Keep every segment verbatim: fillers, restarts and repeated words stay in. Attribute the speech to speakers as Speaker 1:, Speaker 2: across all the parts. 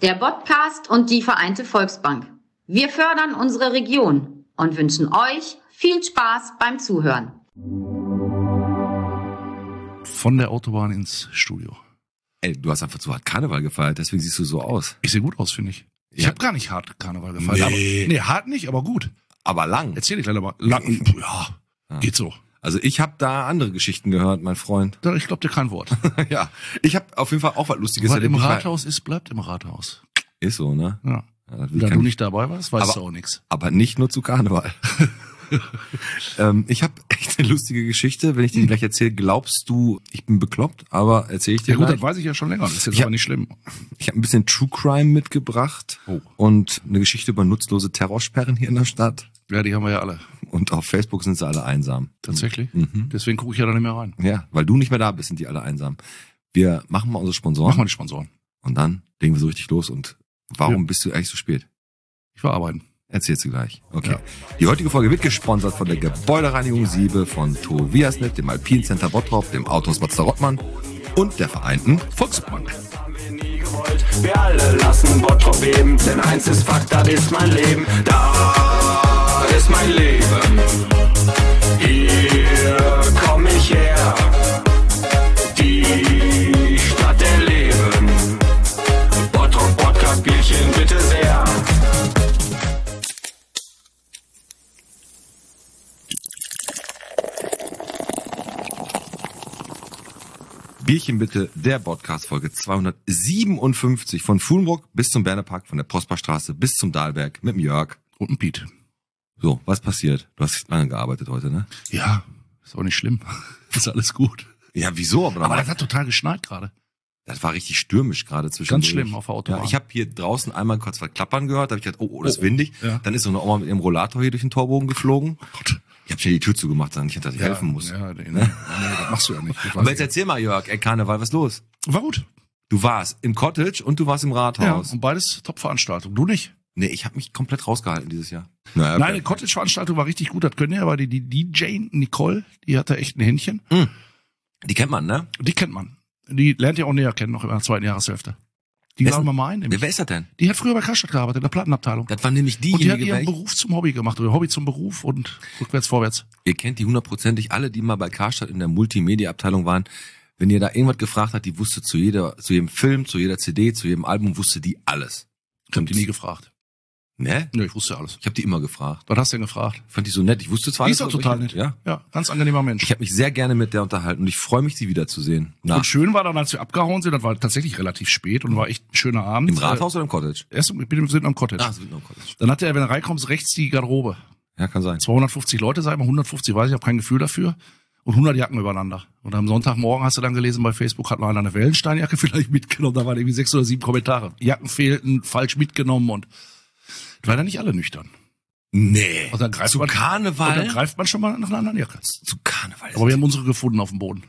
Speaker 1: der Podcast und die Vereinte Volksbank. Wir fördern unsere Region und wünschen euch viel Spaß beim Zuhören.
Speaker 2: Von der Autobahn ins Studio.
Speaker 3: Ey, du hast einfach zu hart Karneval gefeiert, deswegen siehst du so aus.
Speaker 2: Ich sehe gut aus, finde ich. Ich
Speaker 3: Ja.
Speaker 2: habe gar nicht hart Karneval gefeiert.
Speaker 3: Nee.
Speaker 2: Aber, nee, hart nicht, aber gut.
Speaker 3: Aber lang.
Speaker 2: Erzähl ich leider mal. Lang, ja,
Speaker 3: Ja.
Speaker 2: geht so.
Speaker 3: Also ich habe da andere Geschichten gehört, mein Freund.
Speaker 2: Ich glaube dir kein Wort.
Speaker 3: Ja, ich habe auf jeden Fall auch was Lustiges
Speaker 2: Was im
Speaker 3: erlebt.
Speaker 2: Rathaus ist, bleibt im Rathaus.
Speaker 3: Ist so, ne?
Speaker 2: Ja.
Speaker 3: Ja, das
Speaker 2: Da
Speaker 3: kann
Speaker 2: du
Speaker 3: ich-
Speaker 2: nicht dabei warst, weißt
Speaker 3: Aber-
Speaker 2: du auch nichts.
Speaker 3: Aber nicht nur zu Karneval. ähm, ich habe echt eine lustige Geschichte. Wenn ich dir die gleich erzähle, glaubst du, ich bin bekloppt, aber erzähle ich dir
Speaker 2: Ja gut,
Speaker 3: gleich.
Speaker 2: das weiß ich ja schon länger. Das ist jetzt
Speaker 3: Ich hab-
Speaker 2: aber nicht schlimm.
Speaker 3: Ich habe ein bisschen True Crime mitgebracht
Speaker 2: Oh.
Speaker 3: und eine Geschichte über nutzlose Terrorsperren hier in der Stadt.
Speaker 2: Ja, die haben wir ja alle.
Speaker 3: Und auf Facebook sind sie alle einsam.
Speaker 2: Tatsächlich.
Speaker 3: Mhm.
Speaker 2: Deswegen gucke ich ja da nicht mehr rein.
Speaker 3: Ja, weil du nicht mehr da bist, sind die alle einsam. Wir machen mal unsere Sponsoren
Speaker 2: Mach mal die Sponsoren.
Speaker 3: und dann legen wir so richtig los. Und warum
Speaker 2: Ja.
Speaker 3: bist du eigentlich so spät?
Speaker 2: Ich war arbeiten.
Speaker 3: Erzählst du gleich. Okay.
Speaker 2: Ja.
Speaker 3: Die heutige Folge wird gesponsert von der Gebäudereinigung Siebe, von Tobiasnet, dem Alpin Center Bottrop, dem Autohaus Mazda Rottmann und der Vereinten Volksbank.
Speaker 4: Wir alle lassen Bottrop beben, denn eins ist Fakt, das ist mein Leben. Da ist mein Leben. Hier komm ich her. Die Stadt der Leben. Bottrop Podcast Bierchen bitte sehr.
Speaker 3: Bierchen bitte, der Podcast Folge zweihundertsiebenundfünfzig von Fuhlenbrock bis zum Bernepark, von der Prosperstraße bis zum Dahlberg mit dem Jörg.
Speaker 2: Und ein Piet.
Speaker 3: So, was passiert? Du hast lange gearbeitet heute, ne?
Speaker 2: Ja, ist auch nicht schlimm. Ist alles gut.
Speaker 3: Ja, wieso? Aber,
Speaker 2: Aber das hat total geschneit gerade.
Speaker 3: das war richtig stürmisch gerade zwischen.
Speaker 2: Ganz schlimm auf der Autobahn.
Speaker 3: Ja, ich habe hier draußen einmal kurz was klappern gehört, da habe ich gedacht, oh, oh, das ist
Speaker 2: Oh,
Speaker 3: windig.
Speaker 2: ja.
Speaker 3: Dann ist so eine Oma mit ihrem Rollator hier durch den Torbogen geflogen.
Speaker 2: Gott.
Speaker 3: Ich habe schnell die Tür zugemacht, dann ich hätte, dass ich helfen muss.
Speaker 2: Ja, nee, nee, nee, das machst du ja nicht. Das weiß
Speaker 3: Aber jetzt
Speaker 2: ich.
Speaker 3: erzähl mal, Jörg, ey, Karneval, was ist los?
Speaker 2: War gut.
Speaker 3: Du warst im Cottage und du warst im
Speaker 2: Ja,
Speaker 3: Rathaus.
Speaker 2: und beides Top-Veranstaltung. Du nicht?
Speaker 3: Nee, ich habe mich komplett rausgehalten dieses Jahr. Naja,
Speaker 2: Nein, die Cottage-Veranstaltung war richtig gut, das können ja, aber die, die D J Nicole, die hatte echt ein Händchen.
Speaker 3: die kennt man, ne?
Speaker 2: Die kennt man. Die lernt ja auch näher kennen, noch in der zweiten Jahreshälfte. Die
Speaker 3: Wer
Speaker 2: laden
Speaker 3: ist-
Speaker 2: wir mal ein.
Speaker 3: Wer,
Speaker 2: Nämlich.
Speaker 3: wer ist das denn?
Speaker 2: Die hat früher bei Karstadt gearbeitet, in der Plattenabteilung.
Speaker 3: Das war nämlich
Speaker 2: Und die hat
Speaker 3: diejenige,
Speaker 2: ihren
Speaker 3: welch-
Speaker 2: Beruf zum Hobby gemacht, oder Hobby zum Beruf und rückwärts, vorwärts.
Speaker 3: ihr kennt die hundertprozentig alle, die mal bei Karstadt in der Multimedia-Abteilung waren. Wenn ihr da irgendwas gefragt habt, die wusste zu jeder, zu jedem Film, zu jeder C D, zu jedem Album, wusste die alles.
Speaker 2: Ich hab die nie gefragt.
Speaker 3: Ne?
Speaker 2: Ja, ich wusste alles.
Speaker 3: Ich habe die immer gefragt.
Speaker 2: Was hast du denn gefragt?
Speaker 3: Fand die so nett. Ich wusste zwar
Speaker 2: Die
Speaker 3: alles.
Speaker 2: ist doch
Speaker 3: aber
Speaker 2: total
Speaker 3: ich,
Speaker 2: nett.
Speaker 3: Ja.
Speaker 2: Ja, ganz angenehmer Mensch.
Speaker 3: Ich habe mich sehr gerne mit der unterhalten und ich freue mich, sie wiederzusehen. Na,
Speaker 2: Und schön war dann, als wir abgehauen sind, das war tatsächlich relativ spät und war echt ein schöner Abend.
Speaker 3: im Rathaus oder im Cottage?
Speaker 2: Äh, erst mit dem sind am Cottage.
Speaker 3: Ah, sie sind noch im Cottage.
Speaker 2: Dann hatte er, wenn du reinkommst, rechts die Garderobe.
Speaker 3: Ja, kann sein.
Speaker 2: zweihundertfünfzig Leute, sag ich mal, hundertfünfzig, weiß ich, habe kein Gefühl dafür. Und hundert Jacken übereinander. Und am Sonntagmorgen hast du dann gelesen, bei Facebook hat noch einer eine Wellensteinjacke vielleicht mitgenommen. Da waren irgendwie sechs oder sieben Kommentare. Jacken fehlten, falsch mitgenommen und das waren ja nicht alle nüchtern.
Speaker 3: Nee.
Speaker 2: Und dann greift
Speaker 3: Zu
Speaker 2: man, Und
Speaker 3: Karneval?
Speaker 2: dann greift man schon mal nach einer anderen Jacke.
Speaker 3: Zu Karneval.
Speaker 2: Aber wir haben unsere gefunden auf dem Boden.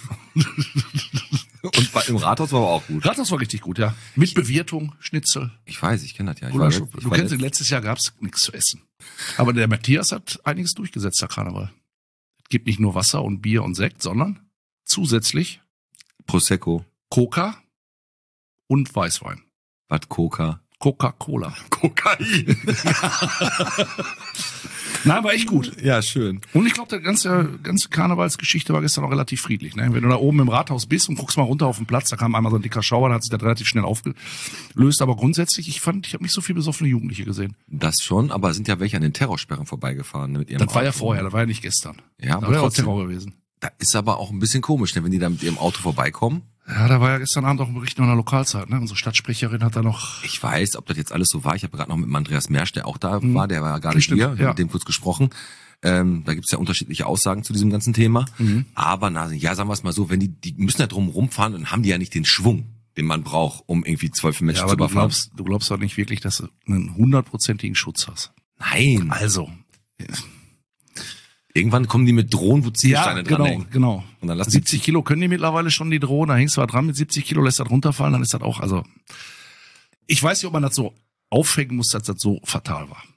Speaker 3: und bei, im Rathaus war aber auch gut.
Speaker 2: Gerade das war richtig gut, ja. Mit Bewirtung, Schnitzel.
Speaker 3: Ich weiß, ich kenne das ja. Ich
Speaker 2: Oder
Speaker 3: war,
Speaker 2: Schuh.
Speaker 3: ich
Speaker 2: Du
Speaker 3: war
Speaker 2: kennst,
Speaker 3: letzt-
Speaker 2: letztes Jahr gab's nichts zu essen. Aber der Matthias hat einiges durchgesetzt, der Karneval. Es gibt nicht nur Wasser und Bier und Sekt, sondern zusätzlich
Speaker 3: Prosecco,
Speaker 2: Coca und Weißwein.
Speaker 3: was Coca.
Speaker 2: Coca-Cola.
Speaker 3: Kokain.
Speaker 2: Nein, war echt gut.
Speaker 3: Ja, schön.
Speaker 2: Und ich glaube, die ganze, ganze Karnevalsgeschichte war gestern auch relativ friedlich. Ne? Wenn du da oben im Rathaus bist und guckst mal runter auf den Platz, da kam einmal so ein dicker Schauer, dann hat sich das relativ schnell aufgelöst. Aber grundsätzlich, ich fand, ich habe nicht so viel besoffene Jugendliche gesehen.
Speaker 3: Das schon, aber es sind ja welche an den Terrorsperren vorbeigefahren ne, mit ihrem
Speaker 2: Das war ja
Speaker 3: Auto.
Speaker 2: vorher, das war ja nicht gestern.
Speaker 3: Ja,
Speaker 2: Da
Speaker 3: aber
Speaker 2: war ja auch
Speaker 3: trotzdem.
Speaker 2: Terror gewesen.
Speaker 3: Das ist aber auch ein bisschen komisch, ne, wenn die da mit ihrem Auto vorbeikommen.
Speaker 2: Ja, da war ja gestern Abend auch ein Bericht noch in der Lokalzeit. Ne? Unsere Stadtsprecherin hat da noch...
Speaker 3: Ich weiß, ob das jetzt alles so war. Ich habe gerade noch mit dem Andreas Mersch, der auch da
Speaker 2: Mhm.
Speaker 3: war, der war ja gar nicht
Speaker 2: Stimmt,
Speaker 3: hier, ich hab
Speaker 2: ja.
Speaker 3: mit dem kurz gesprochen. Ähm, da gibt's ja unterschiedliche Aussagen zu diesem ganzen Thema.
Speaker 2: Mhm.
Speaker 3: Aber na, ja, sagen wir es mal so, wenn die, die müssen ja drum rumfahren, dann haben die ja nicht den Schwung, den man braucht, um irgendwie zwölf Menschen
Speaker 2: Ja,
Speaker 3: zu
Speaker 2: aber du
Speaker 3: überfahren.
Speaker 2: glaubst, du glaubst doch nicht wirklich, dass du einen hundertprozentigen Schutz hast.
Speaker 3: Nein.
Speaker 2: Also.
Speaker 3: Irgendwann kommen die mit Drohnen, wo Zielsteine
Speaker 2: genau,
Speaker 3: dranhängen.
Speaker 2: genau.
Speaker 3: Und dann lassen die
Speaker 2: siebzig Kilo können die mittlerweile schon, die Drohne. Da hängst du halt dran mit siebzig Kilo, lässt das runterfallen, dann ist das auch, also. Ich weiß nicht, ob man das so aufhängen muss, dass das so fatal war.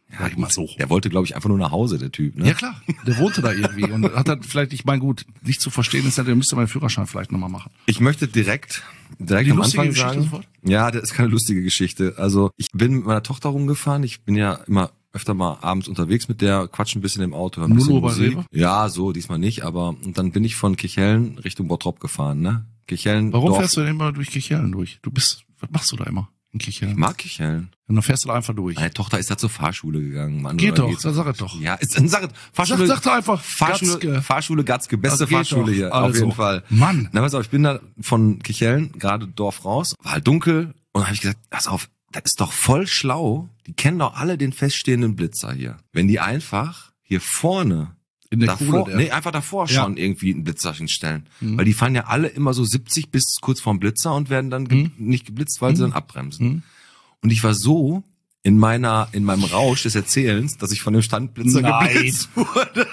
Speaker 3: Ja,
Speaker 2: sag ich mal so.
Speaker 3: Der wollte, glaube ich, einfach nur nach Hause, der Typ, ne?
Speaker 2: Ja klar, der wohnte da irgendwie und hat dann vielleicht, ich meine gut, nicht zu verstehen ist, der müsste meinen Führerschein vielleicht nochmal machen.
Speaker 3: Ich möchte direkt, direkt
Speaker 2: Die
Speaker 3: am
Speaker 2: lustige
Speaker 3: Anfang
Speaker 2: Geschichte
Speaker 3: sagen,
Speaker 2: sofort?
Speaker 3: ja, das ist keine lustige Geschichte. Also ich bin mit meiner Tochter rumgefahren, ich bin ja immer öfter mal abends unterwegs mit der, quatsch ein bisschen im Auto, hören ein bisschen
Speaker 2: Null Uhr bei
Speaker 3: Musik.
Speaker 2: Rewe?
Speaker 3: Ja, so, diesmal nicht, aber und dann bin ich von Kirchhellen Richtung Bottrop gefahren, ne? Kirchhellen,
Speaker 2: Warum
Speaker 3: Dorf.
Speaker 2: fährst du denn immer durch Kirchhellen durch? Du bist, was machst du da immer in
Speaker 3: Ich
Speaker 2: Kirchhellen?
Speaker 3: mag Kirchhellen.
Speaker 2: Und dann fährst du da einfach durch.
Speaker 3: Meine Tochter ist da zur Fahrschule gegangen, Mann.
Speaker 2: Geht
Speaker 3: oder
Speaker 2: doch,
Speaker 3: geht's-
Speaker 2: dann sag es doch.
Speaker 3: Ja, ist, dann sag es. Fahrschule,
Speaker 2: Sag, sag doch einfach
Speaker 3: Fahrschule,
Speaker 2: Gatzke.
Speaker 3: Fahrschule Gatzke, beste
Speaker 2: Das geht
Speaker 3: Fahrschule
Speaker 2: doch.
Speaker 3: hier, auf
Speaker 2: Also.
Speaker 3: jeden Fall.
Speaker 2: Mann.
Speaker 3: Na, pass auf, ich bin da von Kirchhellen, gerade Dorf raus, war halt dunkel und habe ich gesagt, pass auf, das ist doch voll schlau. Die kennen doch alle den feststehenden Blitzer hier. Wenn die einfach hier vorne
Speaker 2: In der
Speaker 3: davor,
Speaker 2: Kuhle, der.
Speaker 3: nee, einfach davor
Speaker 2: Ja.
Speaker 3: schon irgendwie ein Blitzerzeichen stellen.
Speaker 2: Mhm.
Speaker 3: Weil die fahren ja alle immer so siebzig bis kurz vorm Blitzer und werden dann ge
Speaker 2: Mhm.
Speaker 3: nicht geblitzt, weil sie dann abbremsen.
Speaker 2: Mhm.
Speaker 3: Und ich war so in meiner, in meinem Rausch des Erzählens, dass ich von dem Standblitzer
Speaker 2: Nein.
Speaker 3: geblitzt wurde.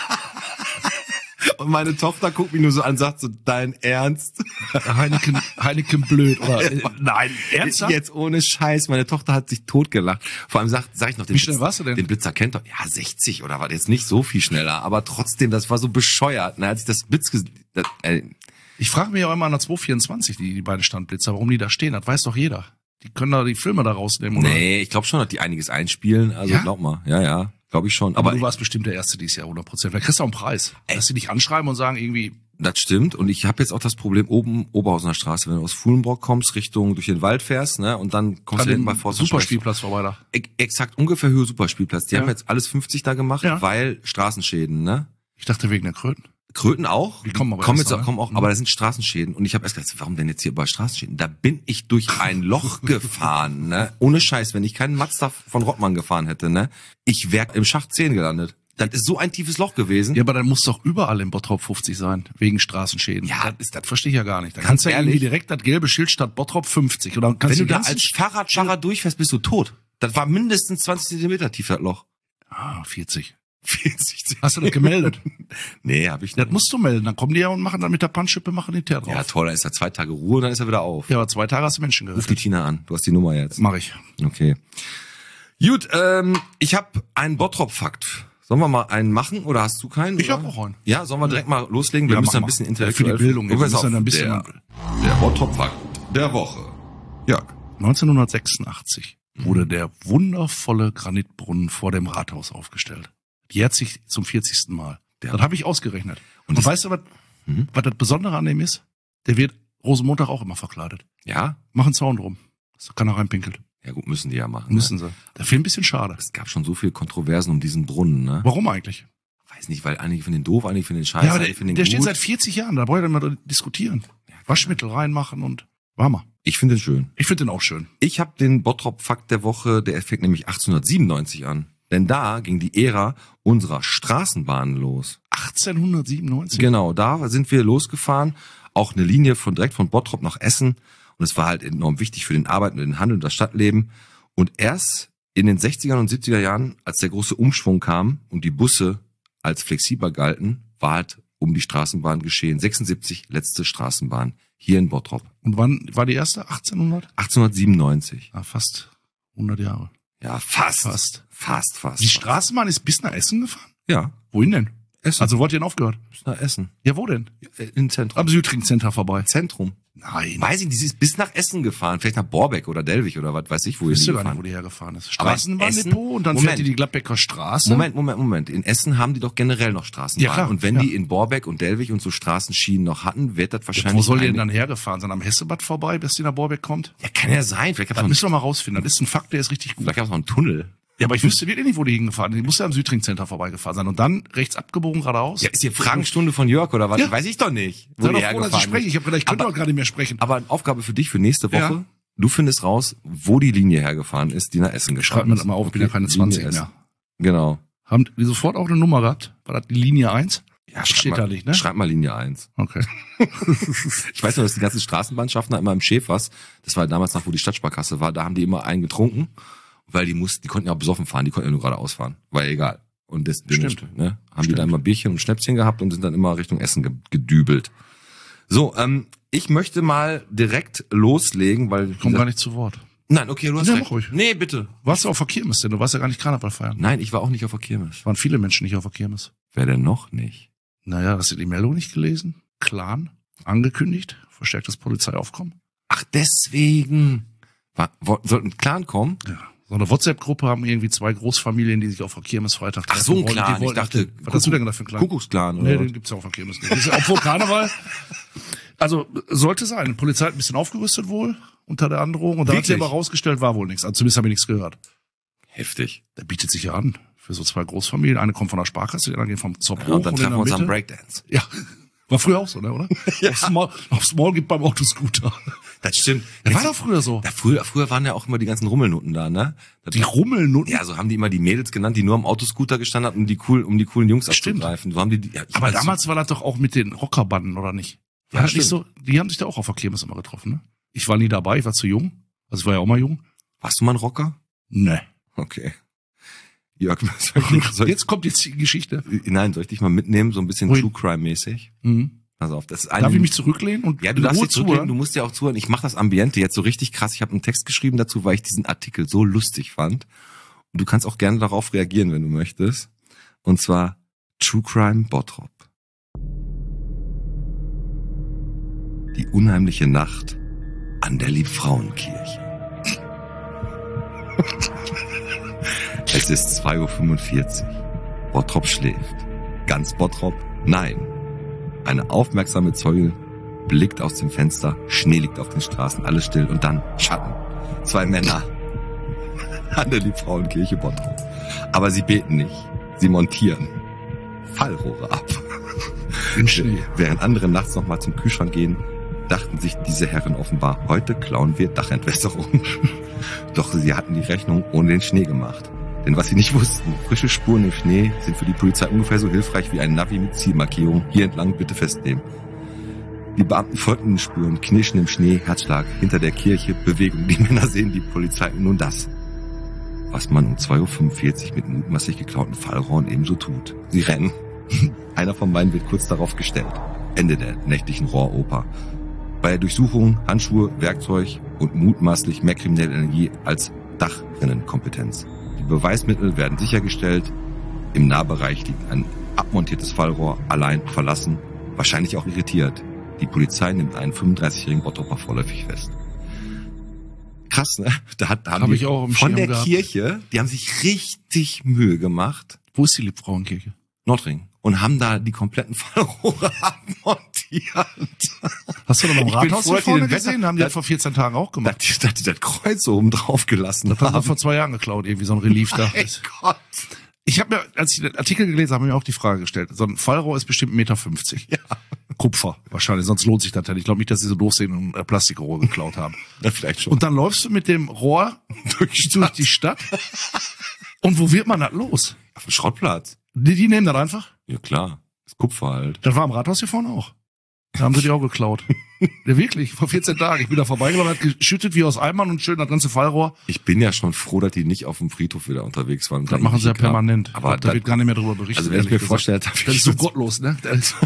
Speaker 3: Und meine Tochter guckt mich nur so an und sagt so, dein Ernst?
Speaker 2: Heineken, Heineken blöd, oder? Äh, Nein, ernsthaft?
Speaker 3: Jetzt ohne Scheiß, meine Tochter hat sich totgelacht. Vor allem sagt, sag ich noch, den
Speaker 2: Wie schnell
Speaker 3: Blitz-
Speaker 2: warst du denn?
Speaker 3: Den Blitzer kennt doch, ja, sechzig oder was, jetzt nicht so viel schneller, aber trotzdem, das war so bescheuert, ne, als ich das Blitz, ges- das, äh,
Speaker 2: Ich frage mich auch immer an der zwei vierundzwanzig, die, die beiden Standblitzer, warum die da stehen, das weiß doch jeder. Die können da die Filme da rausnehmen, oder?
Speaker 3: nee, ich glaube schon, dass die einiges einspielen, also
Speaker 2: Ja?
Speaker 3: glaub mal, ja, ja, glaube ich schon.
Speaker 2: Aber
Speaker 3: Aber
Speaker 2: du warst bestimmt der Erste dieses Jahr, hundert Prozent. Vielleicht kriegst du auch einen Preis. Dass sie dich anschreiben und sagen irgendwie,
Speaker 3: das stimmt. Und ich habe jetzt auch das Problem oben, Oberhausener Straße, wenn du aus Fuhlenbrock kommst, Richtung durch den Wald fährst, ne, und dann kommst
Speaker 2: an
Speaker 3: du hinten
Speaker 2: dem
Speaker 3: bei Forst
Speaker 2: Superspielplatz vorbei da.
Speaker 3: Ex- Exakt, ungefähr Höhe Superspielplatz. Die
Speaker 2: Ja.
Speaker 3: haben jetzt alles fünfzig da gemacht,
Speaker 2: Ja.
Speaker 3: weil Straßenschäden, ne?
Speaker 2: Ich dachte wegen der Kröten.
Speaker 3: Kröten auch.
Speaker 2: Die kommen aber
Speaker 3: kommen
Speaker 2: erst
Speaker 3: jetzt
Speaker 2: da, ne?
Speaker 3: kommen auch,
Speaker 2: Mhm.
Speaker 3: aber da sind Straßenschäden. Und ich habe erst gedacht, warum denn jetzt hier über Straßenschäden? Da bin ich durch ein Loch gefahren, ne? Ohne Scheiß, wenn ich keinen Mazda von Rottmann gefahren hätte, ne? Ich wäre im Schacht zehn gelandet. Das ist so ein tiefes Loch gewesen.
Speaker 2: Ja, aber dann muss doch überall im Bottrop fünfzig sein, wegen Straßenschäden.
Speaker 3: Ja.
Speaker 2: das, ist, das verstehe ich ja gar nicht. Da
Speaker 3: Ganz
Speaker 2: kannst du ja
Speaker 3: ehrlich.
Speaker 2: irgendwie direkt das gelbe Schild statt Bottrop fünfzig. Oder kannst
Speaker 3: wenn du
Speaker 2: die
Speaker 3: da
Speaker 2: ganzen
Speaker 3: als
Speaker 2: Sch-
Speaker 3: Fahrradfahrer durchfährst, bist du tot. Das war mindestens zwanzig Zentimeter tief, das Loch.
Speaker 2: Ah, vierzig.
Speaker 3: vierzig Zentimeter.
Speaker 2: Hast du das gemeldet?
Speaker 3: Nee, hab ich
Speaker 2: Das
Speaker 3: nicht.
Speaker 2: musst du melden. Dann kommen die ja und machen dann mit der Pannschippe machen die Teer drauf.
Speaker 3: Ja, toll, dann ist da zwei Tage Ruhe und dann ist er wieder auf.
Speaker 2: Ja, aber zwei Tage hast du Menschen
Speaker 3: Ruf
Speaker 2: gerettet.
Speaker 3: die Tina an. Du hast die Nummer jetzt.
Speaker 2: Mach ich.
Speaker 3: Okay. Gut, ähm, ich habe einen Bottrop-Fakt. Sollen wir mal einen machen oder hast du keinen?
Speaker 2: Ich
Speaker 3: oder?
Speaker 2: hab auch einen.
Speaker 3: Ja, sollen wir direkt mal loslegen? Wir
Speaker 2: Ja,
Speaker 3: müssen
Speaker 2: mach
Speaker 3: ein
Speaker 2: mal.
Speaker 3: bisschen
Speaker 2: Ja,
Speaker 3: intellektuell.
Speaker 2: für die Bildung, wir
Speaker 3: Pass
Speaker 2: müssen
Speaker 3: auf,
Speaker 2: ein bisschen-
Speaker 3: Der, der Bottrop-Fakt der Woche. Jörg.
Speaker 2: neunzehnhundertsechsundachtzig wurde der wundervolle Granitbrunnen vor dem Rathaus aufgestellt. Jährt sich zum vierzigsten Mal.
Speaker 3: Der-
Speaker 2: Das habe ich ausgerechnet.
Speaker 3: Und
Speaker 2: Und,
Speaker 3: das-
Speaker 2: weißt du, was,
Speaker 3: Mhm.
Speaker 2: was das Besondere an dem ist? Der wird Rosenmontag auch immer verkleidet.
Speaker 3: Ja?
Speaker 2: Mach einen Zaun drum. Dass keiner reinpinkelt.
Speaker 3: Ja gut, müssen die ja machen.
Speaker 2: Müssen
Speaker 3: Ne?
Speaker 2: sie. Da finde ich ein bisschen schade.
Speaker 3: Es gab schon so viele Kontroversen um diesen Brunnen, ne?
Speaker 2: Warum eigentlich?
Speaker 3: Weiß nicht, weil einige finden den doof, einige finden den scheiße,
Speaker 2: ja, aber
Speaker 3: einige
Speaker 2: der,
Speaker 3: finden den
Speaker 2: der
Speaker 3: gut.
Speaker 2: steht seit vierzig Jahren. Da braucht ihr mal diskutieren. Waschmittel reinmachen und Warmer.
Speaker 3: Ich finde den schön.
Speaker 2: Ich finde den auch schön.
Speaker 3: Ich habe den Bottrop-Fakt der Woche, der fängt nämlich achtzehnhundertsiebenundneunzig an. Denn da ging die Ära unserer Straßenbahnen los.
Speaker 2: achtzehnhundertsiebenundneunzig?
Speaker 3: Genau, da sind wir losgefahren. Auch eine Linie von direkt von Bottrop nach Essen. Und es war halt enorm wichtig für den Arbeit und den Handel und das Stadtleben. Und erst in den sechzigern und siebziger Jahren, als der große Umschwung kam und die Busse als flexibler galten, war halt um die Straßenbahn geschehen. sechsundsiebzig, letzte Straßenbahn hier in Bottrop.
Speaker 2: Und wann war die erste? achtzehnhundert?
Speaker 3: achtzehnhundertsiebenundneunzig.
Speaker 2: Ah, fast hundert Jahre.
Speaker 3: Ja, fast.
Speaker 2: Fast.
Speaker 3: Fast, fast.
Speaker 2: Die
Speaker 3: fast.
Speaker 2: Straßenbahn ist bis nach Essen gefahren?
Speaker 3: Ja,
Speaker 2: Wohin denn?
Speaker 3: Essen.
Speaker 2: Also wo hat ihr denn aufgehört?
Speaker 3: bis nach Essen.
Speaker 2: Ja, wo denn?
Speaker 3: Im Zentrum.
Speaker 2: Am Südring Center vorbei.
Speaker 3: Zentrum.
Speaker 2: Nein.
Speaker 3: Weiß ich nicht, sie ist bis nach Essen gefahren. Vielleicht nach Borbeck oder Delwig oder was weiß ich, wo
Speaker 2: Ich
Speaker 3: die
Speaker 2: wüsste gar nicht,
Speaker 3: gefahren.
Speaker 2: wo die hergefahren ist.
Speaker 3: Aber in
Speaker 2: Straßenbahndepot und dann
Speaker 3: Moment.
Speaker 2: fährt die die Gladbecker Straße.
Speaker 3: Moment, Moment, Moment. In Essen haben die doch generell noch Straßenbahnen.
Speaker 2: Ja, klar,
Speaker 3: und wenn
Speaker 2: ja.
Speaker 3: die in Borbeck und Delwig und so Straßenschienen noch hatten, wird das wahrscheinlich...
Speaker 2: Wo soll die denn
Speaker 3: ein-
Speaker 2: dann hergefahren sein? Am Hessebad vorbei, bis die nach Borbeck kommt?
Speaker 3: Ja, kann ja sein. Vielleicht gab
Speaker 2: Das
Speaker 3: es
Speaker 2: müssen
Speaker 3: noch,
Speaker 2: wir mal rausfinden. Das ist ein Fakt, der ist richtig gut.
Speaker 3: vielleicht gab's noch einen Tunnel.
Speaker 2: Ja, aber ich wüsste wirklich nicht, wo die hingefahren sind. Die muss ja am Südring Center vorbeigefahren sein. Und dann rechts abgebogen geradeaus.
Speaker 3: Ja, ist hier Fragenstunde von Jörg oder was?
Speaker 2: Ja.
Speaker 3: Weiß ich doch nicht. Wo
Speaker 2: Sei
Speaker 3: die
Speaker 2: doch froh, dass ich
Speaker 3: hergefahren
Speaker 2: spreche.
Speaker 3: ist.
Speaker 2: Ich habe gedacht, ich könnte
Speaker 3: Aber-
Speaker 2: auch gerade nicht mehr sprechen.
Speaker 3: Aber eine Aufgabe für dich für nächste Woche.
Speaker 2: Ja.
Speaker 3: Du findest raus, wo die Linie hergefahren ist, die nach Essen gefahren
Speaker 2: Schreib mir
Speaker 3: ist.
Speaker 2: das mal auf, ich bin
Speaker 3: Okay,
Speaker 2: ja keine
Speaker 3: Linie
Speaker 2: zwanzig
Speaker 3: Essen.
Speaker 2: mehr.
Speaker 3: Genau.
Speaker 2: Haben die sofort auch eine Nummer gehabt? War das die Linie eins?
Speaker 3: Ja,
Speaker 2: Steht
Speaker 3: mal,
Speaker 2: da nicht, ne?
Speaker 3: Schreib mal Linie eins.
Speaker 2: Okay.
Speaker 3: Ich weiß nur, dass die ganzen Straßenbahnschaffner immer im Schäfers, das war damals noch, wo die Stadtsparkasse war, da haben die immer einen getrunken, weil die mussten, die konnten ja auch besoffen fahren, die konnten ja nur geradeaus fahren. War ja egal. Und das,
Speaker 2: Stimmt.
Speaker 3: ne, haben die
Speaker 2: Stimmt.
Speaker 3: da immer Bierchen und Schnäpschen gehabt und sind dann immer Richtung Essen ge gedübelt. So, ähm, ich möchte mal direkt loslegen, weil
Speaker 2: Ich komme gar nicht zu Wort.
Speaker 3: Nein, okay, du hast
Speaker 2: Ja,
Speaker 3: recht.
Speaker 2: mach ruhig.
Speaker 3: Nee, bitte.
Speaker 2: Warst du auf der Kirmes denn? Du warst ja gar nicht Karneval feiern.
Speaker 3: Nein, ich war auch nicht auf der Kirmes.
Speaker 2: Waren viele Menschen nicht auf der Kirmes.
Speaker 3: Wer denn noch nicht?
Speaker 2: Naja, hast du die Meldung nicht gelesen? Clan, angekündigt, verstärktes Polizeiaufkommen.
Speaker 3: Ach, deswegen. War, wo, sollten Clan kommen?
Speaker 2: Ja. So eine WhatsApp-Gruppe haben irgendwie zwei Großfamilien, die sich auf der Kirmes Freitag treffen.
Speaker 3: Ach, so ein
Speaker 2: wollten.
Speaker 3: Clan.
Speaker 2: Die wollten,
Speaker 3: Ich dachte,
Speaker 2: was hast du denn gedacht für einen Clan?
Speaker 3: Kuckucksklan, oder?
Speaker 2: Nee, den gibt's ja auf der Kirmes nicht. Das ist ja, obwohl Karneval, also sollte sein. Die Polizei hat ein bisschen aufgerüstet wohl unter der Androhung. Und da hat sich
Speaker 3: Wirklich?
Speaker 2: aber rausgestellt, war wohl nichts. Also zumindest habe ich nichts gehört.
Speaker 3: Heftig.
Speaker 2: Der bietet sich ja an für so zwei Großfamilien. Eine kommt von der Sparkasse, die andere geht vom Zopp
Speaker 3: Ja,
Speaker 2: hoch.
Speaker 3: und dann
Speaker 2: in
Speaker 3: treffen
Speaker 2: der
Speaker 3: wir uns am
Speaker 2: Mitte-
Speaker 3: Breakdance.
Speaker 2: Ja, war früher auch so, ne, oder? Ja. Aufs Maul, aufs Maul gibt beim Autoscooter.
Speaker 3: Das stimmt.
Speaker 2: Das war doch früher so.
Speaker 3: Da früher, früher waren ja auch immer die ganzen Rummelnutten da, ne? Das
Speaker 2: Die Rummelnutten.
Speaker 3: Ja, so haben die immer die Mädels genannt, die nur am Autoscooter gestanden hatten, um die cool, um die coolen Jungs
Speaker 2: Stimmt.
Speaker 3: abzugreifen. So haben die, die ja, ich
Speaker 2: Aber
Speaker 3: weiß,
Speaker 2: damals war das doch auch mit den Rockerbanden, oder nicht? War
Speaker 3: Ja,
Speaker 2: das nicht so? Die haben sich da auch auf der Kirmes immer getroffen, ne? Ich war nie dabei, ich war zu jung. Also ich war ja auch mal jung.
Speaker 3: warst du mal ein Rocker?
Speaker 2: Ne.
Speaker 3: Okay. Jörg, soll ich, soll ich,
Speaker 2: Jetzt kommt jetzt die Geschichte.
Speaker 3: nein, soll ich dich mal mitnehmen, so ein bisschen
Speaker 2: Wohin?
Speaker 3: True Crime mäßig?
Speaker 2: Mhm.
Speaker 3: Pass auf, das ist eine,
Speaker 2: Darf ich mich zurücklehnen und
Speaker 3: ja, du
Speaker 2: in
Speaker 3: darfst
Speaker 2: Ruhe
Speaker 3: dich zurücklegen,
Speaker 2: zuhören?
Speaker 3: du musst ja auch zuhören. Ich mache das Ambiente jetzt so richtig krass. Ich habe einen Text geschrieben dazu, weil ich diesen Artikel so lustig fand. Und du kannst auch gerne darauf reagieren, wenn du möchtest. Und zwar True Crime Bottrop. Die unheimliche Nacht an der Liebfrauenkirche. Es ist zwei Uhr fünfundvierzig. Bottrop schläft. Ganz Bottrop? Nein. Eine aufmerksame Zeugin blickt aus dem Fenster, Schnee liegt auf den Straßen, alles still und dann Schatten. Zwei Männer an der Liebfrauenkirche Bottrop. Aber sie beten nicht, sie montieren Fallrohre ab.
Speaker 2: Im Schnee.
Speaker 3: Während andere nachts nochmal zum Kühlschrank gehen, dachten sich diese Herren offenbar, heute klauen wir Dachentwässerung. Doch sie hatten die Rechnung ohne den Schnee gemacht. Denn was sie nicht wussten, frische Spuren im Schnee sind für die Polizei ungefähr so hilfreich wie ein Navi mit Zielmarkierung. Hier entlang bitte festnehmen. Die Beamten folgten den Spuren, knirschen im Schnee, Herzschlag, hinter der Kirche, Bewegung. Die Männer sehen die Polizei und nun das, was man um zwei Uhr fünfundvierzig mit mutmaßlich geklauten Fallrohren ebenso tut. Sie rennen. Einer von beiden wird kurz darauf gestellt. Ende der nächtlichen Rohroper. Bei der Durchsuchung Handschuhe, Werkzeug und mutmaßlich mehr kriminelle Energie als Dachrinnenkompetenz. Die Beweismittel werden sichergestellt. Im Nahbereich liegt ein abmontiertes Fallrohr, allein, verlassen, wahrscheinlich auch irritiert. Die Polizei nimmt einen fünfunddreißigjährigen Bottroper vorläufig fest. Krass, ne? Da, hat, da haben
Speaker 2: Hab
Speaker 3: die
Speaker 2: ich auch im
Speaker 3: von
Speaker 2: Schirm
Speaker 3: der
Speaker 2: gehabt.
Speaker 3: Kirche, die haben sich richtig Mühe gemacht.
Speaker 2: Wo ist die Liebfrauenkirche?
Speaker 3: Nordring. Und haben da die kompletten Fallrohre abmontiert.
Speaker 2: Hast du da beim
Speaker 3: Ich bin
Speaker 2: Rathaus
Speaker 3: froh,
Speaker 2: hier
Speaker 3: dass die
Speaker 2: vorne
Speaker 3: den Wetter-
Speaker 2: gesehen? Haben die das
Speaker 3: das-
Speaker 2: vor vierzehn Tagen auch
Speaker 3: Dass
Speaker 2: gemacht.
Speaker 3: die, dass die das Kreuz so oben drauf gelassen
Speaker 2: Das haben wir
Speaker 3: haben.
Speaker 2: vor zwei Jahren geklaut, irgendwie so ein Relief da.
Speaker 3: Mein Gott.
Speaker 2: Ich habe mir, als ich den Artikel gelesen habe, mir auch die Frage gestellt. So ein Fallrohr ist bestimmt ein Meter fünfzig. Ja. Kupfer wahrscheinlich, sonst lohnt sich das ja nicht. Ich glaube nicht, dass sie so doof sind und äh, Plastikrohr geklaut haben.
Speaker 3: Ja, vielleicht schon.
Speaker 2: Und dann läufst du mit dem Rohr durch, durch die Stadt. Und wo wird man das los?
Speaker 3: Auf dem Schrottplatz.
Speaker 2: Die, die nehmen das einfach.
Speaker 3: Ja klar. Das Kupfer halt.
Speaker 2: Das war am Rathaus hier vorne auch. Da haben sie die auch geklaut. Ja, wirklich, vor vierzehn Tagen. Ich bin da vorbeigelaufen, hat geschüttet wie aus Eimern und schön das ganze Fallrohr.
Speaker 3: Ich bin ja schon froh, dass die nicht auf dem Friedhof wieder unterwegs waren.
Speaker 2: Das machen sie ja permanent.
Speaker 3: Aber
Speaker 2: da
Speaker 3: das-
Speaker 2: wird gar nicht mehr drüber berichtet.
Speaker 3: Also wenn ich
Speaker 2: ehrlich
Speaker 3: mir
Speaker 2: gesagt.
Speaker 3: vorstelle, dass
Speaker 2: das ist so gottlos, ne? Das ist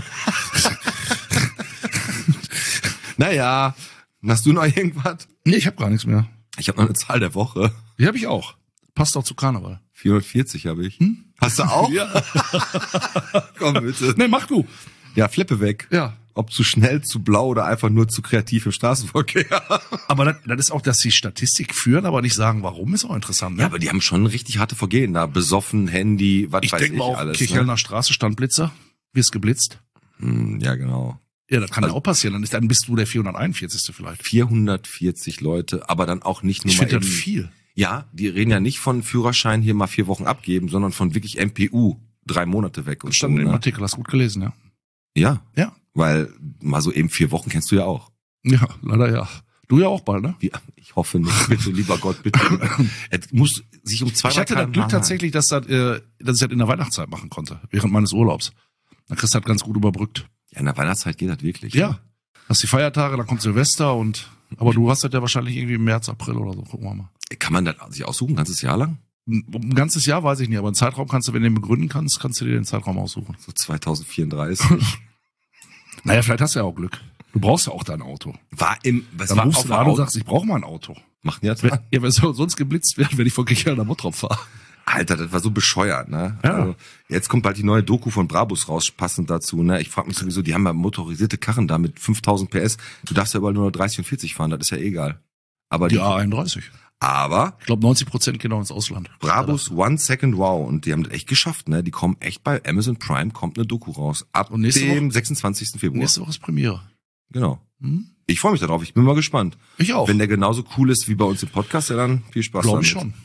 Speaker 3: Naja, hast du noch irgendwas?
Speaker 2: nee, ich habe gar nichts mehr.
Speaker 3: Ich habe noch eine Zahl der Woche.
Speaker 2: Die habe ich auch. Passt auch zu Karneval.
Speaker 3: vierhundertvierzig habe ich.
Speaker 2: Hm?
Speaker 3: Hast du auch?
Speaker 2: Ja.
Speaker 3: Komm bitte.
Speaker 2: Nee, mach du.
Speaker 3: Ja, Flippe weg.
Speaker 2: Ja.
Speaker 3: Ob zu schnell, zu blau oder einfach nur zu kreativ im Straßenverkehr.
Speaker 2: Aber das, das ist auch, dass die Statistik führen, aber nicht sagen, warum, ist auch interessant. Ne?
Speaker 3: Ja, aber die haben schon richtig harte Vergehen da. Besoffen, Handy, was
Speaker 2: ich
Speaker 3: weiß
Speaker 2: denke
Speaker 3: ich
Speaker 2: mal auch,
Speaker 3: alles.
Speaker 2: Kirchhellner Straße, Standblitzer, wirst geblitzt.
Speaker 3: Ne? Hm, ja, genau.
Speaker 2: Ja, das kann
Speaker 3: Also-
Speaker 2: ja auch passieren. Dann, ist, dann bist du der vierhunderteinundvierzigste vielleicht.
Speaker 3: vierhundertvierzig Leute, aber dann auch nicht nur
Speaker 2: Ich
Speaker 3: mal
Speaker 2: finde das
Speaker 3: eben-
Speaker 2: viel.
Speaker 3: Ja, die reden ja nicht von Führerschein hier mal vier Wochen abgeben, sondern von wirklich M P U drei Monate weg und
Speaker 2: Das stand
Speaker 3: so,
Speaker 2: im
Speaker 3: ne?
Speaker 2: Artikel, hast du gut gelesen, ja.
Speaker 3: Ja,
Speaker 2: Ja.
Speaker 3: weil mal so eben vier Wochen kennst du ja auch.
Speaker 2: Ja, leider ja. Du ja auch bald, ne?
Speaker 3: Ja, ich hoffe nicht. Bitte, lieber Gott, bitte. Es muss sich um zwei
Speaker 2: Ich hatte das Glück tatsächlich, dass, das, äh, dass ich das in der Weihnachtszeit machen konnte, während meines Urlaubs. Dann kriegst du das ganz gut überbrückt.
Speaker 3: Ja, in der Weihnachtszeit geht das wirklich.
Speaker 2: Ja.
Speaker 3: ne?
Speaker 2: Hast die Feiertage, dann kommt Silvester und, aber du hast das ja wahrscheinlich irgendwie im März, April oder so. Gucken wir mal.
Speaker 3: Kann man das sich aussuchen, ein ganzes Jahr lang?
Speaker 2: Ein, ein ganzes Jahr weiß ich nicht, aber einen Zeitraum kannst du, wenn du den begründen kannst, kannst du dir den Zeitraum aussuchen.
Speaker 3: So zweitausendvierunddreißig.
Speaker 2: Naja, vielleicht hast du ja auch Glück. Du brauchst ja auch dein Auto.
Speaker 3: War im, was
Speaker 2: Dann
Speaker 3: war
Speaker 2: rufst
Speaker 3: auf
Speaker 2: du
Speaker 3: der
Speaker 2: an und
Speaker 3: Auto?
Speaker 2: sagst, ich brauche mal ein Auto.
Speaker 3: Machen die jetzt
Speaker 2: Ja, wer soll sonst geblitzt werden, wenn ich von Kichel nach Bottrop fahre?
Speaker 3: Alter, das war so bescheuert, ne?
Speaker 2: Ja.
Speaker 3: Also, jetzt kommt bald die neue Doku von Brabus raus, passend dazu, ne? Ich frage mich sowieso, die haben ja motorisierte Karren da mit fünftausend P S. Du darfst ja überall nur dreißig und vierzig fahren, das ist ja egal. Aber die,
Speaker 2: Die A einunddreißig.
Speaker 3: aber
Speaker 2: Ich glaube, neunzig Prozent gehen auch ins Ausland.
Speaker 3: Brabus One Second Wow, und die haben das echt geschafft, ne? Die kommen echt bei Amazon Prime, kommt eine Doku raus. Ab
Speaker 2: Und nächste
Speaker 3: dem
Speaker 2: Woche-
Speaker 3: sechsundzwanzigsten Februar.
Speaker 2: Nächste Woche ist Premiere.
Speaker 3: Genau.
Speaker 2: Hm?
Speaker 3: Ich freue mich darauf, ich bin mal gespannt.
Speaker 2: Ich auch.
Speaker 3: Wenn der genauso cool ist wie bei uns im Podcast, ja dann viel Spaß
Speaker 2: Glaube ich
Speaker 3: damit.
Speaker 2: schon.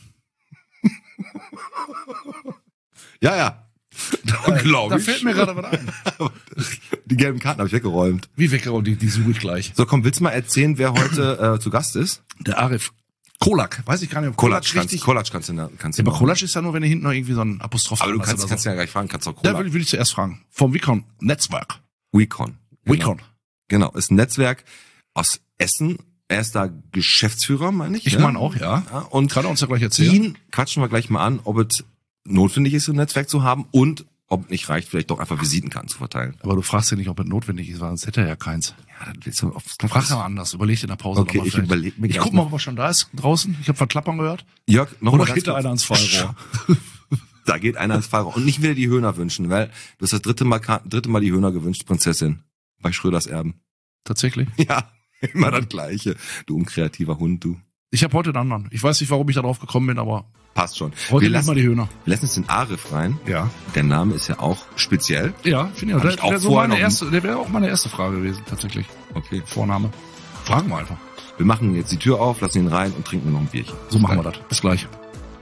Speaker 3: Ja, ja. Glaube
Speaker 2: Da
Speaker 3: ich.
Speaker 2: fällt mir gerade was ein.
Speaker 3: Die gelben Karten habe ich weggeräumt.
Speaker 2: Wie weggeräumt, die, die suche ich gleich.
Speaker 3: So, komm, willst du mal erzählen, wer heute äh, zu Gast ist?
Speaker 2: Der Arif Kolak, weiß ich gar nicht, ob
Speaker 3: Kolatsch
Speaker 2: Kolatsch
Speaker 3: kannst,
Speaker 2: richtig...
Speaker 3: Kolatsch kannst du, kannst du
Speaker 2: Ja, aber
Speaker 3: machen.
Speaker 2: Kolatsch ist ja nur, wenn du hinten noch irgendwie so ein Apostroph
Speaker 3: Aber du
Speaker 2: hast
Speaker 3: kannst,
Speaker 2: oder
Speaker 3: kannst
Speaker 2: so.
Speaker 3: ja gleich fragen, kannst auch
Speaker 2: Da
Speaker 3: Kolatsch.
Speaker 2: würde, würde ich zuerst fragen. Vom Wicon Netzwerk.
Speaker 3: Wecon. Genau.
Speaker 2: Wicon.
Speaker 3: Genau, ist ein Netzwerk aus Essen. Er ist da Geschäftsführer, meine ich.
Speaker 2: Ich
Speaker 3: ja?
Speaker 2: meine auch, ja.
Speaker 3: Ja, und
Speaker 2: Kann er uns ja gleich erzählen.
Speaker 3: ihn quatschen wir gleich mal an, ob es notwendig ist, so ein Netzwerk zu haben und ob nicht reicht, vielleicht doch einfach Visitenkarten zu verteilen.
Speaker 2: Aber du fragst ja nicht, ob es notwendig ist, weil sonst hätte er ja keins.
Speaker 3: Ja, das willst du auf
Speaker 2: Dann frag mal anders. Überleg dir in der Pause
Speaker 3: Okay,
Speaker 2: noch mal
Speaker 3: ich
Speaker 2: vielleicht.
Speaker 3: überleg mir
Speaker 2: Ich
Speaker 3: gleich
Speaker 2: guck mal,
Speaker 3: noch.
Speaker 2: ob er schon da ist draußen. Ich habe Verklappern gehört.
Speaker 3: Jörg, noch
Speaker 2: Oder
Speaker 3: mal ganz
Speaker 2: geht da
Speaker 3: kurz.
Speaker 2: einer ans Fallrohr?
Speaker 3: Da geht einer ins Fallrohr. Und nicht wieder die Höhner wünschen, weil du hast das dritte Mal, dritte Mal die Höhner gewünscht, Prinzessin. Bei Schröders Erben.
Speaker 2: Tatsächlich?
Speaker 3: Ja, immer das Gleiche. Du unkreativer Hund, du.
Speaker 2: Ich habe heute einen anderen. Ich weiß nicht, warum ich da drauf gekommen bin, aber
Speaker 3: Passt schon.
Speaker 2: heute
Speaker 3: Wir
Speaker 2: lassen
Speaker 3: lassen,
Speaker 2: wir die Höhner.
Speaker 3: wir lassen jetzt den Arif rein.
Speaker 2: Ja.
Speaker 3: Der Name ist ja auch speziell.
Speaker 2: Ja, finde ich auch.
Speaker 3: Hab
Speaker 2: Der,
Speaker 3: ich auch
Speaker 2: der, so
Speaker 3: vorher
Speaker 2: meine
Speaker 3: noch-
Speaker 2: erste, der wäre auch meine erste Frage gewesen, tatsächlich.
Speaker 3: Okay.
Speaker 2: Vorname. Fragen wir einfach.
Speaker 3: Wir machen jetzt die Tür auf, lassen ihn rein und trinken noch ein Bierchen.
Speaker 2: So machen wir das. Bis gleich.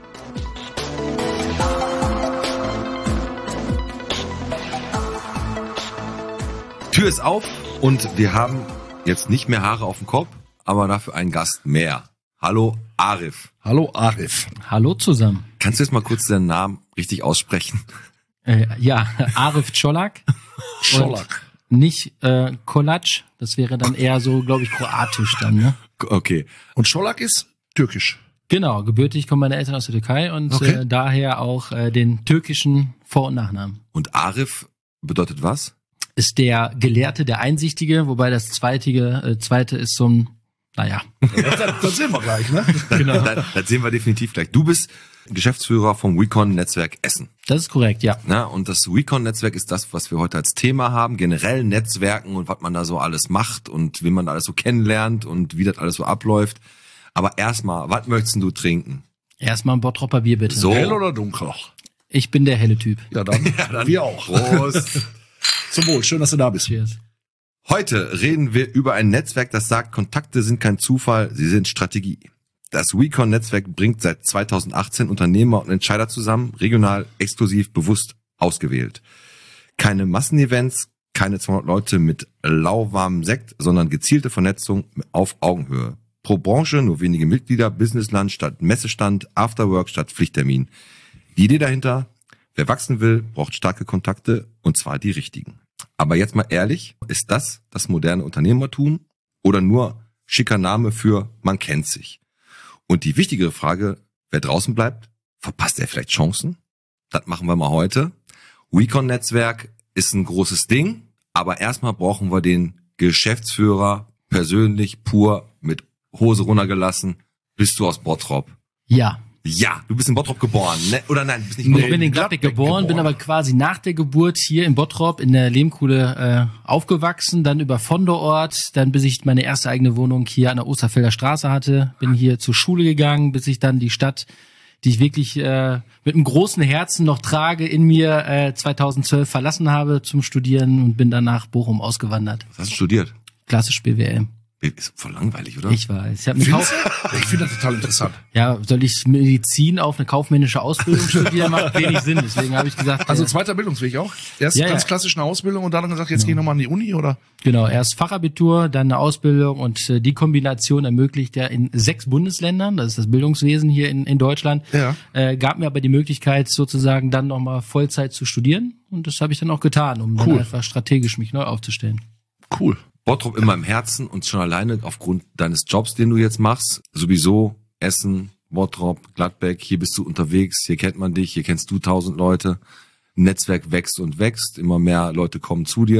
Speaker 3: Tür ist auf und wir haben jetzt nicht mehr Haare auf dem Kopf, aber dafür einen Gast mehr. Hallo Arif.
Speaker 2: Hallo Arif.
Speaker 5: Hallo zusammen.
Speaker 3: Kannst du jetzt mal kurz deinen Namen richtig aussprechen?
Speaker 5: Äh, ja, Arif Colak.
Speaker 2: Scholak.
Speaker 5: Nicht äh, Kolatsch. Das wäre dann eher so, glaube ich, kroatisch dann. Ne?
Speaker 3: Okay.
Speaker 2: Und Scholak ist türkisch.
Speaker 5: Genau, gebürtig kommen meine Eltern aus der Türkei und
Speaker 2: Okay.
Speaker 5: äh, daher auch äh, den türkischen Vor- und Nachnamen.
Speaker 3: Und Arif bedeutet was?
Speaker 5: Ist der Gelehrte, der Einsichtige, wobei das zweite, äh, zweite ist so ein, naja.
Speaker 2: Das, das sehen wir gleich, ne?
Speaker 5: Genau.
Speaker 3: Das, das sehen wir definitiv gleich. Du bist Geschäftsführer vom Wecon-Netzwerk Essen.
Speaker 5: Das ist korrekt, ja.
Speaker 3: Na, und das Wecon-Netzwerk ist das, was wir heute als Thema haben. Generell Netzwerken und was man da so alles macht und wie man da alles so kennenlernt und wie das alles so abläuft. Aber erstmal, was möchtest du trinken?
Speaker 5: Erstmal ein Bottropper Bier, bitte.
Speaker 3: So.
Speaker 2: Hell oder dunkel?
Speaker 5: Ich bin der helle Typ.
Speaker 2: Ja, dann. Wir auch.
Speaker 3: Prost.
Speaker 2: Zum Wohl. Schön, dass du da bist.
Speaker 5: Cheers.
Speaker 3: Heute reden wir über ein Netzwerk, das sagt, Kontakte sind kein Zufall, sie sind Strategie. Das Wecon-Netzwerk bringt seit zweitausendachtzehn Unternehmer und Entscheider zusammen, regional, exklusiv, bewusst ausgewählt. Keine Massenevents, keine zweihundert Leute mit lauwarmem Sekt, sondern gezielte Vernetzung auf Augenhöhe. Pro Branche nur wenige Mitglieder, Businessland statt Messestand, Afterwork statt Pflichttermin. Die Idee dahinter: Wer wachsen will, braucht starke Kontakte, und zwar die richtigen. Aber jetzt mal ehrlich, ist das das moderne Unternehmertum oder nur schicker Name für man kennt sich? Und die wichtigere Frage, wer draußen bleibt, verpasst er vielleicht Chancen? Das machen wir mal heute. Wecon-Netzwerk ist ein großes Ding, aber erstmal brauchen wir den Geschäftsführer persönlich, pur, mit Hose runtergelassen. Bist du aus Bottrop?
Speaker 5: Ja.
Speaker 3: Ja, du bist in Bottrop geboren, ne? Oder nein, du bist nicht
Speaker 2: Nee.
Speaker 3: Bottrop.
Speaker 5: Ich bin in Gladbeck geboren, bin aber quasi nach der Geburt hier in Bottrop in der Lehmkuhle äh, aufgewachsen, dann über Vonderort, dann bis ich meine erste eigene Wohnung hier an der Osterfelder Straße hatte, bin hier zur Schule gegangen, bis ich dann die Stadt, die ich wirklich äh, mit einem großen Herzen noch trage, in mir äh, zweitausendzwölf verlassen habe zum Studieren und bin dann nach Bochum ausgewandert.
Speaker 3: Was hast du studiert?
Speaker 5: Klassisch B W L.
Speaker 3: Ist voll langweilig, oder?
Speaker 5: Ich weiß. Ich habe eine
Speaker 2: Findest
Speaker 5: Kauf
Speaker 2: du? Ich finde das total interessant.
Speaker 5: ja, soll ich Medizin auf eine kaufmännische Ausbildung studieren? Macht wenig Sinn. Deswegen habe ich gesagt,
Speaker 2: Also
Speaker 5: äh,
Speaker 2: zweiter Bildungsweg auch. Erst
Speaker 5: Ja,
Speaker 2: ganz
Speaker 5: ja.
Speaker 2: klassisch eine Ausbildung und dann gesagt, jetzt gehe ich nochmal an die Uni, oder?
Speaker 5: genau, erst Fachabitur, dann eine Ausbildung und äh, die Kombination ermöglicht ja in sechs Bundesländern, das ist das Bildungswesen hier in, in Deutschland,
Speaker 2: Ja.
Speaker 5: äh, gab mir aber die Möglichkeit sozusagen dann nochmal Vollzeit zu studieren und das habe ich dann auch getan, um
Speaker 2: Cool.
Speaker 5: dann einfach strategisch mich neu aufzustellen.
Speaker 2: Cool.
Speaker 3: Bottrop immer im Herzen und schon alleine aufgrund deines Jobs, den du jetzt machst, sowieso Essen, Bottrop, Gladbeck, hier bist du unterwegs, hier kennt man dich, hier kennst du tausend Leute, Netzwerk wächst und wächst, immer mehr Leute kommen zu dir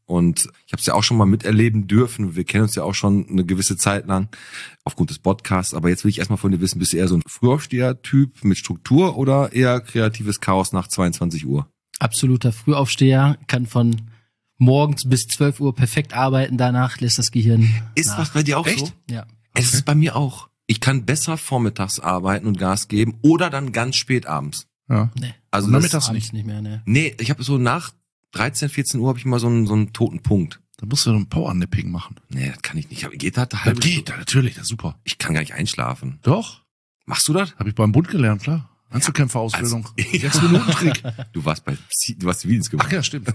Speaker 3: Und ich habe es ja auch schon mal miterleben dürfen. Wir kennen uns ja auch schon eine gewisse Zeit lang aufgrund des Podcasts. Aber jetzt will ich erstmal von dir wissen, bist du eher so ein Frühaufsteher-Typ mit Struktur oder eher kreatives Chaos nach zweiundzwanzig Uhr?
Speaker 5: Absoluter Frühaufsteher, kann von morgens bis zwölf Uhr perfekt arbeiten, danach lässt das Gehirn
Speaker 3: Ist
Speaker 5: nach.
Speaker 3: was bei dir auch
Speaker 2: Echt?
Speaker 3: so?
Speaker 5: Ja.
Speaker 3: Es ist bei mir auch. Ich kann besser vormittags arbeiten und Gas geben oder dann ganz spät abends.
Speaker 2: Ja.
Speaker 5: Nee,
Speaker 3: Also
Speaker 2: Und
Speaker 3: das,
Speaker 2: nachmittags
Speaker 5: abends nicht mehr, ne.
Speaker 3: nee, ich habe so nach dreizehn, vierzehn Uhr habe ich mal so einen, so einen toten Punkt.
Speaker 2: Da musst du ein Powernapping machen.
Speaker 3: Nee, das kann ich nicht. Aber geht das?
Speaker 2: Das
Speaker 3: Halbe
Speaker 2: geht,
Speaker 3: Stunde?
Speaker 2: ja, natürlich, das ist super.
Speaker 3: Ich kann gar nicht einschlafen.
Speaker 2: Doch,
Speaker 3: Machst du das?
Speaker 2: habe ich beim Bund gelernt, klar. Einzelkämpferausbildung.
Speaker 3: Also-
Speaker 2: Sechs Minuten Trick.
Speaker 3: Du warst bei Zi- du warst Zivildienst
Speaker 2: Ach
Speaker 3: gemacht.
Speaker 2: ja, stimmt.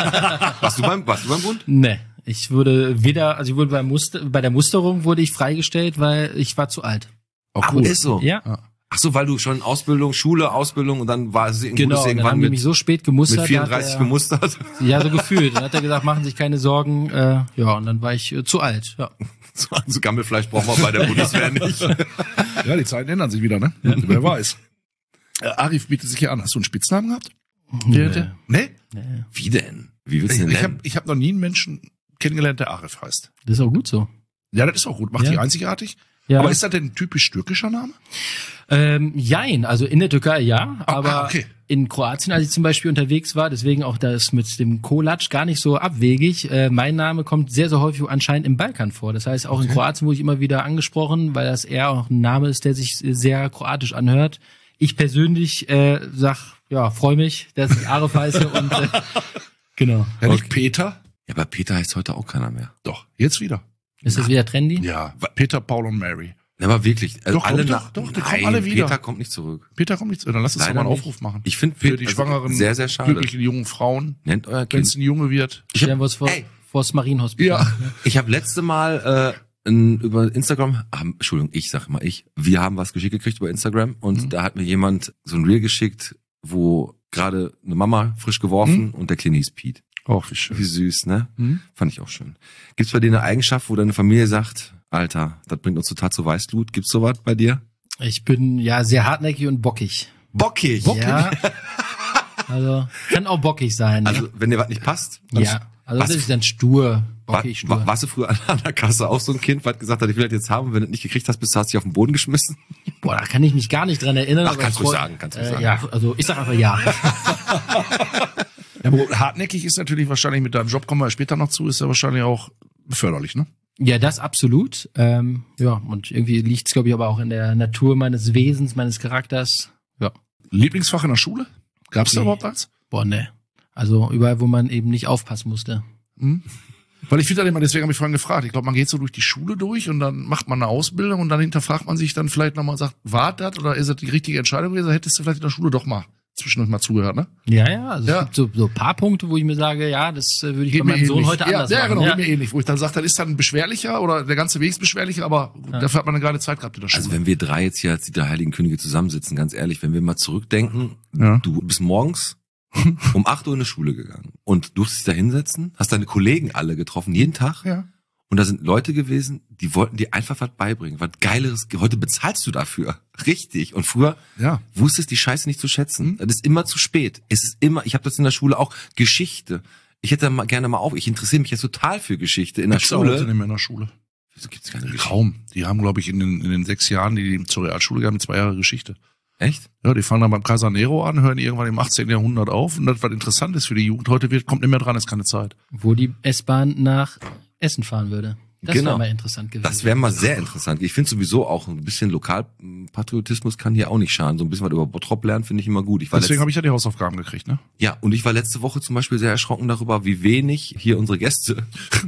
Speaker 3: Warst du beim warst du beim Bund?
Speaker 5: Nee, ich wurde weder, also ich wurde bei, Muster, bei der Musterung wurde ich freigestellt, weil ich war zu alt.
Speaker 2: Auch
Speaker 3: Ach,
Speaker 2: cool.
Speaker 3: ist so.
Speaker 5: Ja,
Speaker 3: Ach so, weil du schon Ausbildung, Schule, Ausbildung und dann war es
Speaker 5: genau.
Speaker 3: wurdest du
Speaker 5: Dann
Speaker 3: irgendwann
Speaker 5: haben die
Speaker 3: mit,
Speaker 5: mich so spät gemustert.
Speaker 3: mit vierunddreißig
Speaker 5: da hat er,
Speaker 3: gemustert.
Speaker 5: Ja, so gefühlt. Dann hat er gesagt, machen Sie sich keine Sorgen. Äh, ja, und dann war ich äh, zu alt. Ja.
Speaker 3: So, so Gammelfleisch brauchen wir bei der Bundeswehr nicht.
Speaker 2: Ja, die Zeiten ändern sich wieder, ne? Wer weiß. Äh, Arif bietet sich hier an. Hast du einen Spitznamen gehabt?
Speaker 5: Nee.
Speaker 2: Nee?
Speaker 5: Nee.
Speaker 3: Wie denn? Wie willst
Speaker 2: Ich,
Speaker 3: du denn
Speaker 2: ich habe
Speaker 3: nennen?
Speaker 2: ich hab noch nie einen Menschen kennengelernt, der Arif heißt.
Speaker 5: Das ist auch gut so.
Speaker 2: Ja, das ist auch gut. Macht
Speaker 5: Ja.
Speaker 2: dich einzigartig.
Speaker 5: Ja.
Speaker 2: Aber ist das denn ein typisch türkischer Name?
Speaker 5: Ähm, jein, also in der Türkei ja,
Speaker 2: Ah,
Speaker 5: aber
Speaker 2: ah, okay.
Speaker 5: in Kroatien, als ich zum Beispiel unterwegs war, deswegen auch das mit dem Kolac gar nicht so abwegig. Äh, mein Name kommt sehr, sehr häufig anscheinend im Balkan vor. Das heißt, auch in Kroatien wurde ich immer wieder angesprochen, weil das eher auch ein Name ist, der sich sehr kroatisch anhört. Ich persönlich äh, sag, ja, freue mich, dass ich Arif heiße und äh, genau.
Speaker 2: Ja, nicht Peter?
Speaker 3: Ja, aber Peter heißt heute auch keiner mehr.
Speaker 2: Doch, jetzt wieder.
Speaker 5: Ist das wieder trendy?
Speaker 2: Ja, Peter, Paul und Mary.
Speaker 3: Ja, aber wirklich, also
Speaker 2: Doch,
Speaker 3: alle
Speaker 2: kommt
Speaker 3: nach,
Speaker 2: doch, doch, die
Speaker 3: nein,
Speaker 2: kommen alle wieder.
Speaker 3: Peter kommt nicht zurück.
Speaker 2: Peter kommt nicht. Dann lass uns doch
Speaker 3: Leider
Speaker 2: mal einen
Speaker 3: nicht.
Speaker 2: Aufruf machen.
Speaker 3: Ich finde
Speaker 2: Für
Speaker 3: Pet-
Speaker 2: die
Speaker 3: also
Speaker 2: schwangeren,
Speaker 3: sehr, sehr schade.
Speaker 2: glücklichen jungen Frauen.
Speaker 3: Nennt euer
Speaker 2: Wenn es
Speaker 3: Kind.
Speaker 2: ein Junge wird.
Speaker 5: Stellen wir uns vor,
Speaker 3: Ey.
Speaker 5: vor das Marienhospital.
Speaker 2: Ja.
Speaker 3: Ich habe letzte Mal äh, ein, über Instagram, ah, Entschuldigung, ich sag mal ich, wir haben was geschickt gekriegt über Instagram und
Speaker 2: Mhm.
Speaker 3: da hat mir jemand so ein Reel geschickt, wo gerade eine Mama frisch geworfen
Speaker 2: Mhm.
Speaker 3: und der Kleine hieß Pete.
Speaker 2: Oh, wie
Speaker 3: Wie
Speaker 2: schön.
Speaker 3: süß, ne?
Speaker 2: Mhm.
Speaker 3: Fand ich auch schön. Gibt's bei dir eine Eigenschaft, wo deine Familie sagt, Alter, das bringt uns total zu Weißglut? Gibt's sowas bei dir?
Speaker 5: Ich bin ja sehr hartnäckig und bockig.
Speaker 3: Bockig!
Speaker 5: Ja. Also kann auch bockig sein. Ne?
Speaker 3: Also, wenn dir was nicht passt, dann
Speaker 5: ja. Also
Speaker 3: was-
Speaker 5: das ist dann stur,
Speaker 3: war,
Speaker 5: bockig, stur.
Speaker 3: war, warst du früher an der Kasse auch so ein Kind, was gesagt hat, ich will das jetzt haben, und wenn du das nicht gekriegt hast, bist du hast dich auf den Boden geschmissen?
Speaker 5: Boah, da kann ich mich gar nicht dran erinnern.
Speaker 3: Ach,
Speaker 5: aber
Speaker 3: kannst
Speaker 5: ich
Speaker 3: ruhig
Speaker 5: freu-
Speaker 3: sagen, kannst ruhig
Speaker 5: äh,
Speaker 3: sagen.
Speaker 5: Ja, also ich sag einfach ja.
Speaker 2: Ja, aber hartnäckig ist natürlich wahrscheinlich mit deinem Job, kommen wir später noch zu, ist ja wahrscheinlich auch förderlich, ne?
Speaker 5: Ja, das absolut. Ähm, ja, und irgendwie liegt's, glaube ich, aber auch in der Natur meines Wesens, meines Charakters. Ja.
Speaker 2: Lieblingsfach in der Schule? Gab's da
Speaker 5: Nee.
Speaker 2: überhaupt eins?
Speaker 5: Boah, ne. Also überall, wo man eben nicht aufpassen musste.
Speaker 2: Hm? Weil ich finde halt immer, deswegen habe ich vorhin gefragt, ich glaube, man geht so durch die Schule durch und dann macht man eine Ausbildung und dann hinterfragt man sich dann vielleicht nochmal und sagt, war das oder ist das die richtige Entscheidung gewesen? Hättest du vielleicht in der Schule doch mal zwischendurch mal zugehört, ne?
Speaker 5: Ja, ja. Also
Speaker 2: Ja.
Speaker 5: es gibt so, so ein paar Punkte, wo ich mir sage, ja, das äh, würde ich
Speaker 2: Geht
Speaker 5: bei
Speaker 2: mir
Speaker 5: meinem Sohn
Speaker 2: ähnlich.
Speaker 5: heute
Speaker 2: ja,
Speaker 5: anders
Speaker 2: ja,
Speaker 5: machen.
Speaker 2: genau,
Speaker 5: Ja,
Speaker 2: geht mir ähnlich, wo ich dann sage, das ist dann beschwerlicher oder der ganze Weg ist beschwerlicher, aber dafür hat man eine geile Zeit gehabt in der Schule.
Speaker 3: Also wenn wir drei jetzt hier als die drei Heiligen Könige zusammensitzen, ganz ehrlich, wenn wir mal zurückdenken,
Speaker 2: Ja.
Speaker 3: du bist morgens um acht Uhr in die Schule gegangen und durftest dich da hinsetzen, hast deine Kollegen alle getroffen, jeden Tag.
Speaker 2: ja.
Speaker 3: Und da sind Leute gewesen, die wollten dir einfach was beibringen, was Geileres. Heute bezahlst du dafür. Richtig. Und früher
Speaker 2: Ja.
Speaker 3: wusstest die Scheiße nicht zu schätzen. Das ist immer zu spät. Es ist immer, ich habe das in der Schule auch, Geschichte. Ich hätte mal gerne mal auf, ich interessiere mich jetzt total für Geschichte in der
Speaker 2: Gibt's auch heute
Speaker 3: Schule.
Speaker 2: nicht mehr in der Schule.
Speaker 3: Wieso gibt's keine Geschichte?
Speaker 2: Kaum. Die haben, glaube ich, in den, in den sechs Jahren, die die zur Realschule gaben, zwei Jahre Geschichte.
Speaker 3: Echt?
Speaker 2: Ja, die fangen dann beim Kaiser Nero an, hören irgendwann im achtzehnten Jahrhundert auf und das, was interessant ist für die Jugend heute wird, kommt nicht mehr dran, ist keine Zeit.
Speaker 5: wo die S-Bahn nach Essen fahren würde. Das
Speaker 3: Genau.
Speaker 5: wäre mal interessant gewesen.
Speaker 3: Das wäre mal sehr interessant. Ich finde sowieso auch ein bisschen Lokalpatriotismus kann hier auch nicht schaden. So ein bisschen was über Bottrop lernen finde ich immer gut. Ich war
Speaker 2: Deswegen
Speaker 3: letzt-
Speaker 2: habe ich ja die Hausaufgaben gekriegt, ne?
Speaker 3: Ja, und ich war letzte Woche zum Beispiel sehr erschrocken darüber, wie wenig hier unsere Gäste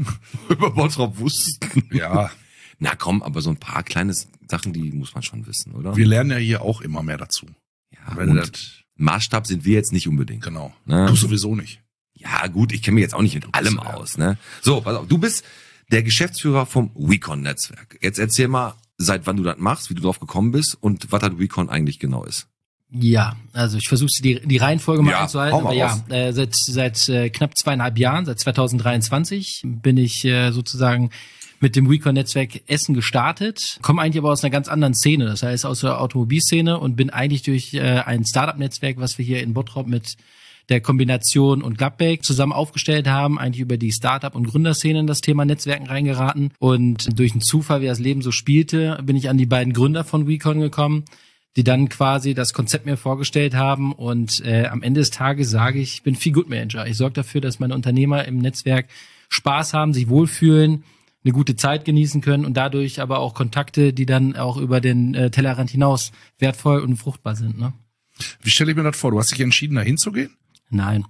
Speaker 3: über Bottrop wussten.
Speaker 2: Ja.
Speaker 3: Na komm, aber so ein paar kleine Sachen, die muss man schon wissen, oder?
Speaker 2: Wir lernen ja hier auch immer mehr dazu.
Speaker 3: ja,
Speaker 2: Wenn
Speaker 3: und
Speaker 2: das,
Speaker 3: Maßstab sind wir jetzt nicht unbedingt.
Speaker 2: genau.
Speaker 3: Ne?
Speaker 2: Du sowieso nicht.
Speaker 3: Ja, gut, ich kenne mich jetzt auch nicht mit allem
Speaker 2: ja.
Speaker 3: aus. Ne? So, pass auf, du bist der Geschäftsführer vom WeCon-Netzwerk. Jetzt erzähl mal, seit wann du das machst, wie du drauf gekommen bist und was das WeCon eigentlich genau ist.
Speaker 5: Ja, also ich versuche die, die Reihenfolge mal
Speaker 3: Ja,
Speaker 5: einzuhalten,
Speaker 3: hau mal
Speaker 5: aber ja,
Speaker 3: raus.
Speaker 5: äh, seit seit äh, knapp zweieinhalb Jahren, seit zweitausenddreiundzwanzig bin ich äh, sozusagen mit dem WeCon-Netzwerk Essen gestartet, komme eigentlich aber aus einer ganz anderen Szene, das heißt aus der Automobilszene und bin eigentlich durch äh, ein Startup-Netzwerk, was wir hier in Bottrop mit der Kombination und Gladbeck zusammen aufgestellt haben, eigentlich über die Startup- und Gründerszene in das Thema Netzwerken reingeraten. Und durch einen Zufall, wie das Leben so spielte, bin ich an die beiden Gründer von WeCon gekommen, die dann quasi das Konzept mir vorgestellt haben. Und äh, am Ende des Tages sage ich, ich bin Feel-Good-Manager. Ich sorge dafür, dass meine Unternehmer im Netzwerk Spaß haben, sich wohlfühlen, eine gute Zeit genießen können und dadurch aber auch Kontakte, die dann auch über den äh, Tellerrand hinaus wertvoll und fruchtbar sind. Ne?
Speaker 2: Wie stelle ich mir das vor? Du hast dich entschieden, da hinzugehen?
Speaker 5: Nein.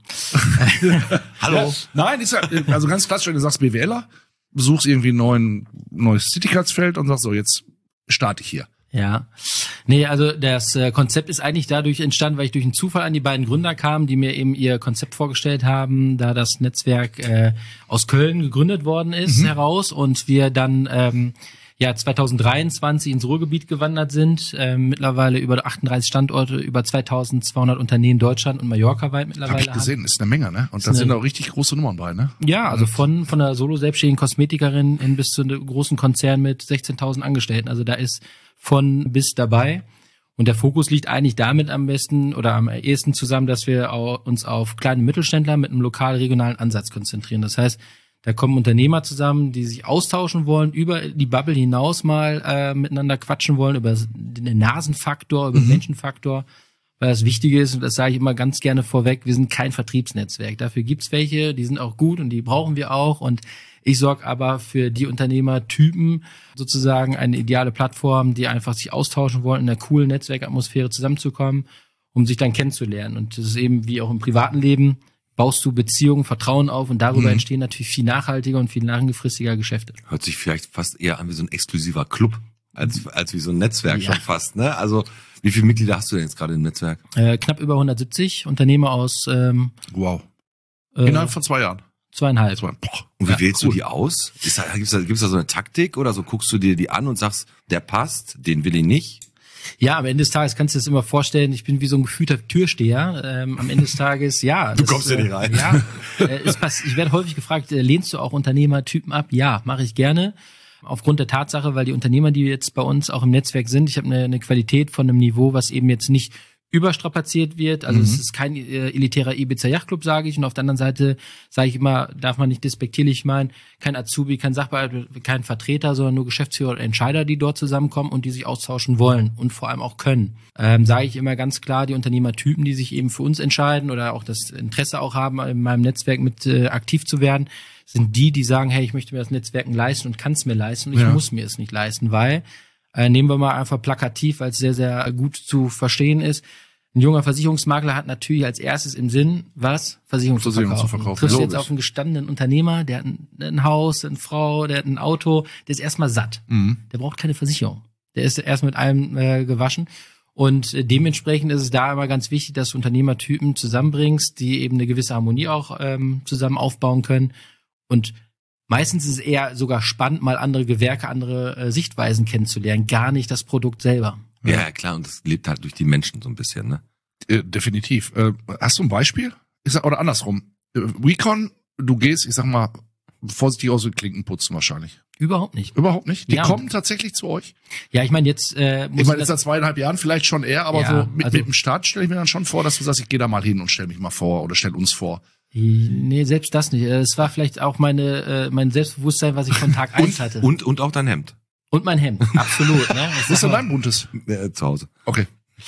Speaker 2: Hallo? Ja, nein, ist ja, also ganz klassisch, wenn du sagst BWLer, besuchst irgendwie ein neuen, neues Citycards-Feld und sagst so, jetzt starte ich hier.
Speaker 5: Ja, nee, also das äh, Konzept ist eigentlich dadurch entstanden, weil ich durch einen Zufall an die beiden Gründer kam, die mir eben ihr Konzept vorgestellt haben, da das Netzwerk äh, aus Köln gegründet worden ist, mhm. heraus und wir dann ähm, ja zwanzig dreiundzwanzig ins Ruhrgebiet gewandert sind, äh, mittlerweile über achtunddreißig Standorte, über zweitausendzweihundert Unternehmen Deutschland und Mallorca weit mittlerweile.
Speaker 2: Hab ich gesehen, haben. Ist eine Menge, ne? Und da sind auch richtig große Nummern bei, ne?
Speaker 5: Ja, also von von einer solo-selbstständigen Kosmetikerin hin bis zu einem großen Konzern mit sechzehntausend Angestellten, also da ist von bis dabei. Und der Fokus liegt eigentlich damit am besten oder am ehesten zusammen, dass wir uns auf kleine Mittelständler mit einem lokal-regionalen Ansatz konzentrieren. Das heißt, da kommen Unternehmer zusammen, die sich austauschen wollen, über die Bubble hinaus mal äh, miteinander quatschen wollen, über den Nasenfaktor, über den mhm. Menschenfaktor. Weil das Wichtige ist, und das sage ich immer ganz gerne vorweg, wir sind kein Vertriebsnetzwerk. Dafür gibt's welche, die sind auch gut und die brauchen wir auch. Und ich sorge aber für die Unternehmertypen sozusagen eine ideale Plattform, die einfach sich austauschen wollen, in einer coolen Netzwerkatmosphäre zusammenzukommen, um sich dann kennenzulernen. Und das ist eben wie auch im privaten Leben, baust du Beziehungen, Vertrauen auf und darüber mhm. entstehen natürlich viel nachhaltiger und viel langfristiger Geschäfte.
Speaker 3: Hört sich vielleicht fast eher an wie so ein exklusiver Club, als als wie so ein Netzwerk ja. schon fast, ne? Also wie viele Mitglieder hast du denn jetzt gerade im Netzwerk?
Speaker 5: Äh, knapp über hundertsiebzig Unternehmer aus ähm,
Speaker 2: wow. Innerhalb äh, von zwei Jahren.
Speaker 5: Zweieinhalb.
Speaker 2: Zwei.
Speaker 3: Und wie
Speaker 5: ja,
Speaker 3: wählst
Speaker 5: cool.
Speaker 3: du die aus? Ist da, gibt's da, gibt's da so eine Taktik oder so guckst du dir die an und sagst, der passt, den will ich nicht?
Speaker 5: Ja, am Ende des Tages kannst du dir das immer vorstellen, ich bin wie so ein gefühlter Türsteher. Ähm, am Ende des Tages, ja.
Speaker 3: Du kommst ja nicht rein.
Speaker 5: Ja, äh, ist pass- ich werde häufig gefragt, äh, lehnst du auch Unternehmertypen ab? Ja, mache ich gerne. Aufgrund der Tatsache, weil die Unternehmer, die jetzt bei uns auch im Netzwerk sind, ich habe eine, eine Qualität von einem Niveau, was eben jetzt nicht überstrapaziert wird. Also mhm. es ist kein äh, elitärer Ibiza-Yachtclub, sage ich. Und auf der anderen Seite sage ich immer, darf man nicht despektierlich meinen, kein Azubi, kein Sachbearbeiter, kein Vertreter, sondern nur Geschäftsführer und Entscheider, die dort zusammenkommen und die sich austauschen wollen und vor allem auch können. Ähm, sage ich immer ganz klar, die Unternehmertypen, die sich eben für uns entscheiden oder auch das Interesse auch haben, in meinem Netzwerk mit äh, aktiv zu werden, sind die, die sagen, hey, ich möchte mir das Netzwerken leisten und kann es mir leisten und ich
Speaker 2: ja.
Speaker 5: muss mir es nicht leisten, weil Äh, nehmen wir mal einfach plakativ, weil es sehr, sehr gut zu verstehen ist. Ein junger Versicherungsmakler hat natürlich als erstes im Sinn, was? Versicherung,
Speaker 2: Versicherung
Speaker 5: zu verkaufen.
Speaker 2: zu verkaufen.
Speaker 5: Triffst du
Speaker 2: Logisch.
Speaker 5: jetzt auf einen gestandenen Unternehmer, der hat ein, ein Haus, eine Frau, der hat ein Auto, der ist erstmal satt.
Speaker 2: Mhm.
Speaker 5: Der braucht keine Versicherung. Der ist erst mit allem äh, gewaschen. Und äh, dementsprechend ist es da immer ganz wichtig, dass du Unternehmertypen zusammenbringst, die eben eine gewisse Harmonie auch ähm, zusammen aufbauen können. Und meistens ist es eher sogar spannend, mal andere Gewerke, andere äh, Sichtweisen kennenzulernen, gar nicht das Produkt selber.
Speaker 3: Ja, ja, klar, und das lebt halt durch die Menschen so ein bisschen, ne?
Speaker 2: Äh, definitiv. Äh, hast du ein Beispiel? Ich sag, oder andersrum. Äh, WeCon, du gehst, ich sag mal, vorsichtig aus den Klinken putzen wahrscheinlich.
Speaker 5: Überhaupt nicht.
Speaker 2: Überhaupt nicht? Die
Speaker 5: Ja.
Speaker 2: kommen tatsächlich zu euch?
Speaker 5: Ja, ich meine, jetzt äh, muss
Speaker 2: Ich meine,
Speaker 5: das-
Speaker 2: jetzt seit zweieinhalb Jahren vielleicht schon eher, aber
Speaker 5: Ja,
Speaker 2: so mit,
Speaker 5: also-
Speaker 2: mit dem Start stelle ich mir dann schon vor, dass du sagst, ich gehe da mal hin und stell mich mal vor oder stell uns vor.
Speaker 5: Nee, selbst das nicht. Es war vielleicht auch meine äh, mein Selbstbewusstsein, was ich von Tag eins hatte.
Speaker 3: Und, und auch dein Hemd.
Speaker 5: Und mein Hemd, absolut. Ne? Das
Speaker 2: Wo ist denn
Speaker 5: aber-
Speaker 2: dein buntes?
Speaker 3: Äh, zu Hause.
Speaker 2: Okay.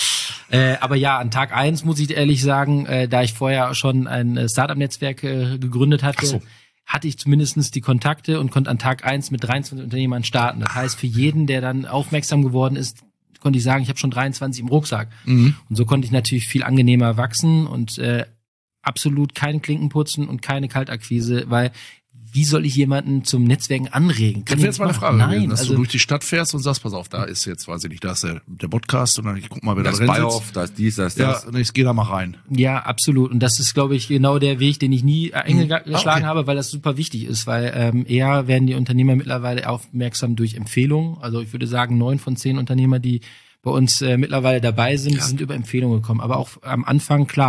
Speaker 5: Äh, aber ja, an Tag eins muss ich ehrlich sagen, äh, da ich vorher schon ein äh, Startup-Netzwerk äh, gegründet hatte,
Speaker 2: Ach so.
Speaker 5: hatte ich zumindestens die Kontakte und konnte an Tag eins mit dreiundzwanzig Unternehmern starten. Das heißt, für jeden, der dann aufmerksam geworden ist, konnte ich sagen, ich habe schon dreiundzwanzig im Rucksack.
Speaker 2: Mhm.
Speaker 5: Und so konnte ich natürlich viel angenehmer wachsen und äh, absolut kein Klinkenputzen und keine Kaltakquise, weil wie soll ich jemanden zum Netzwerken anregen?
Speaker 2: Das wäre jetzt mal eine Frage
Speaker 5: Nein,
Speaker 2: gewesen, dass
Speaker 5: also
Speaker 2: du durch die Stadt fährst und sagst, pass auf, da ist jetzt, weiß ich nicht, da ist der, der Podcast und dann ich guck mal, wer
Speaker 3: Da
Speaker 2: da
Speaker 3: ist
Speaker 2: drin
Speaker 3: Bioff,
Speaker 2: sitzt.
Speaker 3: da ist dies, da ist
Speaker 2: Ja,
Speaker 3: das.
Speaker 2: und ich gehe da mal rein.
Speaker 5: ja, absolut. Und das ist, glaube ich, genau der Weg, den ich nie eingeschlagen
Speaker 2: Ah, okay.
Speaker 5: habe, weil das super wichtig ist, weil ähm, eher werden die Unternehmer mittlerweile aufmerksam durch Empfehlungen. Also ich würde sagen, neun von zehn Unternehmer, die bei uns äh, mittlerweile dabei sind,
Speaker 3: Ja.
Speaker 5: sind über Empfehlungen gekommen. Aber auch am Anfang, klar,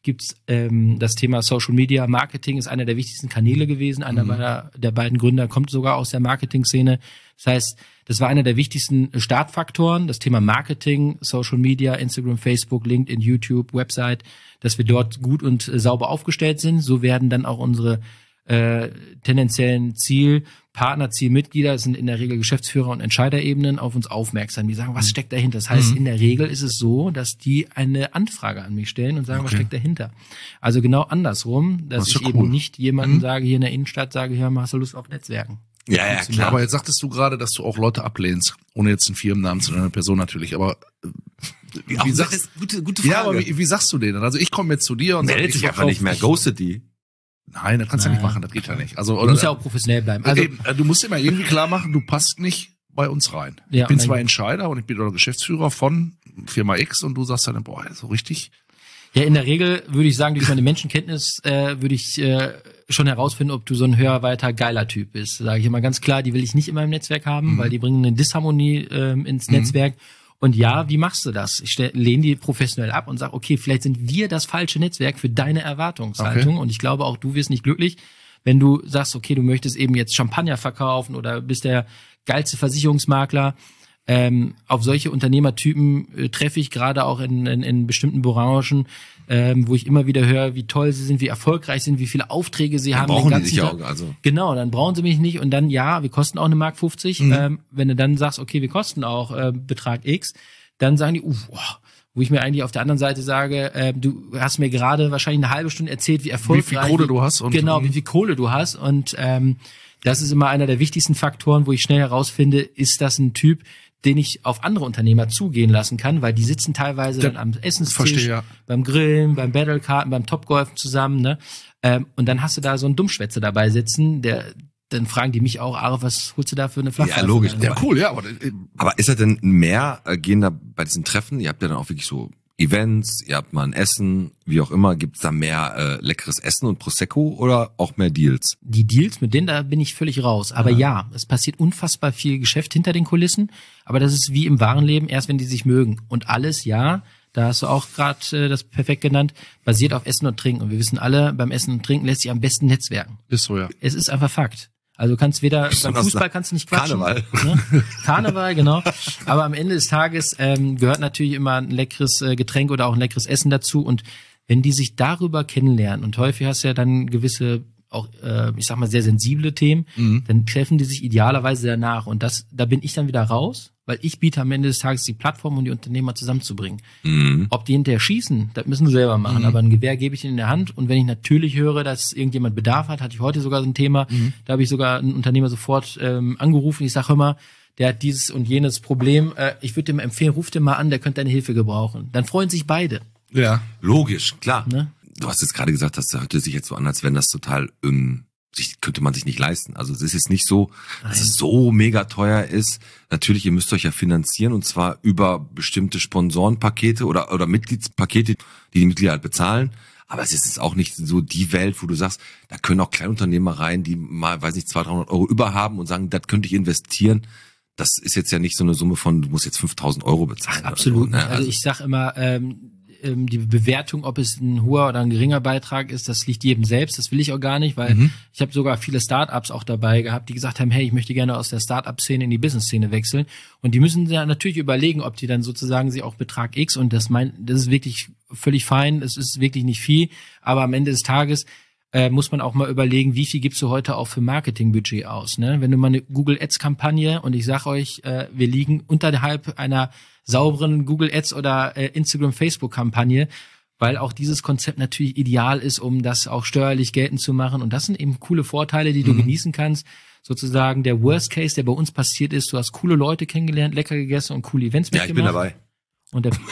Speaker 5: gibt's ähm, das Thema Social Media Marketing ist einer der wichtigsten Kanäle gewesen. Einer mhm. der, der beiden Gründer kommt sogar aus der Marketing-Szene. Das heißt, das war einer der wichtigsten Startfaktoren, das Thema Marketing, Social Media, Instagram, Facebook, LinkedIn, YouTube, Website, dass wir dort gut und äh, sauber aufgestellt sind. So werden dann auch unsere äh, tendenziellen Zielpartner, Zielmitglieder, das sind in der Regel Geschäftsführer und Entscheiderebenen, auf uns aufmerksam. Die sagen, was steckt dahinter? Das heißt, mhm. in der Regel ist es so, dass die eine Anfrage an mich stellen und sagen, okay. was steckt dahinter? Also genau andersrum, dass
Speaker 2: das
Speaker 5: ich
Speaker 2: ja
Speaker 5: eben
Speaker 2: cool.
Speaker 5: nicht jemanden
Speaker 2: mhm.
Speaker 5: sage, hier in der Innenstadt sage, hier hast du Lust auf Netzwerken.
Speaker 3: Ja, ja, klar.
Speaker 2: Aber jetzt sagtest du gerade, dass du auch Leute ablehnst, ohne jetzt einen Firmennamen zu einer Person natürlich, aber äh, wie,
Speaker 3: Auch
Speaker 2: wie
Speaker 3: das
Speaker 2: sagst
Speaker 3: ist gute, gute Frage.
Speaker 2: Ja, aber wie, wie sagst du denen? Also ich komme jetzt zu dir und sag,
Speaker 3: meldet
Speaker 2: ich
Speaker 3: sich einfach nicht mehr, ghostet die.
Speaker 2: Nein, das kannst du ja nicht
Speaker 5: Nein.
Speaker 2: machen, das geht ja nicht. Also
Speaker 5: Du
Speaker 2: oder,
Speaker 5: musst ja auch professionell bleiben. Also,
Speaker 2: eben, du musst immer irgendwie klar machen, du passt nicht bei uns rein.
Speaker 5: Ja,
Speaker 2: ich bin
Speaker 5: nein.
Speaker 2: zwar Entscheider und ich bin oder Geschäftsführer von Firma X und du sagst dann, boah, so richtig.
Speaker 5: ja, in der Regel würde ich sagen, durch meine Menschenkenntnis äh, würde ich äh, schon herausfinden, ob du so ein höher, weiter, geiler Typ bist. Sage ich immer ganz klar, die will ich nicht in meinem Netzwerk haben, mhm. weil die bringen eine Disharmonie ähm, ins
Speaker 2: Mhm.
Speaker 5: Netzwerk. Und ja, wie machst du das? Ich stell, lehne die professionell ab und sage, okay, vielleicht sind wir das falsche Netzwerk für deine Erwartungshaltung.
Speaker 2: Okay.
Speaker 5: Und ich glaube auch, du wirst nicht glücklich, wenn du sagst, okay, du möchtest eben jetzt Champagner verkaufen oder bist der geilste Versicherungsmakler. Ähm, auf solche Unternehmertypen äh, treffe ich gerade auch in, in, in bestimmten Branchen, ähm, wo ich immer wieder höre, wie toll sie sind, wie erfolgreich sind, wie viele Aufträge sie
Speaker 3: Dann
Speaker 5: haben.
Speaker 3: brauchen
Speaker 5: den
Speaker 3: die sich
Speaker 5: ganzen
Speaker 3: ja
Speaker 5: Tag.
Speaker 3: auch, also.
Speaker 5: Genau, dann brauchen sie mich nicht und dann, ja, wir kosten auch eine Mark fünfzig.
Speaker 2: Mhm.
Speaker 5: Ähm, wenn du dann sagst, okay, wir kosten auch äh, Betrag X, dann sagen die, uff, oh, wo ich mir eigentlich auf der anderen Seite sage, äh, du hast mir gerade wahrscheinlich eine halbe Stunde erzählt, wie erfolgreich...
Speaker 2: Wie viel Kohle du hast. Und,
Speaker 5: Genau, wie viel Kohle du hast und ähm, das ist immer einer der wichtigsten Faktoren, wo ich schnell herausfinde, ist das ein Typ, den ich auf andere Unternehmer zugehen lassen kann, weil die sitzen teilweise
Speaker 2: Der-
Speaker 5: dann am Essenstisch,
Speaker 2: verstehe, ja.
Speaker 5: beim Grillen, beim Battlekarten, beim Topgolfen zusammen, ne? Ähm, und dann hast du da so einen Dummschwätzer dabei sitzen, der dann fragen die mich auch, Ara, was holst du da für eine Flachpfeife?
Speaker 3: Ja, logisch.
Speaker 2: Ja, cool, ja. Aber, äh,
Speaker 3: Aber ist er denn mehr, äh, gehen da bei diesen Treffen, ihr habt ja dann auch wirklich so Events, ihr habt mal ein Essen, wie auch immer, gibt's da mehr äh, leckeres Essen und Prosecco oder auch mehr Deals?
Speaker 5: Die Deals, mit denen da bin ich völlig raus. Aber ja, es passiert unfassbar viel Geschäft hinter den Kulissen. Aber das ist wie im wahren Leben, erst wenn die sich mögen. Und alles, ja, da hast du auch gerade äh, das perfekt genannt, basiert auf Essen und Trinken. Und wir wissen alle, beim Essen und Trinken lässt sich am besten netzwerken.
Speaker 2: ist so, ja.
Speaker 5: Es ist einfach Fakt. Also du kannst weder, beim
Speaker 3: Besonders
Speaker 5: Fußball
Speaker 3: nach
Speaker 5: kannst du nicht quatschen.
Speaker 3: Karneval.
Speaker 5: Ne? Karneval, genau. Aber am Ende des Tages ähm, gehört natürlich immer ein leckeres äh, Getränk oder auch ein leckeres Essen dazu. Und wenn die sich darüber kennenlernen, und häufig hast du ja dann gewisse, auch, äh, ich sag mal, sehr sensible Themen,
Speaker 2: Mhm.
Speaker 5: dann treffen die sich idealerweise danach. Und das, da bin ich dann wieder raus, weil ich biete am Ende des Tages die Plattform, um die Unternehmer zusammenzubringen.
Speaker 3: Mhm.
Speaker 5: Ob die hinterher schießen, das müssen sie selber machen.
Speaker 2: Mhm.
Speaker 5: Aber ein Gewehr gebe ich ihnen in der Hand. Und wenn ich natürlich höre, dass irgendjemand Bedarf hat, hatte ich heute sogar so ein Thema,
Speaker 2: Mhm.
Speaker 5: da habe ich sogar einen Unternehmer sofort ähm, angerufen. Ich sage, hör mal, der hat dieses und jenes Problem. Äh, ich würde dem empfehlen, ruf den mal an, der könnte deine Hilfe gebrauchen. Dann freuen sich beide.
Speaker 2: Ja.
Speaker 3: Logisch, klar.
Speaker 5: Ne?
Speaker 3: Du hast jetzt gerade gesagt, das hörte sich jetzt so an, als wenn das total, ähm, sich, könnte man sich nicht leisten. Also es ist jetzt nicht so, dass
Speaker 5: Nein.
Speaker 3: es so mega teuer ist. Natürlich, ihr müsst euch ja finanzieren und zwar über bestimmte Sponsorenpakete oder, oder Mitgliedspakete, die die Mitglieder halt bezahlen. Aber es ist jetzt auch nicht so die Welt, wo du sagst, da können auch Kleinunternehmer rein, die mal, weiß nicht, zweihundert, dreihundert Euro über haben und sagen, das könnte ich investieren. Das ist jetzt ja nicht so eine Summe von, du musst jetzt fünftausend Euro bezahlen.
Speaker 5: Absolut
Speaker 3: oder so,
Speaker 5: nicht.
Speaker 3: ne?
Speaker 5: Also ich sag immer, ähm, ähm, die Bewertung, ob es ein hoher oder ein geringer Beitrag ist, das liegt jedem selbst. Das will ich auch gar nicht, weil
Speaker 2: Mhm.
Speaker 5: ich habe sogar viele Startups auch dabei gehabt, die gesagt haben, hey, ich möchte gerne aus der Startup-Szene in die Business-Szene wechseln. Und die müssen ja natürlich überlegen, ob die dann sozusagen sie auch Betrag X, und das mein, das ist wirklich völlig fein, es ist wirklich nicht viel, aber am Ende des Tages äh, muss man auch mal überlegen, wie viel gibst du heute auch für Marketingbudget aus. Ne? Wenn du mal eine Google Ads Kampagne, und ich sag euch, äh, wir liegen unterhalb einer sauberen Google Ads oder äh, Instagram Facebook Kampagne, weil auch dieses Konzept natürlich ideal ist, um das auch steuerlich geltend zu machen. Und das sind eben coole Vorteile, die du
Speaker 2: Mhm.
Speaker 5: genießen kannst. Sozusagen der Worst Case, der bei uns passiert ist, du hast coole Leute kennengelernt, lecker gegessen und coole Events
Speaker 3: Ja, ich bin
Speaker 5: mitgemacht.
Speaker 3: dabei.
Speaker 5: Und der,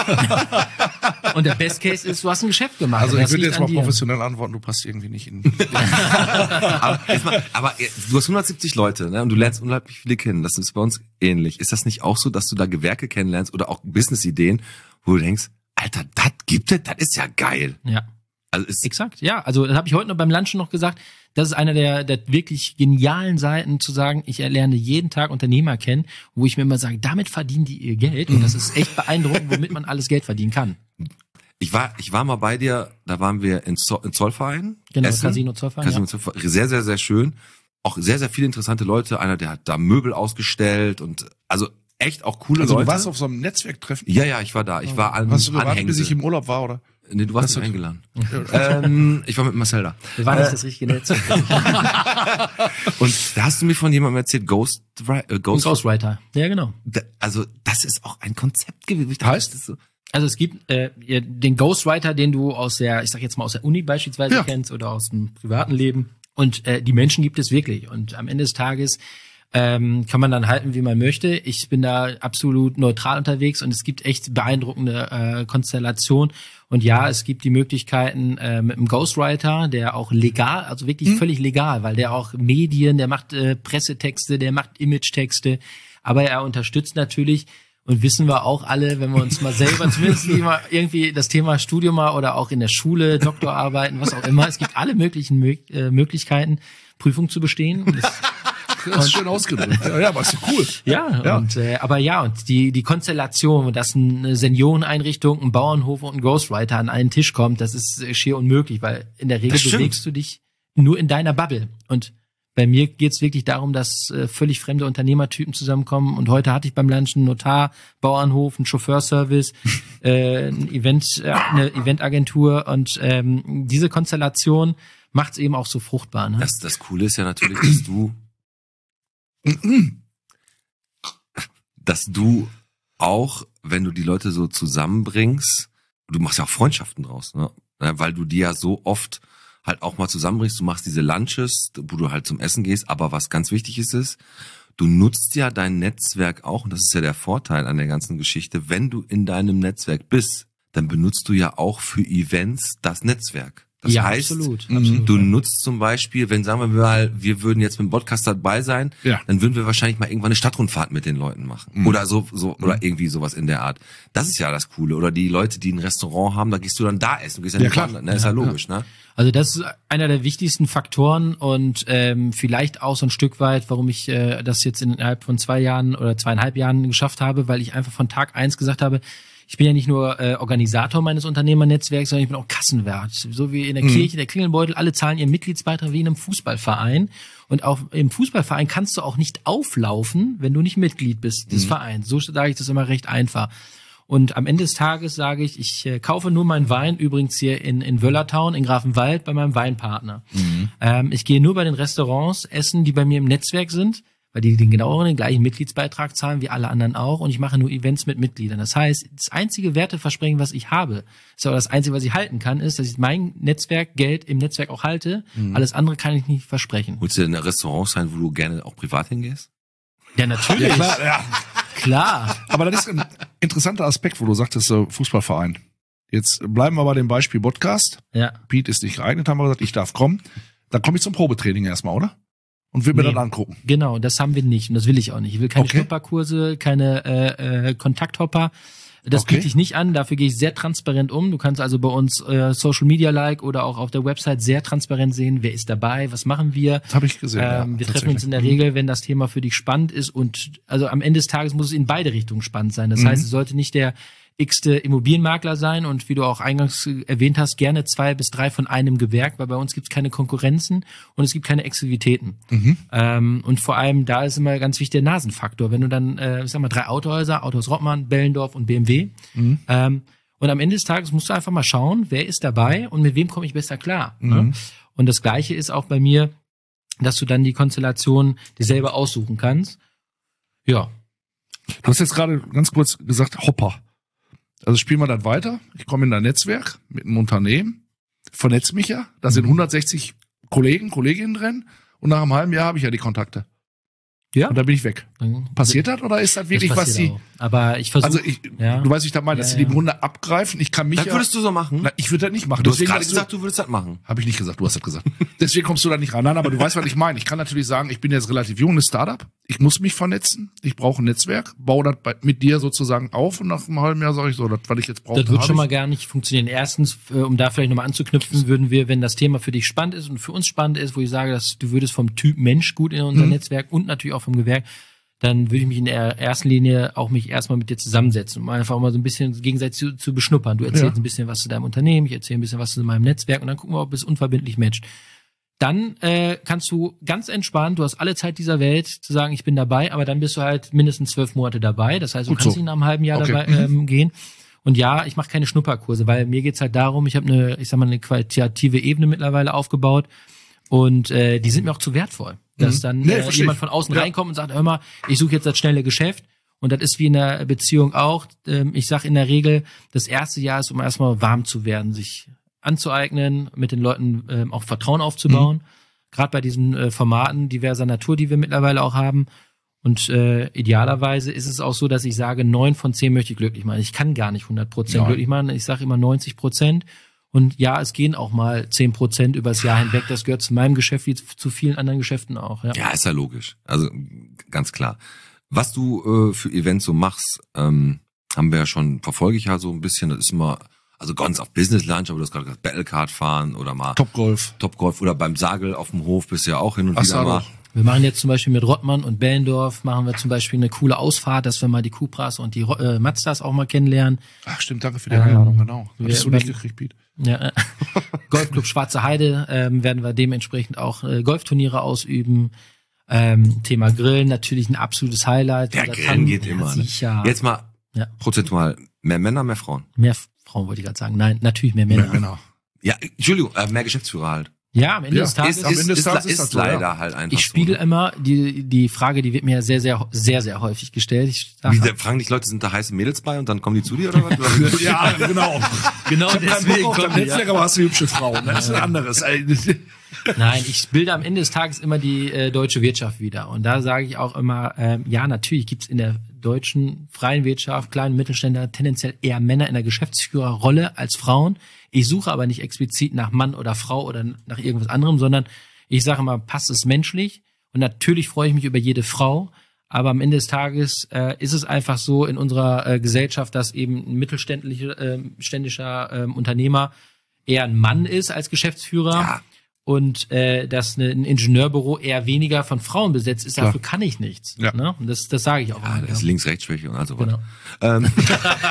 Speaker 5: und der Best Case ist, du hast ein Geschäft gemacht.
Speaker 2: Also
Speaker 5: Und
Speaker 2: ich
Speaker 5: das
Speaker 2: würde
Speaker 5: liegt
Speaker 2: jetzt
Speaker 5: an
Speaker 2: mal
Speaker 5: dir.
Speaker 2: professionell antworten, du passt irgendwie nicht in.
Speaker 3: aber, jetzt mal, aber du hast hundertsiebzig Leute, ne, und du lernst unglaublich viele kennen. Das ist bei uns ähnlich. Ist das nicht auch so, dass du da Gewerke kennenlernst oder auch Business-Ideen, wo du denkst, Alter, das gibt es, das ist ja geil.
Speaker 5: Ja.
Speaker 3: Also ist,
Speaker 5: Exakt, ja. Also das habe ich heute noch beim Lunchen noch gesagt. Das ist einer der, der wirklich genialen Seiten, zu sagen, ich lerne jeden Tag Unternehmer kennen, wo ich mir immer sage, damit verdienen die ihr Geld. Und das ist echt beeindruckend, womit man alles Geld verdienen kann.
Speaker 3: Ich war, ich war mal bei dir, da waren wir in, Zo- in Zollverein.
Speaker 5: Genau,
Speaker 3: Essen.
Speaker 5: Casino Zollverein,
Speaker 3: Casino
Speaker 5: ja.
Speaker 3: Zollverein. Sehr, sehr, sehr schön. Auch sehr, sehr viele interessante Leute. Einer, der hat da Möbel ausgestellt und also echt auch coole
Speaker 2: Also
Speaker 3: Leute.
Speaker 2: du warst auf so einem Netzwerktreffen?
Speaker 3: Ja, ja, ich war da. Ich war an
Speaker 2: Hast du gewartet, bis
Speaker 3: Anhängsel.
Speaker 2: ich im Urlaub war, oder?
Speaker 3: Nee, du warst
Speaker 2: Das
Speaker 3: nicht
Speaker 2: hat-
Speaker 3: eingeladen. ähm, ich war mit Marcel da.
Speaker 5: Wir waren nicht das richtige Netz.
Speaker 3: Und da hast du mir von jemandem erzählt, Ghost, äh, Ghost,
Speaker 5: Ghostwriter. Ja, genau.
Speaker 3: Da- Also das ist auch ein Konzept gewesen. Ich dachte,
Speaker 2: Heißt?
Speaker 3: das ist so.
Speaker 5: Also es gibt äh, ja, den Ghostwriter, den du aus der, ich sag jetzt mal aus der Uni beispielsweise
Speaker 2: Ja.
Speaker 5: kennst oder aus dem privaten Leben. Und äh, die Menschen gibt es wirklich. Und am Ende des Tages ähm, kann man dann halten, wie man möchte. Ich bin da absolut neutral unterwegs und es gibt echt beeindruckende äh, Konstellationen. Und ja, es gibt die Möglichkeiten äh, mit einem Ghostwriter, der auch legal, also wirklich völlig legal, weil der auch Medien, der macht äh, Pressetexte, der macht Image-Texte, aber er unterstützt natürlich. Und wissen wir auch alle, wenn wir uns mal selber zumindest immer irgendwie das Thema Studium mal oder auch in der Schule, Doktorarbeiten, was auch immer, es gibt alle möglichen Mö- äh, Möglichkeiten, Prüfung zu bestehen. Und das,
Speaker 2: Das ist schön ausgedrückt. Ja, ja, aber ist doch cool.
Speaker 5: ja,
Speaker 2: Ja.
Speaker 5: und äh, aber ja, und die die Konstellation, dass eine Senioreneinrichtung, ein Bauernhof und ein Ghostwriter an einen Tisch kommt, das ist äh, schier unmöglich, weil in der Regel
Speaker 3: Das stimmt.
Speaker 5: bewegst du dich nur in deiner Bubble. Und bei mir geht's wirklich darum, dass äh, völlig fremde Unternehmertypen zusammenkommen. Und heute hatte ich beim Lunch einen Notar, Bauernhof, einen Chauffeurservice, äh, ein Event, äh, eine Eventagentur. Und ähm, diese Konstellation macht's eben auch so fruchtbar. Ne?
Speaker 3: Das, das Coole ist ja natürlich, dass du, dass du auch, wenn du die Leute so zusammenbringst, du machst ja auch Freundschaften draus, ne? Ja, weil du die ja so oft halt auch mal zusammenbringst, du machst diese Lunches, wo du halt zum Essen gehst, aber was ganz wichtig ist, ist, du nutzt ja dein Netzwerk auch, und das ist ja der Vorteil an der ganzen Geschichte, wenn du in deinem Netzwerk bist, dann benutzt du ja auch für Events das Netzwerk. Das
Speaker 5: ja,
Speaker 3: heißt,
Speaker 5: absolut,
Speaker 2: Mhm.
Speaker 5: absolut.
Speaker 3: du nutzt zum Beispiel, wenn, sagen wir mal, wir würden jetzt mit dem Podcast dabei sein,
Speaker 2: Ja.
Speaker 3: dann würden wir wahrscheinlich mal irgendwann eine Stadtrundfahrt mit den Leuten machen.
Speaker 2: Mhm.
Speaker 3: Oder so, so, oder irgendwie sowas in der Art. Das ist ja das Coole. Oder die Leute, die ein Restaurant haben, da gehst du dann da essen. Du gehst ja,
Speaker 2: Ja,
Speaker 3: nicht
Speaker 2: klar.
Speaker 3: woanders, ne? Ist ja, logisch, ne?
Speaker 5: Also das ist einer der wichtigsten Faktoren und ähm, vielleicht auch so ein Stück weit, warum ich äh, das jetzt innerhalb von zwei Jahren oder zweieinhalb Jahren geschafft habe, weil ich einfach von Tag eins gesagt habe, ich bin ja nicht nur äh, Organisator meines Unternehmernetzwerks, sondern ich bin auch Kassenwert. So wie in der
Speaker 2: Mhm.
Speaker 5: Kirche, der Klingelbeutel, alle zahlen ihren Mitgliedsbeitrag wie in einem Fußballverein. Und auch im Fußballverein kannst du auch nicht auflaufen, wenn du nicht Mitglied bist des Vereins. So sage ich das immer recht einfach. Und am Ende des Tages sage ich, ich äh, kaufe nur meinen Wein, übrigens hier in, in Wöllertown, in Grafenwald, bei meinem Weinpartner. Ähm, ich gehe nur bei den Restaurants essen, die bei mir im Netzwerk sind, weil die den genau den gleichen Mitgliedsbeitrag zahlen wie alle anderen auch. Und ich mache nur Events mit Mitgliedern. Das heißt, das einzige Werteversprechen, was ich habe, ist aber das einzige, was ich halten kann, ist, dass ich mein Netzwerk, Geld im Netzwerk auch halte. Alles andere kann ich nicht versprechen.
Speaker 3: Holst du denn ein Restaurant sein, wo du gerne auch privat hingehst?
Speaker 5: Ja, natürlich.
Speaker 2: Ja, klar, ja.
Speaker 5: Klar.
Speaker 2: Aber das ist ein interessanter Aspekt, wo du sagtest, äh, Fußballverein. Jetzt bleiben wir bei dem Beispiel Podcast.
Speaker 5: Ja.
Speaker 2: Pete ist nicht geeignet, haben wir gesagt, ich darf kommen. Dann komme ich zum Probetraining erstmal, oder? Und will mir
Speaker 5: Nee.
Speaker 2: dann angucken.
Speaker 5: Genau, das haben wir nicht und das will ich auch nicht. Ich will keine
Speaker 2: Okay.
Speaker 5: Schnupperkurse, keine äh, äh, Kontakthopper. Das
Speaker 2: Okay.
Speaker 5: biete ich nicht an, dafür gehe ich sehr transparent um. Du kannst also bei uns äh, Social Media Like oder auch auf der Website sehr transparent sehen, wer ist dabei, was machen wir.
Speaker 2: Das habe ich gesehen. ja,
Speaker 5: Ähm, wir treffen uns in der
Speaker 2: tatsächlich.
Speaker 5: Regel, wenn das Thema für dich spannend ist und also am Ende des Tages muss es in beide Richtungen spannend sein. Das
Speaker 2: Mhm.
Speaker 5: heißt, es sollte nicht der x-te Immobilienmakler sein und wie du auch eingangs erwähnt hast, gerne zwei bis drei von einem Gewerk, weil bei uns gibt es keine Konkurrenzen und es gibt keine Exklusivitäten.
Speaker 2: Mhm.
Speaker 5: Ähm, und vor allem da ist immer ganz wichtig der Nasenfaktor. Wenn du dann, äh, ich sag mal, drei Autohäuser, Autohaus Rottmann, Bellendorf und B M W,
Speaker 2: Mhm.
Speaker 5: ähm, und am Ende des Tages musst du einfach mal schauen, wer ist dabei und mit wem komme ich besser klar. Ne?
Speaker 2: Mhm.
Speaker 5: Und das Gleiche ist auch bei mir, dass du dann die Konstellation dir selber aussuchen kannst. Ja.
Speaker 2: Du hast jetzt gerade ganz kurz gesagt, Hopper. Also spielen wir das weiter. Ich komme in ein Netzwerk mit einem Unternehmen, vernetze mich ja. Da sind hundertsechzig Kollegen, Kolleginnen drin. Und nach einem halben Jahr habe ich ja die Kontakte.
Speaker 5: Ja.
Speaker 2: Und dann bin ich weg.
Speaker 5: Dann-
Speaker 2: Passiert das oder ist das
Speaker 5: das
Speaker 2: wirklich, was
Speaker 5: passiert
Speaker 2: die...
Speaker 5: auch. Aber ich versuche.
Speaker 2: Also ich,
Speaker 5: Ja.
Speaker 2: du weißt, wie ich da meine, dass
Speaker 5: Ja,
Speaker 2: sie die
Speaker 5: ja.
Speaker 2: Hunde abgreifen. Ich kann mich
Speaker 3: Das
Speaker 2: ja...
Speaker 3: würdest du so machen?
Speaker 2: Na, ich würde das nicht machen.
Speaker 3: Du hast
Speaker 2: Deswegen
Speaker 3: gerade
Speaker 2: hast du-
Speaker 3: gesagt, du würdest das machen.
Speaker 2: Habe ich nicht gesagt, du hast das gesagt. Deswegen kommst du da nicht ran. Nein, aber du weißt, was ich meine. Ich kann natürlich sagen, ich bin jetzt relativ junges Startup. Ich muss mich vernetzen. Ich brauche ein Netzwerk. Baue das bei, mit dir sozusagen auf und nach einem halben Jahr sage ich so, das, was ich jetzt brauche,
Speaker 5: Das wird
Speaker 2: habe
Speaker 5: schon
Speaker 2: ich.
Speaker 5: mal gar nicht funktionieren. Erstens, äh, um da vielleicht nochmal anzuknüpfen, würden wir, wenn das Thema für dich spannend ist und für uns spannend ist, wo ich sage, dass du würdest vom Typ Mensch gut in unser
Speaker 2: Mhm.
Speaker 5: Netzwerk und natürlich auch vom Gewerk, dann würde ich mich in der ersten Linie auch mich erstmal mit dir zusammensetzen, um einfach mal so ein bisschen gegenseitig zu, zu beschnuppern. Du erzählst ja. ein bisschen was zu deinem Unternehmen, ich erzähle ein bisschen was zu meinem Netzwerk und dann gucken wir, ob es unverbindlich matcht. Dann äh, kannst du ganz entspannt, du hast alle Zeit dieser Welt zu sagen, ich bin dabei, aber dann bist du halt mindestens zwölf Monate dabei. Das heißt, du
Speaker 2: Gut
Speaker 5: kannst
Speaker 2: so.
Speaker 5: nicht nach einem halben Jahr
Speaker 2: Okay.
Speaker 5: dabei ähm, gehen. Und ja, ich mache keine Schnupperkurse, weil mir geht's halt darum, ich habe eine, ich sag mal, eine qualitative Ebene mittlerweile aufgebaut und äh, die sind mir auch zu wertvoll. Dass
Speaker 2: Mhm.
Speaker 5: dann
Speaker 2: Nee,
Speaker 5: äh,
Speaker 2: verstehe
Speaker 5: jemand
Speaker 2: ich.
Speaker 5: von außen
Speaker 2: Ja.
Speaker 5: reinkommt und sagt, hör mal, ich suche jetzt das schnelle Geschäft. Und das ist wie in der Beziehung auch. Ähm, ich sage in der Regel, das erste Jahr ist, um erstmal warm zu werden, sich anzueignen, mit den Leuten ähm, auch Vertrauen aufzubauen. Mhm. Gerade bei diesen äh, Formaten diverser Natur, die wir mittlerweile auch haben. Und äh, idealerweise ist es auch so, dass ich sage, neun von zehn möchte ich glücklich machen. Ich kann gar nicht hundert Prozent
Speaker 2: Ja.
Speaker 5: glücklich machen. Ich sage immer neunzig Prozent. Und ja, es gehen auch mal zehn Prozent übers Jahr hinweg. Das gehört zu meinem Geschäft wie zu vielen anderen Geschäften auch. Ja,
Speaker 3: Ja, ist ja logisch. Also ganz klar. Was du äh, für Events so machst, ähm, haben wir ja schon, verfolge ich ja so ein bisschen. Das ist immer, also ganz auf Business Lunch, aber du hast gerade gesagt, Battlecard fahren oder mal
Speaker 2: Topgolf.
Speaker 3: Topgolf oder beim Sagel auf dem Hof bist du ja auch hin und
Speaker 2: Ach,
Speaker 3: wieder
Speaker 2: sag
Speaker 3: mal.
Speaker 2: doch.
Speaker 5: Wir machen jetzt zum Beispiel mit Rottmann und Bellendorf, machen wir zum Beispiel eine coole Ausfahrt, dass wir mal die Cupras und die äh, Mazdas auch mal kennenlernen.
Speaker 2: Ach stimmt, danke für die
Speaker 5: Ähm,
Speaker 2: Einladung, genau.
Speaker 5: wir-
Speaker 2: Hattest du nicht
Speaker 5: wenn-
Speaker 2: gekriegt, Piet?
Speaker 5: Ja, äh, Golfclub Schwarze Heide ähm, werden wir dementsprechend auch äh, Golfturniere ausüben. Ähm, Thema Grillen, natürlich ein absolutes Highlight.
Speaker 3: Der
Speaker 5: Das
Speaker 3: Grillen
Speaker 5: kann-
Speaker 3: geht
Speaker 5: ja,
Speaker 3: immer. Ne?
Speaker 5: Sicher.
Speaker 3: Jetzt mal
Speaker 5: Ja.
Speaker 3: prozentual mehr Männer, mehr Frauen.
Speaker 5: Mehr Frauen wollte ich gerade sagen. Nein, natürlich mehr Männer.
Speaker 2: Ja, genau.
Speaker 3: Ja, Entschuldigung, äh, mehr Geschäftsführer halt.
Speaker 5: Ja, am Ende
Speaker 2: Ja,
Speaker 5: des Tages.
Speaker 3: Ist,
Speaker 2: am
Speaker 3: ist,
Speaker 2: Ende des
Speaker 3: ist,
Speaker 2: Tages
Speaker 3: ist,
Speaker 2: ist das
Speaker 3: ist
Speaker 2: so,
Speaker 3: leider
Speaker 2: ja.
Speaker 3: halt einfach
Speaker 5: ich spiegel
Speaker 3: so.
Speaker 5: immer die die Frage, die wird mir sehr sehr sehr sehr häufig gestellt. Ich sag,
Speaker 3: Wie, da fragen dich Leute, sind da heiße Mädels bei und dann kommen die zu dir oder was?
Speaker 2: Ja, genau.
Speaker 5: genau
Speaker 2: Ich hab keinen Bock auf dein Netzwerk, aber hast du hübsche Frauen. Das ist ein anderes.
Speaker 5: Nein, ich bilde am Ende des Tages immer die äh, deutsche Wirtschaft wieder. Und da sage ich auch immer, ähm, ja, natürlich gibt's in der deutschen freien Wirtschaft, kleinen Mittelständler, tendenziell eher Männer in der Geschäftsführerrolle als Frauen. Ich suche aber nicht explizit nach Mann oder Frau oder nach irgendwas anderem, sondern ich sage immer, passt es menschlich. Und natürlich freue ich mich über jede Frau. Aber am Ende des Tages äh, ist es einfach so in unserer äh, Gesellschaft, dass eben ein mittelständischer äh, ständischer, äh, Unternehmer eher ein Mann ist als Geschäftsführer.
Speaker 3: Ja.
Speaker 5: Und äh, dass eine, ein Ingenieurbüro eher weniger von Frauen besetzt ist,
Speaker 2: Klar.
Speaker 5: dafür kann ich nichts.
Speaker 2: Ja.
Speaker 5: Ne? Und das, das sage ich auch.
Speaker 3: Ah,
Speaker 5: immer,
Speaker 3: das ist
Speaker 5: ja.
Speaker 3: Links-Rechts-Schwäche und also
Speaker 5: Genau.
Speaker 3: was. Ähm,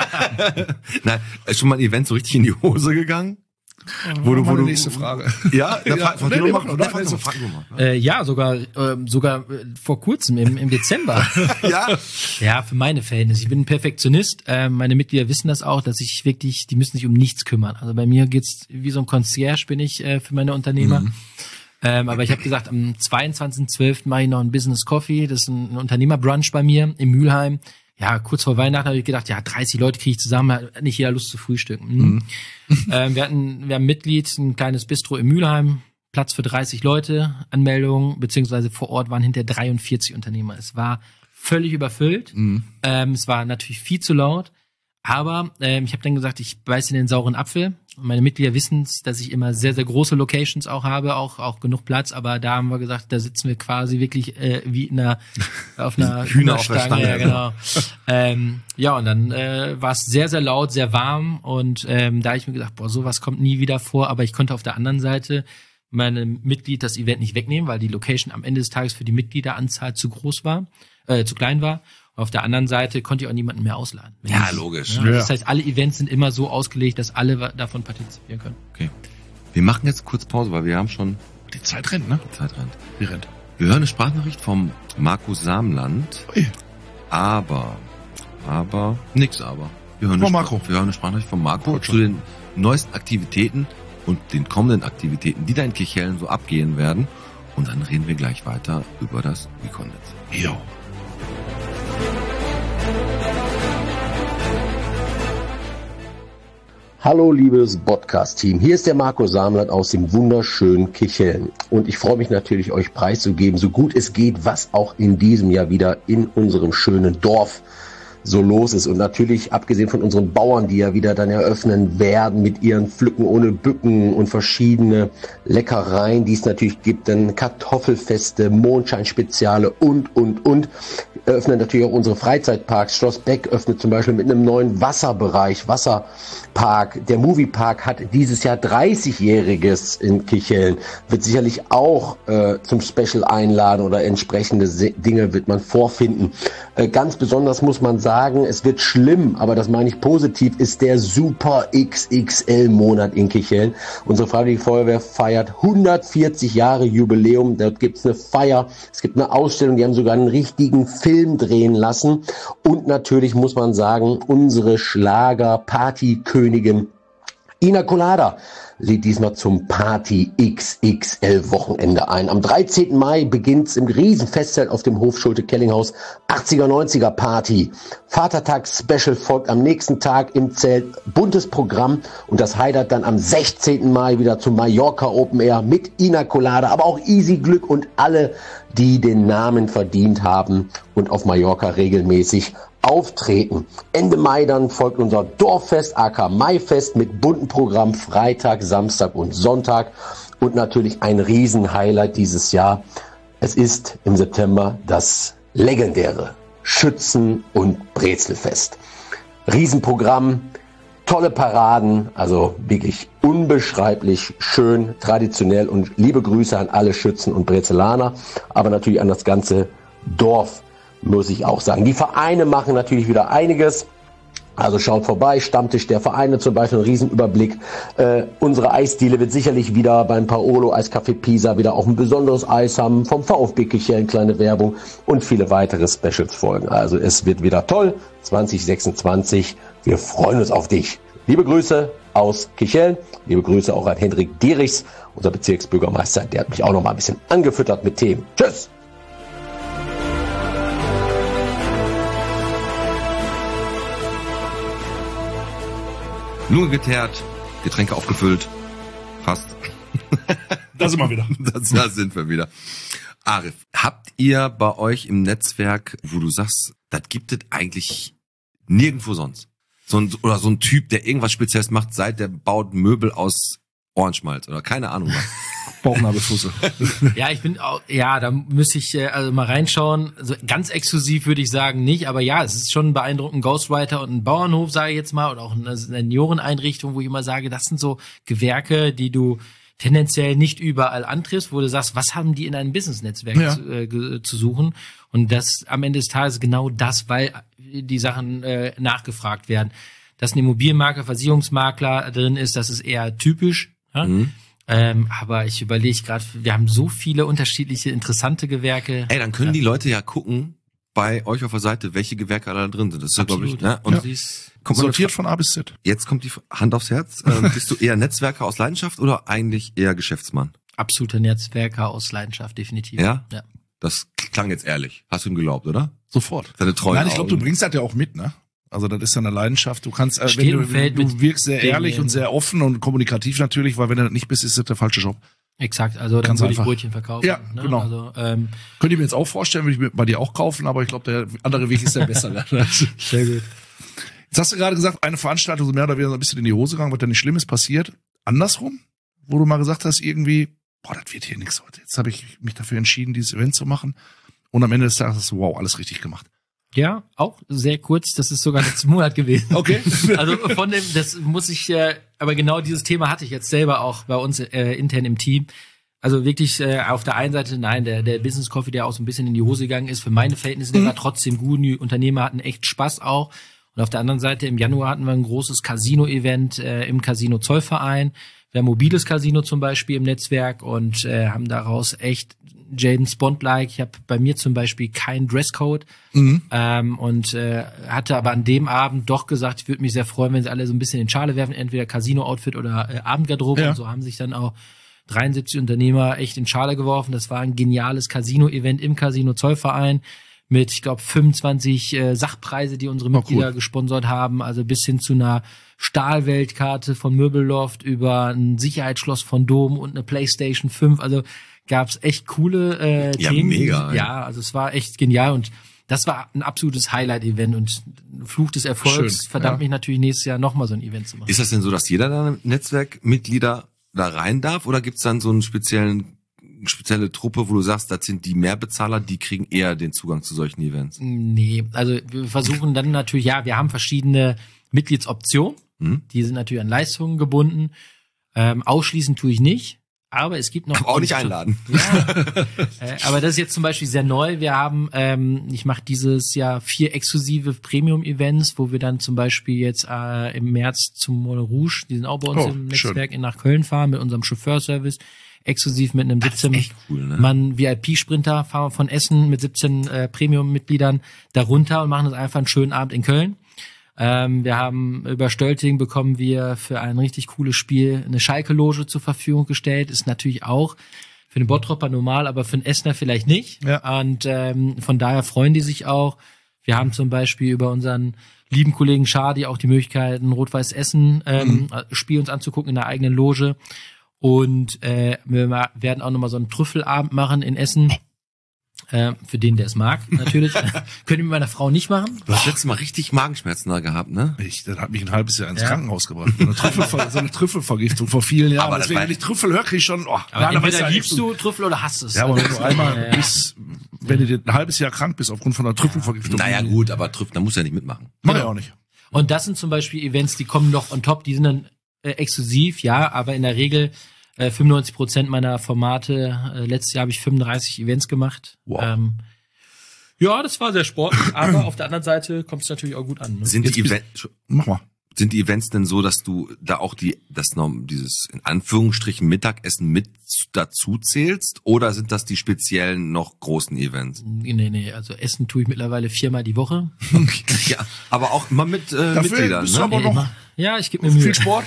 Speaker 3: Nein, ist schon mal ein Event so richtig in die Hose gegangen? Wo du, wo
Speaker 2: Meine
Speaker 3: du,
Speaker 2: nächste Frage.
Speaker 3: Ja,
Speaker 2: Ja,
Speaker 3: dann frag, frag
Speaker 2: nee,
Speaker 3: du
Speaker 2: nee,
Speaker 3: noch
Speaker 2: mach
Speaker 3: mal.
Speaker 2: nur,
Speaker 3: Nee, frag
Speaker 2: also.
Speaker 3: nur, frag nur mal.
Speaker 5: Äh, ja, sogar äh, sogar äh, vor kurzem im, im Dezember.
Speaker 3: Ja,
Speaker 5: Ja, für meine Verhältnisse. Ich bin ein Perfektionist. Äh, meine Mitglieder wissen das auch, dass ich wirklich, die müssen sich um nichts kümmern. Also bei mir geht's wie so ein Concierge bin ich äh, für meine Unternehmer.
Speaker 3: Mhm.
Speaker 5: Ähm, aber ich habe gesagt, am zweiundzwanzigsten zwölften mache ich noch ein Business Coffee. Das ist ein, ein Unternehmerbrunch bei mir in Mülheim. Ja, kurz vor Weihnachten habe ich gedacht, ja, dreißig Leute kriege ich zusammen, hat nicht jeder Lust zu frühstücken. Mhm. ähm, wir hatten, wir haben Mitglied, ein kleines Bistro in Mülheim, Platz für dreißig Leute, Anmeldung, beziehungsweise vor Ort waren hinter dreiundvierzig Unternehmer. Es war völlig überfüllt.
Speaker 3: Mhm.
Speaker 5: Ähm, es war natürlich viel zu laut. Aber ähm, ich habe dann gesagt, ich beiß in den sauren Apfel. Und meine Mitglieder wissen, dass ich immer sehr, sehr große Locations auch habe, auch auch genug Platz. Aber da haben wir gesagt, da sitzen wir quasi wirklich äh, wie in einer auf einer
Speaker 3: Hühner auf der
Speaker 5: Hühnerstange,
Speaker 3: Stange,
Speaker 5: ja, genau. ähm, ja, und dann äh, war es sehr, sehr laut, sehr warm. Und ähm, da habe ich mir gedacht, boah, sowas kommt nie wieder vor. Aber ich konnte auf der anderen Seite meinem Mitglied das Event nicht wegnehmen, weil die Location am Ende des Tages für die Mitgliederanzahl zu groß war, äh, zu klein war. Auf der anderen Seite konnte ich auch niemanden mehr ausladen.
Speaker 3: Ja, logisch.
Speaker 5: Ja,
Speaker 2: Ja.
Speaker 5: Das heißt, alle Events sind immer so ausgelegt, dass alle wa- davon partizipieren können.
Speaker 3: Okay. Wir machen jetzt kurz Pause, weil wir haben schon
Speaker 2: Die Zeit rennt, ne?
Speaker 3: Zeit rennt.
Speaker 2: Die rennt.
Speaker 3: Wir hören eine Sprachnachricht vom Markus Samland,
Speaker 2: Ui.
Speaker 3: aber, aber, nix aber. Wir hören,
Speaker 2: Von
Speaker 3: eine,
Speaker 2: Marco.
Speaker 3: Spra- wir hören eine Sprachnachricht von Marco
Speaker 2: Gut
Speaker 3: zu
Speaker 2: schon.
Speaker 3: den neuesten Aktivitäten und den kommenden Aktivitäten, die da in Kirchhellen so abgehen werden. Und dann reden wir gleich weiter über das WeConnect.
Speaker 2: Jo.
Speaker 6: Hallo liebes Podcast-Team, hier ist der Marco Samland aus dem wunderschönen Kirchhellen und ich freue mich natürlich, euch preiszugeben, so gut es geht, was auch in diesem Jahr wieder in unserem schönen Dorf so los ist. Und natürlich, abgesehen von unseren Bauern, die ja wieder dann eröffnen werden mit ihren Pflücken ohne Bücken und verschiedene Leckereien, die es natürlich gibt, dann Kartoffelfeste, Mondscheinspeziale und, und, und, eröffnen natürlich auch unsere Freizeitparks. Schloss Beck öffnet zum Beispiel mit einem neuen Wasserbereich, Wasserpark. Der Moviepark hat dieses Jahr dreißigjähriges in Kichellen, wird sicherlich auch äh, zum Special einladen oder entsprechende Se- Dinge wird man vorfinden. Äh, ganz besonders muss man sagen, es wird schlimm, aber das meine ich positiv, ist der Super X X L-Monat in Kichellen. Unsere Freiwillige Feuerwehr feiert hundertvierzig Jahre Jubiläum. Dort gibt's eine Feier, es gibt eine Ausstellung, die haben sogar einen richtigen Film drehen lassen. Und natürlich muss man sagen, unsere Schlager-Partykönigin Ina Colada lädt diesmal zum Party X X L-Wochenende ein. Am dreizehnten Mai beginnt's im Riesenfestzelt auf dem Hof Schulte-Kellinghaus. achtziger, neunziger Party. Vatertags-Special folgt am nächsten Tag im Zelt. Buntes Programm und das Highlight dann am sechzehnten Mai wieder zum Mallorca Open Air mit Ina Colada, aber auch Easy Glück und alle, die den Namen verdient haben und auf Mallorca regelmäßig auftreten. Ende Mai dann folgt unser Dorffest, aka Maifest mit buntem Programm Freitag, Samstag und Sonntag und natürlich ein Riesen-Highlight dieses Jahr. Es ist im September das legendäre Schützen- und Brezelfest. Riesenprogramm, tolle Paraden, also wirklich unbeschreiblich schön, traditionell und liebe Grüße an alle Schützen und Brezelaner, aber natürlich an das ganze Dorf, muss ich auch sagen. Die Vereine machen natürlich wieder einiges. Also schaut vorbei, Stammtisch der Vereine zum Beispiel, ein Riesenüberblick. Äh, unsere Eisdiele wird sicherlich wieder beim Paolo Eiscafé Pisa wieder auch ein besonderes Eis haben. Vom VfB Kichellen kleine Werbung und viele weitere Specials folgen. Also es wird wieder toll. zwanzig sechsundzwanzig. Wir freuen uns auf dich. Liebe Grüße aus Kichellen. Liebe Grüße auch an Hendrik Dierichs, unser Bezirksbürgermeister. Der hat mich auch noch mal ein bisschen angefüttert mit Themen. Tschüss!
Speaker 3: Lunge geteert, Getränke aufgefüllt. Fast.
Speaker 2: Da sind wir wieder.
Speaker 3: Das, da sind wir wieder. Arif, habt ihr bei euch im Netzwerk, wo du sagst, das gibt es eigentlich nirgendwo sonst? So ein, oder so ein Typ, der irgendwas Spezielles macht, seit der baut Möbel aus Ohrenschmalz oder keine Ahnung was.
Speaker 2: Bauchnabelfusse.
Speaker 5: Ja, ich bin auch, ja, da müsste ich äh, also mal reinschauen. Also ganz exklusiv würde ich sagen nicht, aber ja, es ist schon beeindruckend. Ghostwriter und ein Bauernhof, sage ich jetzt mal, oder auch eine Senioreneinrichtung, wo ich immer sage, das sind so Gewerke, die du tendenziell nicht überall antriffst, wo du sagst, was haben die in einem Business-Netzwerk
Speaker 2: Ja.
Speaker 5: zu, äh, zu suchen? Und das am Ende des Tages genau das, weil die Sachen äh, nachgefragt werden. Dass ein Immobilienmakler, Versicherungsmakler drin ist, das ist eher typisch. Ja?
Speaker 3: Mhm.
Speaker 5: Ähm, aber ich überlege gerade, wir haben so viele unterschiedliche, interessante Gewerke.
Speaker 3: Ey, dann können
Speaker 5: Ja.
Speaker 3: die Leute ja gucken bei euch auf der Seite, welche Gewerke da drin sind. Das ist ja, glaube ich,
Speaker 5: Absolut.
Speaker 3: ne? Und
Speaker 5: Ja. Siehst-
Speaker 3: kommt man
Speaker 2: Sortiert von A bis Z.
Speaker 3: jetzt kommt die Hand aufs Herz. Ähm, bist du eher Netzwerker aus Leidenschaft oder eigentlich eher Geschäftsmann?
Speaker 5: absoluter Netzwerker aus Leidenschaft, definitiv.
Speaker 3: Ja?
Speaker 5: Ja.
Speaker 3: Das klang jetzt ehrlich. Hast du ihm geglaubt, oder?
Speaker 2: Sofort.
Speaker 3: Deine treuen
Speaker 2: Nein, ich glaube, du
Speaker 3: Augen.
Speaker 2: bringst das ja auch mit, ne? Also das ist ja eine Leidenschaft. Du kannst, äh,
Speaker 5: Steht
Speaker 2: wenn
Speaker 5: und
Speaker 2: du,
Speaker 5: fällt
Speaker 2: du
Speaker 5: mit
Speaker 2: wirkst sehr
Speaker 5: Dingen.
Speaker 2: ehrlich und sehr offen und kommunikativ natürlich, weil wenn du das nicht bist, ist das der falsche Job.
Speaker 5: Exakt, also dann
Speaker 2: Ganz
Speaker 5: würde ich
Speaker 2: einfach.
Speaker 5: Brötchen verkaufen.
Speaker 2: Ja,
Speaker 5: ne?
Speaker 2: genau.
Speaker 5: Also, ähm,
Speaker 2: Könnte ich mir jetzt auch vorstellen, würde ich mir bei dir auch kaufen, aber ich glaube, der andere Weg ist der bessere.
Speaker 5: sehr gut.
Speaker 2: Jetzt hast du gerade gesagt, eine Veranstaltung so mehr oder weniger so ein bisschen in die Hose gegangen, was da nicht Schlimmes passiert. Andersrum, wo du mal gesagt hast, irgendwie, boah, das wird hier nichts heute. Jetzt habe ich mich dafür entschieden, dieses Event zu machen. Und am Ende des Tages hast du, wow, alles richtig gemacht.
Speaker 5: Ja, auch sehr kurz, das ist sogar letzten Monat gewesen.
Speaker 2: Okay.
Speaker 5: Also von dem, das muss ich, äh, aber genau dieses Thema hatte ich jetzt selber auch bei uns äh, intern im Team. Also wirklich äh, auf der einen Seite, nein, der, der Business Coffee, der auch so ein bisschen in die Hose gegangen ist, für meine Verhältnisse, der war trotzdem gut. Die Unternehmer hatten echt Spaß auch. Und auf der anderen Seite, im Januar hatten wir ein großes Casino-Event äh, im Casino Zollverein. Wir haben mobiles Casino zum Beispiel im Netzwerk und äh, haben daraus echt James Bond-like. Ich habe bei mir zum Beispiel keinen Dresscode
Speaker 2: Mhm.
Speaker 5: ähm, und äh, hatte aber an dem Abend doch gesagt, ich würde mich sehr freuen, wenn sie alle so ein bisschen in Schale werfen, entweder Casino-Outfit oder äh, Abendgarderobe.
Speaker 2: Ja.
Speaker 5: Und so haben sich dann auch dreiundsiebzig Unternehmer echt in Schale geworfen. Das war ein geniales Casino-Event im Casino Zollverein mit, ich glaube, fünfundzwanzig äh, Sachpreise, die unsere Mitglieder
Speaker 2: cool.
Speaker 5: gesponsert haben, also bis hin zu einer Stahlweltkarte von Möbelloft über ein Sicherheitsschloss von Dom und eine PlayStation fünf, also gab's echt coole äh,
Speaker 3: Ja,
Speaker 5: Themen.
Speaker 3: mega, ey.
Speaker 5: Ja, also es war echt genial und das war ein absolutes Highlight-Event und Fluch des Erfolgs
Speaker 2: Schön,
Speaker 5: verdammt
Speaker 2: ja.
Speaker 5: mich natürlich nächstes Jahr nochmal so ein Event zu machen.
Speaker 3: Ist das denn so, dass jeder deiner Netzwerkmitglieder da rein darf oder gibt's dann so einen speziellen spezielle Truppe, wo du sagst, das sind die Mehrbezahler, die kriegen eher den Zugang zu solchen Events?
Speaker 5: Nee, also wir versuchen dann natürlich, ja, wir haben verschiedene Mitgliedsoptionen,
Speaker 3: Hm?
Speaker 5: die sind natürlich an Leistungen gebunden. Ähm, ausschließen tue ich nicht, aber es gibt noch...
Speaker 3: Aber auch nicht einladen.
Speaker 5: Ja, äh, aber das ist jetzt zum Beispiel sehr neu. Wir haben, ähm, ich mache dieses Jahr vier exklusive Premium-Events, wo wir dann zum Beispiel jetzt äh, im März zum Moulin Rouge, die sind auch bei uns
Speaker 2: Oh,
Speaker 5: im
Speaker 2: schön.
Speaker 5: Netzwerk, in nach Köln fahren mit unserem Chauffeurservice, exklusiv mit einem
Speaker 3: Das ist
Speaker 5: siebzehn
Speaker 3: echt cool, ne?
Speaker 5: Mann V I P-Sprinter, fahren wir von Essen mit siebzehn äh, Premium-Mitgliedern darunter und machen uns einfach einen schönen Abend in Köln. Ähm, wir haben über Stölting bekommen wir für ein richtig cooles Spiel eine Schalke-Loge zur Verfügung gestellt. Ist natürlich auch für den Bottropper normal, aber für den Essener vielleicht nicht.
Speaker 2: Ja.
Speaker 5: Und ähm, von daher freuen die sich auch. Wir haben zum Beispiel über unseren lieben Kollegen Schadi auch die Möglichkeit, ein Rot-Weiß Essen ähm,
Speaker 2: Mhm.
Speaker 5: Spiel uns anzugucken in der eigenen Loge. Und äh, wir ma- werden auch nochmal so einen Trüffelabend machen in Essen. Äh, für den, der es mag, natürlich. Können wir mit meiner Frau nicht machen.
Speaker 3: Du hast letztes Mal richtig Magenschmerzen da gehabt, ne?
Speaker 2: Ich, das hat mich ein halbes Jahr ins
Speaker 5: Ja.
Speaker 2: Krankenhaus gebracht. So eine, Trüffelver so eine Trüffelvergiftung vor vielen Jahren.
Speaker 3: Aber das
Speaker 2: Deswegen,
Speaker 3: war-
Speaker 2: wenn ich Trüffel höre, kriege ich schon, oh,
Speaker 5: Aber
Speaker 2: ja,
Speaker 5: entweder
Speaker 2: ja
Speaker 5: liebst
Speaker 2: echt-
Speaker 5: du Trüffel oder hasst es.
Speaker 2: Ja, aber wenn du einmal
Speaker 5: Ja, ja.
Speaker 2: bist, wenn du dir ein halbes Jahr krank bist aufgrund von einer Trüffelvergiftung.
Speaker 3: Naja, gut, aber trifft, da muss ja nicht mitmachen.
Speaker 2: Mach ich auch nicht.
Speaker 5: Und das sind zum Beispiel Events, die kommen noch on top, die sind dann äh, exklusiv, ja, aber in der Regel äh, fünfundneunzig Prozent meiner Formate, äh, letztes Jahr habe ich fünfunddreißig Events gemacht.
Speaker 2: Wow.
Speaker 5: Ähm, ja, das war sehr sportlich, aber auf der anderen Seite kommt es natürlich auch gut an. Ne?
Speaker 3: Sind
Speaker 2: Jetzt
Speaker 3: die,
Speaker 2: bist-
Speaker 3: Event,
Speaker 2: Mach mal.
Speaker 3: sind die Events denn so, dass du da auch die, das noch, dieses in Anführungsstrichen Mittagessen mit dazu zählst? Oder sind das die speziellen noch großen Events?
Speaker 5: Nee, nee, also Essen tue ich mittlerweile viermal die Woche.
Speaker 3: Ja, aber auch immer mit äh,
Speaker 2: Dafür
Speaker 3: Mitgliedern,
Speaker 2: bist du
Speaker 3: ne?
Speaker 2: aber noch
Speaker 5: Ja, ich gebe mir Mühe.
Speaker 2: viel Sport.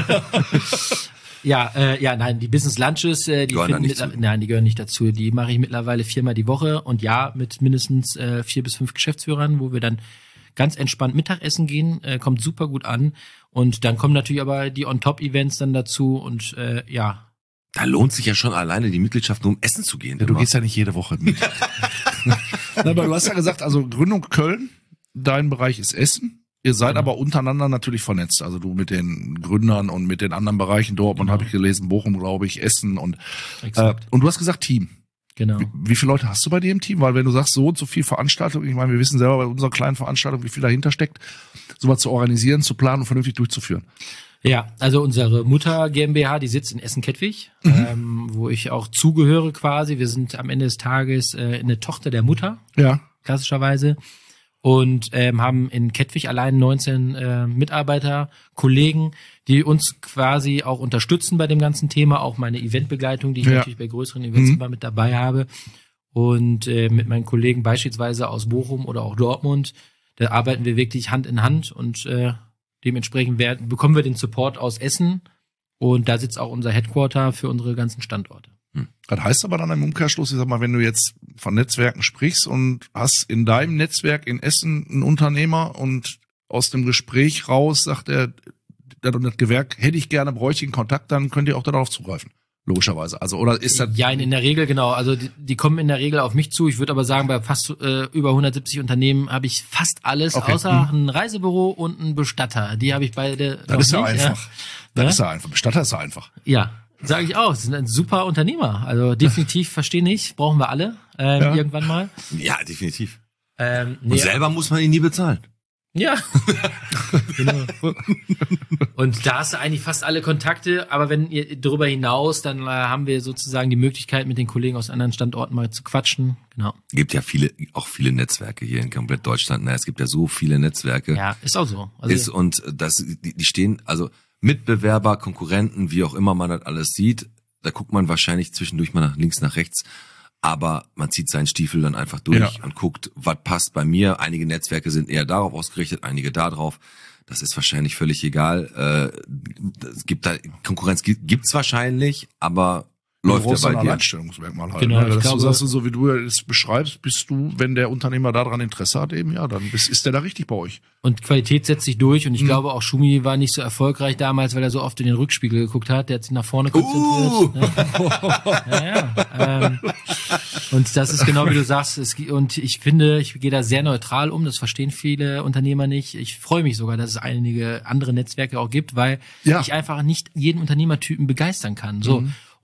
Speaker 5: Ja, äh, ja, nein, die Business Lunches, äh, die
Speaker 3: Gehören da
Speaker 5: finden
Speaker 3: nicht
Speaker 5: mit,
Speaker 3: zu.
Speaker 5: nein, die gehören nicht dazu. Die mache ich mittlerweile viermal die Woche und ja, mit mindestens äh, vier bis fünf Geschäftsführern, wo wir dann ganz entspannt Mittagessen gehen, äh, kommt super gut an. Und dann kommen natürlich aber die On-Top-Events dann dazu und äh, ja.
Speaker 3: Da lohnt sich ja schon alleine die Mitgliedschaft, nur um essen zu gehen.
Speaker 2: Ja, du
Speaker 3: immer.
Speaker 2: gehst ja nicht jede Woche mit. Na, aber du hast ja gesagt, also Gründung Köln, dein Bereich ist Essen. Ihr seid
Speaker 5: Genau.
Speaker 2: aber untereinander natürlich vernetzt. Also du mit den Gründern und mit den anderen Bereichen. Dortmund
Speaker 5: Genau.
Speaker 2: habe ich gelesen, Bochum, glaube ich, Essen und äh,
Speaker 5: Exakt.
Speaker 2: und du hast gesagt Team.
Speaker 5: Genau.
Speaker 2: Wie, wie viele Leute hast du bei dir im Team? Weil wenn du sagst, so und so viel Veranstaltung, ich meine, wir wissen selber bei unserer kleinen Veranstaltung, wie viel dahinter steckt, sowas zu organisieren, zu planen und vernünftig durchzuführen.
Speaker 5: Ja, also unsere Mutter GmbH, die sitzt in Essen-Kettwig, ähm, wo ich auch zugehöre quasi. Wir sind am Ende des Tages äh, eine Tochter der Mutter,
Speaker 2: Ja.
Speaker 5: klassischerweise. Und ähm, haben in Kettwig allein neunzehn äh, Mitarbeiter, Kollegen, die uns quasi auch unterstützen bei dem ganzen Thema. Auch meine Eventbegleitung, die ich
Speaker 2: Ja.
Speaker 5: natürlich bei größeren Events
Speaker 2: Mhm.
Speaker 5: immer mit dabei habe. Und äh, mit meinen Kollegen beispielsweise aus Bochum oder auch Dortmund, da arbeiten wir wirklich Hand in Hand und äh, dementsprechend werden, bekommen wir den Support aus Essen. Und da sitzt auch unser Headquarter für unsere ganzen Standorte.
Speaker 2: Das heißt aber dann im Umkehrschluss, ich sag mal, wenn du jetzt von Netzwerken sprichst und hast in deinem Netzwerk in Essen einen Unternehmer und aus dem Gespräch raus sagt er, das und das Gewerk hätte ich gerne, bräuchte ich einen Kontakt, dann könnt ihr auch darauf zugreifen. Logischerweise. Also, oder ist das,
Speaker 5: Ja, in, in der Regel, genau. Also die, die kommen in der Regel auf mich zu. Ich würde aber sagen, bei fast äh, über hundertsiebzig Unternehmen habe ich fast alles,
Speaker 2: Okay.
Speaker 5: außer ein Reisebüro und ein Bestatter. Die habe ich beide
Speaker 2: das
Speaker 5: noch
Speaker 2: ist ja
Speaker 5: nicht,
Speaker 2: einfach. Das
Speaker 5: Ja?
Speaker 2: ist ja einfach. Bestatter ist ja einfach.
Speaker 5: Ja, sage ich auch. Sie sind ein super Unternehmer. Also definitiv, verstehe ich, brauchen wir alle ähm,
Speaker 2: Ja.
Speaker 5: irgendwann mal.
Speaker 3: Ja, definitiv.
Speaker 5: Ähm,
Speaker 3: Und
Speaker 5: nee,
Speaker 3: selber muss man ihn nie bezahlen.
Speaker 5: Ja. Genau. Und da hast du eigentlich fast alle Kontakte, aber wenn ihr darüber hinaus, dann äh, haben wir sozusagen die Möglichkeit, mit den Kollegen aus anderen Standorten mal zu quatschen. Genau.
Speaker 3: Gibt ja viele, auch viele Netzwerke hier in komplett Deutschland. Ne? Es gibt ja so viele Netzwerke.
Speaker 5: Ja, ist auch so. Also,
Speaker 3: ist, und das, die, die stehen, also Mitbewerber, Konkurrenten, wie auch immer man das alles sieht, da guckt man wahrscheinlich zwischendurch mal nach links, nach rechts. Aber man zieht seinen Stiefel dann einfach durch
Speaker 2: Ja.
Speaker 3: und guckt, was passt bei mir. Einige Netzwerke sind eher darauf ausgerichtet, einige da drauf. Das ist wahrscheinlich völlig egal. Äh, es gibt da, Konkurrenz gibt, gibt's wahrscheinlich, aber läuft
Speaker 2: du brauchst
Speaker 3: ja
Speaker 2: ein
Speaker 3: bei dir.
Speaker 2: Alleinstellungsmerkmal halt.
Speaker 5: Genau,
Speaker 2: ne?
Speaker 5: ich
Speaker 2: Dass
Speaker 5: glaube-
Speaker 2: du sagst, so wie du es beschreibst, bist du, wenn der Unternehmer daran Interesse hat, eben, ja, dann bist, ist der da richtig bei euch.
Speaker 5: und Qualität setzt sich durch. Und ich
Speaker 2: Mhm.
Speaker 5: glaube, auch Schumi war nicht so erfolgreich damals, weil er so oft in den Rückspiegel geguckt hat. Der hat sich nach vorne
Speaker 3: Uh!
Speaker 5: konzentriert. Ja, ja. Ähm, und das ist genau wie du sagst. Es, und ich finde, ich gehe da sehr neutral um. Das verstehen viele Unternehmer nicht. Ich freue mich sogar, dass es einige andere Netzwerke auch gibt, weil
Speaker 2: Ja.
Speaker 5: ich einfach nicht jeden Unternehmertypen begeistern kann. So.
Speaker 2: Mhm.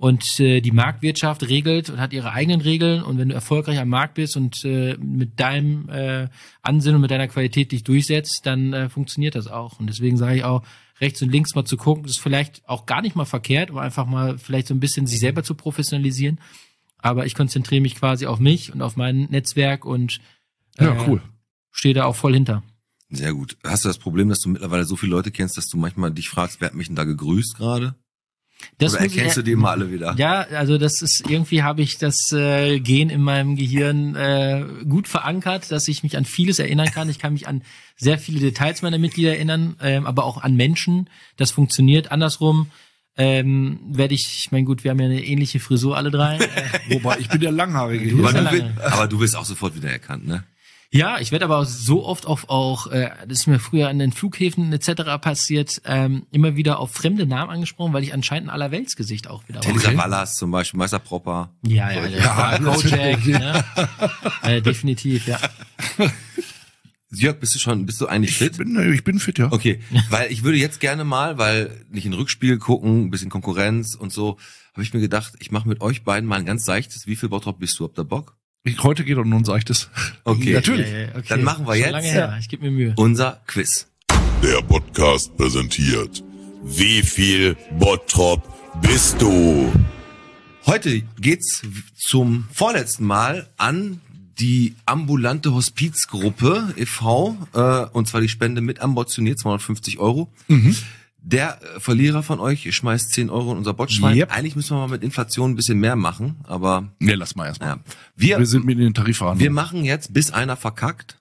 Speaker 5: Und äh, die Marktwirtschaft regelt und hat ihre eigenen Regeln. Und wenn du erfolgreich am Markt bist und äh, mit deinem äh, Ansinnen und mit deiner Qualität dich durchsetzt, dann äh, funktioniert das auch. Und deswegen sage ich auch, rechts und links mal zu gucken, das ist vielleicht auch gar nicht mal verkehrt, um einfach mal vielleicht so ein bisschen sich selber zu professionalisieren. Aber ich konzentriere mich quasi auf mich und auf mein Netzwerk und äh,
Speaker 2: Ja, cool.
Speaker 5: stehe da auch voll hinter.
Speaker 3: Sehr gut. Hast du das Problem, dass du mittlerweile so viele Leute kennst, dass du manchmal dich fragst, wer hat mich denn da gegrüßt gerade?
Speaker 5: Das
Speaker 3: Oder
Speaker 5: muss ich-
Speaker 3: erkennst du die immer alle wieder?
Speaker 5: Ja, also das ist, irgendwie habe ich das äh, Gen in meinem Gehirn äh, gut verankert, dass ich mich an vieles erinnern kann. Ich kann mich an sehr viele Details meiner Mitglieder erinnern, ähm, aber auch an Menschen. Das funktioniert. Andersrum ähm, werde ich, ich meine gut, wir haben ja eine ähnliche Frisur alle drei. Äh,
Speaker 2: Wobei, ich bin der Langhaarige
Speaker 5: Du
Speaker 2: hier.
Speaker 5: bist
Speaker 3: Aber
Speaker 5: ja
Speaker 3: du,
Speaker 5: lange.
Speaker 3: wirst, aber du wirst auch sofort wieder erkannt, ne?
Speaker 5: Ja, ich werde aber auch so oft auf auch, äh, das ist mir früher an den Flughäfen et cetera passiert, ähm, immer wieder auf fremde Namen angesprochen, weil ich anscheinend ein Allerweltsgesicht auch wieder war.
Speaker 3: Telisa Wallas zum Beispiel, Meister Propper.
Speaker 5: Ja, ja, ja, ja Kojak, ne? äh, definitiv, ja.
Speaker 3: Jörg, bist du schon, bist du eigentlich
Speaker 2: Ich
Speaker 3: fit?
Speaker 2: bin, ich bin fit, ja.
Speaker 3: Okay, weil ich würde jetzt gerne mal, weil nicht in den Rückspiegel gucken, ein bisschen Konkurrenz und so, habe ich mir gedacht, ich mache mit euch beiden mal ein ganz seichtes, wie viel Bottrop bist du? Habt ihr Bock?
Speaker 2: Ich, heute geht doch nur ein seichtes.
Speaker 3: Okay.
Speaker 2: Natürlich.
Speaker 5: Ja, ja, okay.
Speaker 3: Dann machen wir
Speaker 5: Schon
Speaker 3: jetzt
Speaker 5: lange her. Ich gebe mir Mühe.
Speaker 3: unser Quiz.
Speaker 7: Der Podcast präsentiert. Wie viel Bottrop bist du?
Speaker 3: Heute geht's zum vorletzten Mal an die ambulante Hospizgruppe e V, äh, und zwar die Spende mit ambitioniert, zweihundertfünfzig Euro.
Speaker 2: Mhm.
Speaker 3: Der äh, Verlierer von euch schmeißt zehn Euro in unser Botschwein.
Speaker 2: Yep.
Speaker 3: Eigentlich müssen wir mal mit Inflation ein bisschen mehr machen, aber
Speaker 2: Nee, lass mal erstmal.
Speaker 3: ja. Wir,
Speaker 2: Wir sind mit in den Tarifverhandlungen.
Speaker 3: wir machen jetzt, bis einer verkackt.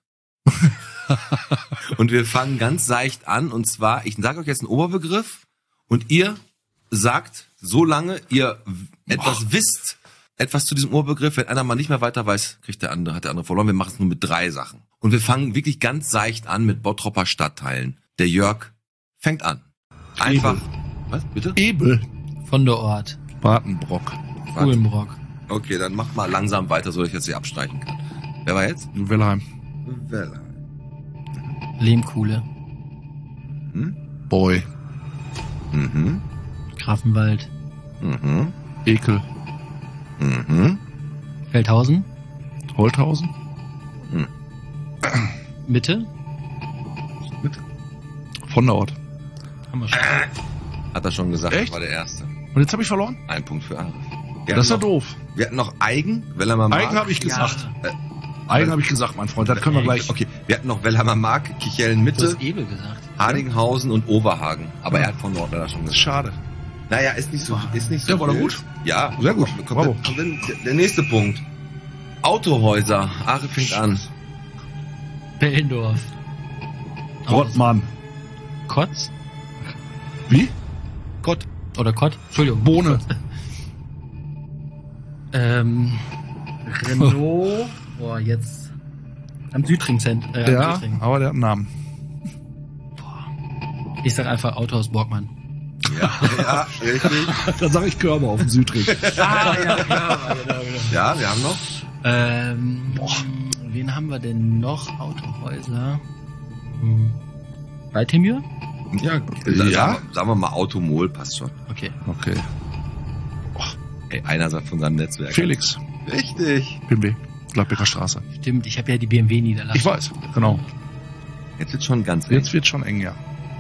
Speaker 3: Und wir fangen ganz seicht an. Und zwar, ich sage euch jetzt einen Oberbegriff und ihr sagt, solange ihr w- etwas wisst, etwas zu diesem Oberbegriff, wenn einer mal nicht mehr weiter weiß, kriegt der andere, hat der andere verloren. Wir machen es nur mit drei Sachen. Und wir fangen wirklich ganz seicht an mit Bottropper Stadtteilen. Der Jörg fängt an. Einfach. Was, bitte?
Speaker 2: Ebel.
Speaker 5: Von der Ort.
Speaker 2: Badenbrock.
Speaker 5: Uhlenbrock.
Speaker 3: Okay, dann macht mal langsam weiter, so dass ich jetzt hier abstreichen kann. Wer war jetzt?
Speaker 2: Wellheim.
Speaker 3: Welle.
Speaker 5: Lehmkuhle.
Speaker 2: Boy.
Speaker 3: Mhm.
Speaker 5: Grafenwald.
Speaker 3: Mhm.
Speaker 2: Ekel.
Speaker 3: Mhm.
Speaker 5: Feldhausen.
Speaker 2: Holthausen.
Speaker 5: Mitte.
Speaker 2: Von der Ort.
Speaker 5: Haben wir schon.
Speaker 3: Hat er schon gesagt,
Speaker 2: Echt?
Speaker 3: das war der Erste.
Speaker 2: Und jetzt habe ich verloren?
Speaker 3: Ein Punkt für Arif. Wir
Speaker 2: Das ist ja
Speaker 3: hatten noch,
Speaker 2: doof.
Speaker 3: wir hatten noch Eigen, Wellheimer Mark.
Speaker 2: Eigen habe ich gesagt.
Speaker 3: Äh,
Speaker 2: Eigen habe ich gesagt, mein Freund. Das können wir gleich.
Speaker 3: Okay, wir hatten noch Wellheimer Mark, Kichellen
Speaker 5: Du
Speaker 3: Mitte,
Speaker 5: hast Ebel gesagt.
Speaker 3: Hardinghausen und Oberhagen. Aber er hat von Nord leider schon gesagt.
Speaker 2: Schade.
Speaker 3: Naja, ist nicht so, ist nicht so.
Speaker 2: Ja, war doch
Speaker 3: wild.
Speaker 2: gut.
Speaker 3: Ja,
Speaker 2: Sehr gut.
Speaker 3: Kommt,
Speaker 2: Bravo.
Speaker 3: kommt der, der nächste Punkt. Autohäuser. Arif fängt an.
Speaker 5: Bellendorf.
Speaker 2: Rottmann.
Speaker 5: Kotz?
Speaker 2: Wie?
Speaker 3: Gott.
Speaker 5: Oder Kott? Entschuldigung.
Speaker 2: Bohne.
Speaker 5: Ähm, Renault. Boah, jetzt. Am Südring-Cent. Äh, am
Speaker 2: Ja,
Speaker 5: Südring.
Speaker 2: aber der hat einen Namen.
Speaker 5: Ich sag einfach Autohaus Borgmann.
Speaker 3: Ja, ja, richtig.
Speaker 2: Dann sage ich Körber auf dem Südring.
Speaker 5: Ah, ja, klar. Genau, genau.
Speaker 3: Ja, wir haben noch.
Speaker 5: Ähm, wen haben wir denn noch? Autohäuser. Hm. Baltimore?
Speaker 3: Ja,
Speaker 2: Ja?
Speaker 3: Sagen, wir, sagen wir mal Automol, passt schon.
Speaker 5: Okay.
Speaker 2: Okay.
Speaker 3: Ey, einer sagt von seinem Netzwerk.
Speaker 2: Felix.
Speaker 3: Richtig.
Speaker 2: B M W. Gladbecker Straße.
Speaker 5: Stimmt, ich habe ja die B M W-Niederlassung.
Speaker 2: Ich weiß. Genau.
Speaker 3: Jetzt wird schon ganz
Speaker 2: Jetzt wird schon eng, ja.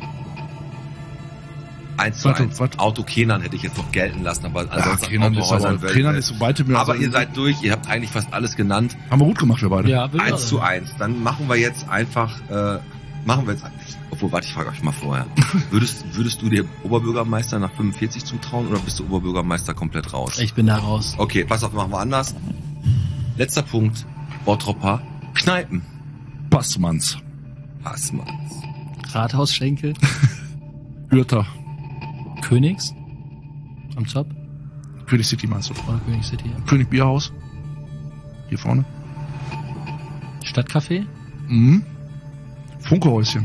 Speaker 3: eins zu
Speaker 2: Warte,
Speaker 3: eins.
Speaker 2: warte.
Speaker 3: Auto Kenan hätte ich jetzt noch gelten lassen, aber
Speaker 2: Ja,
Speaker 3: ansonsten
Speaker 2: Kenan ist
Speaker 3: Autohäuser
Speaker 2: aber,
Speaker 3: Welt-
Speaker 2: Kenan ist so weite mir.
Speaker 3: Aber ihr seid durch, ihr habt eigentlich fast alles genannt.
Speaker 2: Haben wir gut gemacht, wir beide.
Speaker 5: Ja, will ich
Speaker 3: eins
Speaker 5: auch
Speaker 3: zu
Speaker 5: sagen.
Speaker 3: eins. Dann machen wir jetzt einfach, äh, machen wir jetzt, obwohl, warte, ich frage euch mal vorher. Würdest, würdest du dir Oberbürgermeister nach fünfundvierzig zutrauen oder bist du Oberbürgermeister komplett raus?
Speaker 5: Ich bin da raus.
Speaker 3: Okay, pass auf, machen wir anders. Letzter Punkt. Bottropper Kneipen.
Speaker 2: Passmanns.
Speaker 3: Passmanns.
Speaker 5: Rathausschenkel.
Speaker 2: Uerter.
Speaker 5: Königs. Am Zopp.
Speaker 2: König City meinst du?
Speaker 5: Oder König City. Ja.
Speaker 2: König Bierhaus. Hier vorne.
Speaker 5: Stadtcafé.
Speaker 2: Mhm. Funkehäuschen.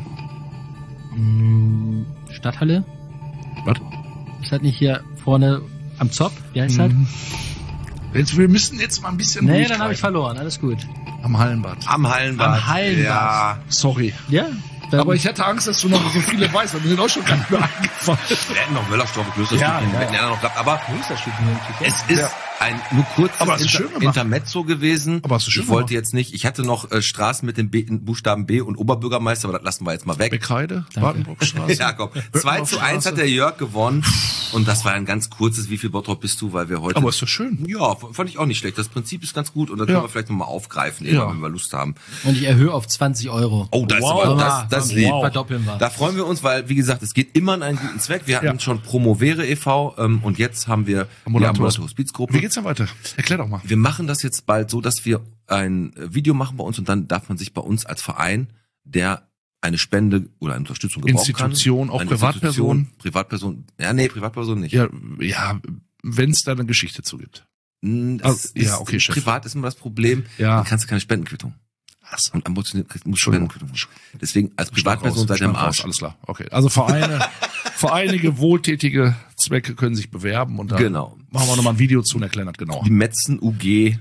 Speaker 5: Hm, Stadthalle.
Speaker 2: Was?
Speaker 5: Ist halt nicht hier vorne am Zopp? Wie heißt das?
Speaker 2: Mhm. Jetzt, wir müssen jetzt mal ein bisschen
Speaker 5: Nee,
Speaker 2: ruhig
Speaker 5: dann habe ich
Speaker 2: bleiben.
Speaker 5: verloren. Alles gut.
Speaker 2: Am Hallenbad.
Speaker 3: Am Hallenbad.
Speaker 5: Am Hallenbad.
Speaker 3: Ja.
Speaker 2: Sorry.
Speaker 5: Ja? Dann,
Speaker 2: Aber ich hatte Angst, dass du noch so viele weißt, und mir sind auch schon gar nicht mehr eingefallen.
Speaker 3: Wir hätten noch Möllerstoffe, Klöster,
Speaker 2: Ja,
Speaker 3: ja,
Speaker 2: ja,
Speaker 3: hätten ja noch geklappt, aber
Speaker 5: Klöster steht hier im Titel.
Speaker 3: es ist
Speaker 2: Ja.
Speaker 3: ein nur kurzes
Speaker 2: Aber hast du schön
Speaker 3: Inter
Speaker 2: gemacht.
Speaker 3: Intermezzo gewesen.
Speaker 2: Aber hast du schön
Speaker 3: ich wollte
Speaker 2: gemacht.
Speaker 3: jetzt nicht, ich hatte noch äh, Straßen mit dem B, Buchstaben B und Oberbürgermeister, aber das lassen wir jetzt mal weg.
Speaker 2: Bekreide, Badenbrockstraße.
Speaker 3: Ja, komm. zwei zu eins hat der Jörg gewonnen. Und das war ein ganz kurzes, wie viel Bottrop bist du, weil wir heute...
Speaker 2: Aber ist doch schön.
Speaker 3: Ja, fand ich auch nicht schlecht. Das Prinzip ist ganz gut und das
Speaker 2: Ja.
Speaker 3: können wir vielleicht nochmal aufgreifen,
Speaker 2: Ja.
Speaker 3: irgendwann, wenn wir Lust haben.
Speaker 5: Und ich erhöhe auf zwanzig Euro.
Speaker 3: Oh, das
Speaker 2: Wow.
Speaker 3: ist aber, das,
Speaker 5: Ah,
Speaker 3: das ist
Speaker 5: wow.
Speaker 3: lieb.
Speaker 5: Verdoppeln wir.
Speaker 3: Da freuen wir uns, weil, wie gesagt, es geht immer an einen guten Zweck. Wir hatten
Speaker 2: Ja.
Speaker 3: schon Promovere e V ähm, und jetzt haben wir die
Speaker 2: Ambulante
Speaker 3: Ambulante
Speaker 2: Wie
Speaker 3: Hospizgruppe.
Speaker 2: geht's denn weiter? Erklär doch mal.
Speaker 3: Wir machen das jetzt bald so, dass wir ein Video machen bei uns und dann darf man sich bei uns als Verein, der eine Spende oder eine Unterstützung gebrauchen
Speaker 2: Institution,
Speaker 3: kann.
Speaker 2: auch
Speaker 3: Eine
Speaker 2: Privatperson?
Speaker 3: Institution, Privatperson. Ja, nee, Privatperson nicht.
Speaker 2: Ja, ja, wenn es da eine Geschichte zu gibt.
Speaker 3: Mm, Das
Speaker 2: Also, ja,
Speaker 3: ist-
Speaker 2: okay, Chef.
Speaker 3: Privat ist immer das Problem.
Speaker 2: Ja.
Speaker 3: Dann kannst du keine Spendenquittung.
Speaker 2: Ach so.
Speaker 3: Und ambitioniert kriegst du
Speaker 2: Entschuldigung.
Speaker 3: Spendenquittung. Deswegen als
Speaker 2: Schlag
Speaker 3: Privatperson
Speaker 2: raus,
Speaker 3: seid ihr im
Speaker 2: schlag raus,
Speaker 3: Arsch.
Speaker 2: Alles klar. Okay. Also Vereine, Vereinige wohltätige Zwecke können sich bewerben und dann
Speaker 3: Genau.
Speaker 2: machen wir nochmal ein Video zu und erklären das genauer.
Speaker 3: Die Metzen U G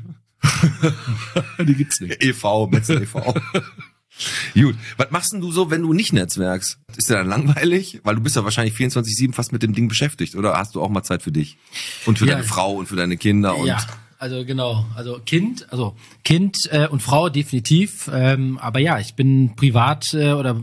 Speaker 2: Die gibt's nicht.
Speaker 3: e V, Metzen e V. Gut. Was machst denn du so, wenn du nicht netzwerkst? Ist dir dann langweilig? Weil du bist ja wahrscheinlich vierundzwanzig sieben fast mit dem Ding beschäftigt, oder hast du auch mal Zeit für dich? Und für
Speaker 5: Ja.
Speaker 3: deine Frau und für deine Kinder und
Speaker 5: Ja, also genau, also Kind, also Kind äh, und Frau definitiv. Ähm, aber ja, ich bin privat äh, oder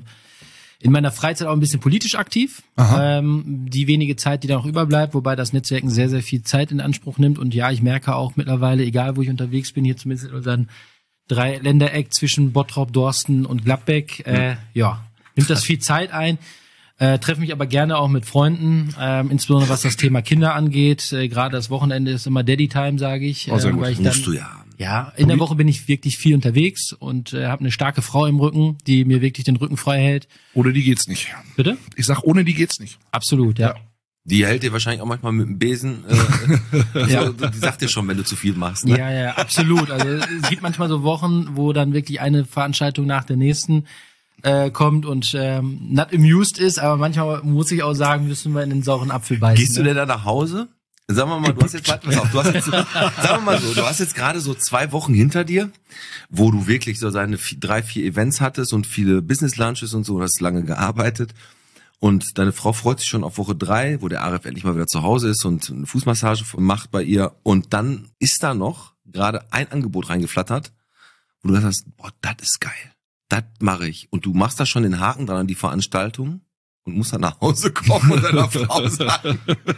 Speaker 5: in meiner Freizeit auch ein bisschen politisch aktiv. Ähm, die wenige Zeit, die da noch überbleibt, wobei das Netzwerken sehr, sehr viel Zeit in Anspruch nimmt. Und ja, ich merke auch mittlerweile, egal wo ich unterwegs bin, hier zumindest in unseren drei Ländereck zwischen Bottrop, Dorsten und Gladbeck, äh, ja, nimmt das viel Zeit ein. Äh, treffe mich aber gerne auch mit Freunden, ähm, insbesondere was das Thema Kinder angeht. Äh, Gerade das Wochenende ist immer Daddy Time, sage ich.
Speaker 2: Oh, sehr gut.
Speaker 5: weil ich
Speaker 3: musst
Speaker 5: dann,
Speaker 3: du ja haben.
Speaker 5: Ja, in der Woche bin ich wirklich viel unterwegs und äh, habe eine starke Frau im Rücken, die mir wirklich den Rücken frei hält.
Speaker 2: Ohne die geht's nicht.
Speaker 5: Bitte?
Speaker 2: Ich sag, ohne die geht's nicht.
Speaker 5: Absolut, ja.
Speaker 2: Ja.
Speaker 3: Die hält dir wahrscheinlich auch manchmal mit dem Besen. Äh,
Speaker 5: Ja.
Speaker 3: so, die sagt dir schon, wenn du zu viel machst. Ne?
Speaker 5: Ja, ja, absolut. Also es gibt manchmal so Wochen, wo dann wirklich eine Veranstaltung nach der nächsten äh, kommt und ähm, not amused ist, aber manchmal muss ich auch sagen, müssen wir in den sauren Apfel beißen.
Speaker 3: Gehst du
Speaker 5: ne?
Speaker 3: denn da nach Hause? Sagen wir mal, du hast jetzt, warte, pass auf, du hast jetzt, sagen wir mal so, du hast jetzt gerade so zwei Wochen hinter dir, wo du wirklich so seine vier, drei, vier Events hattest und viele Business Lunches und so, du hast lange gearbeitet. Und deine Frau freut sich schon auf Woche drei, wo der Arif endlich mal wieder zu Hause ist und eine Fußmassage macht bei ihr. Und dann ist da noch gerade ein Angebot reingeflattert, wo du gesagt hast, boah, das ist geil. Das mache ich. Und du machst da schon den Haken dran an die Veranstaltung und musst dann nach Hause kommen und deiner Frau sagen,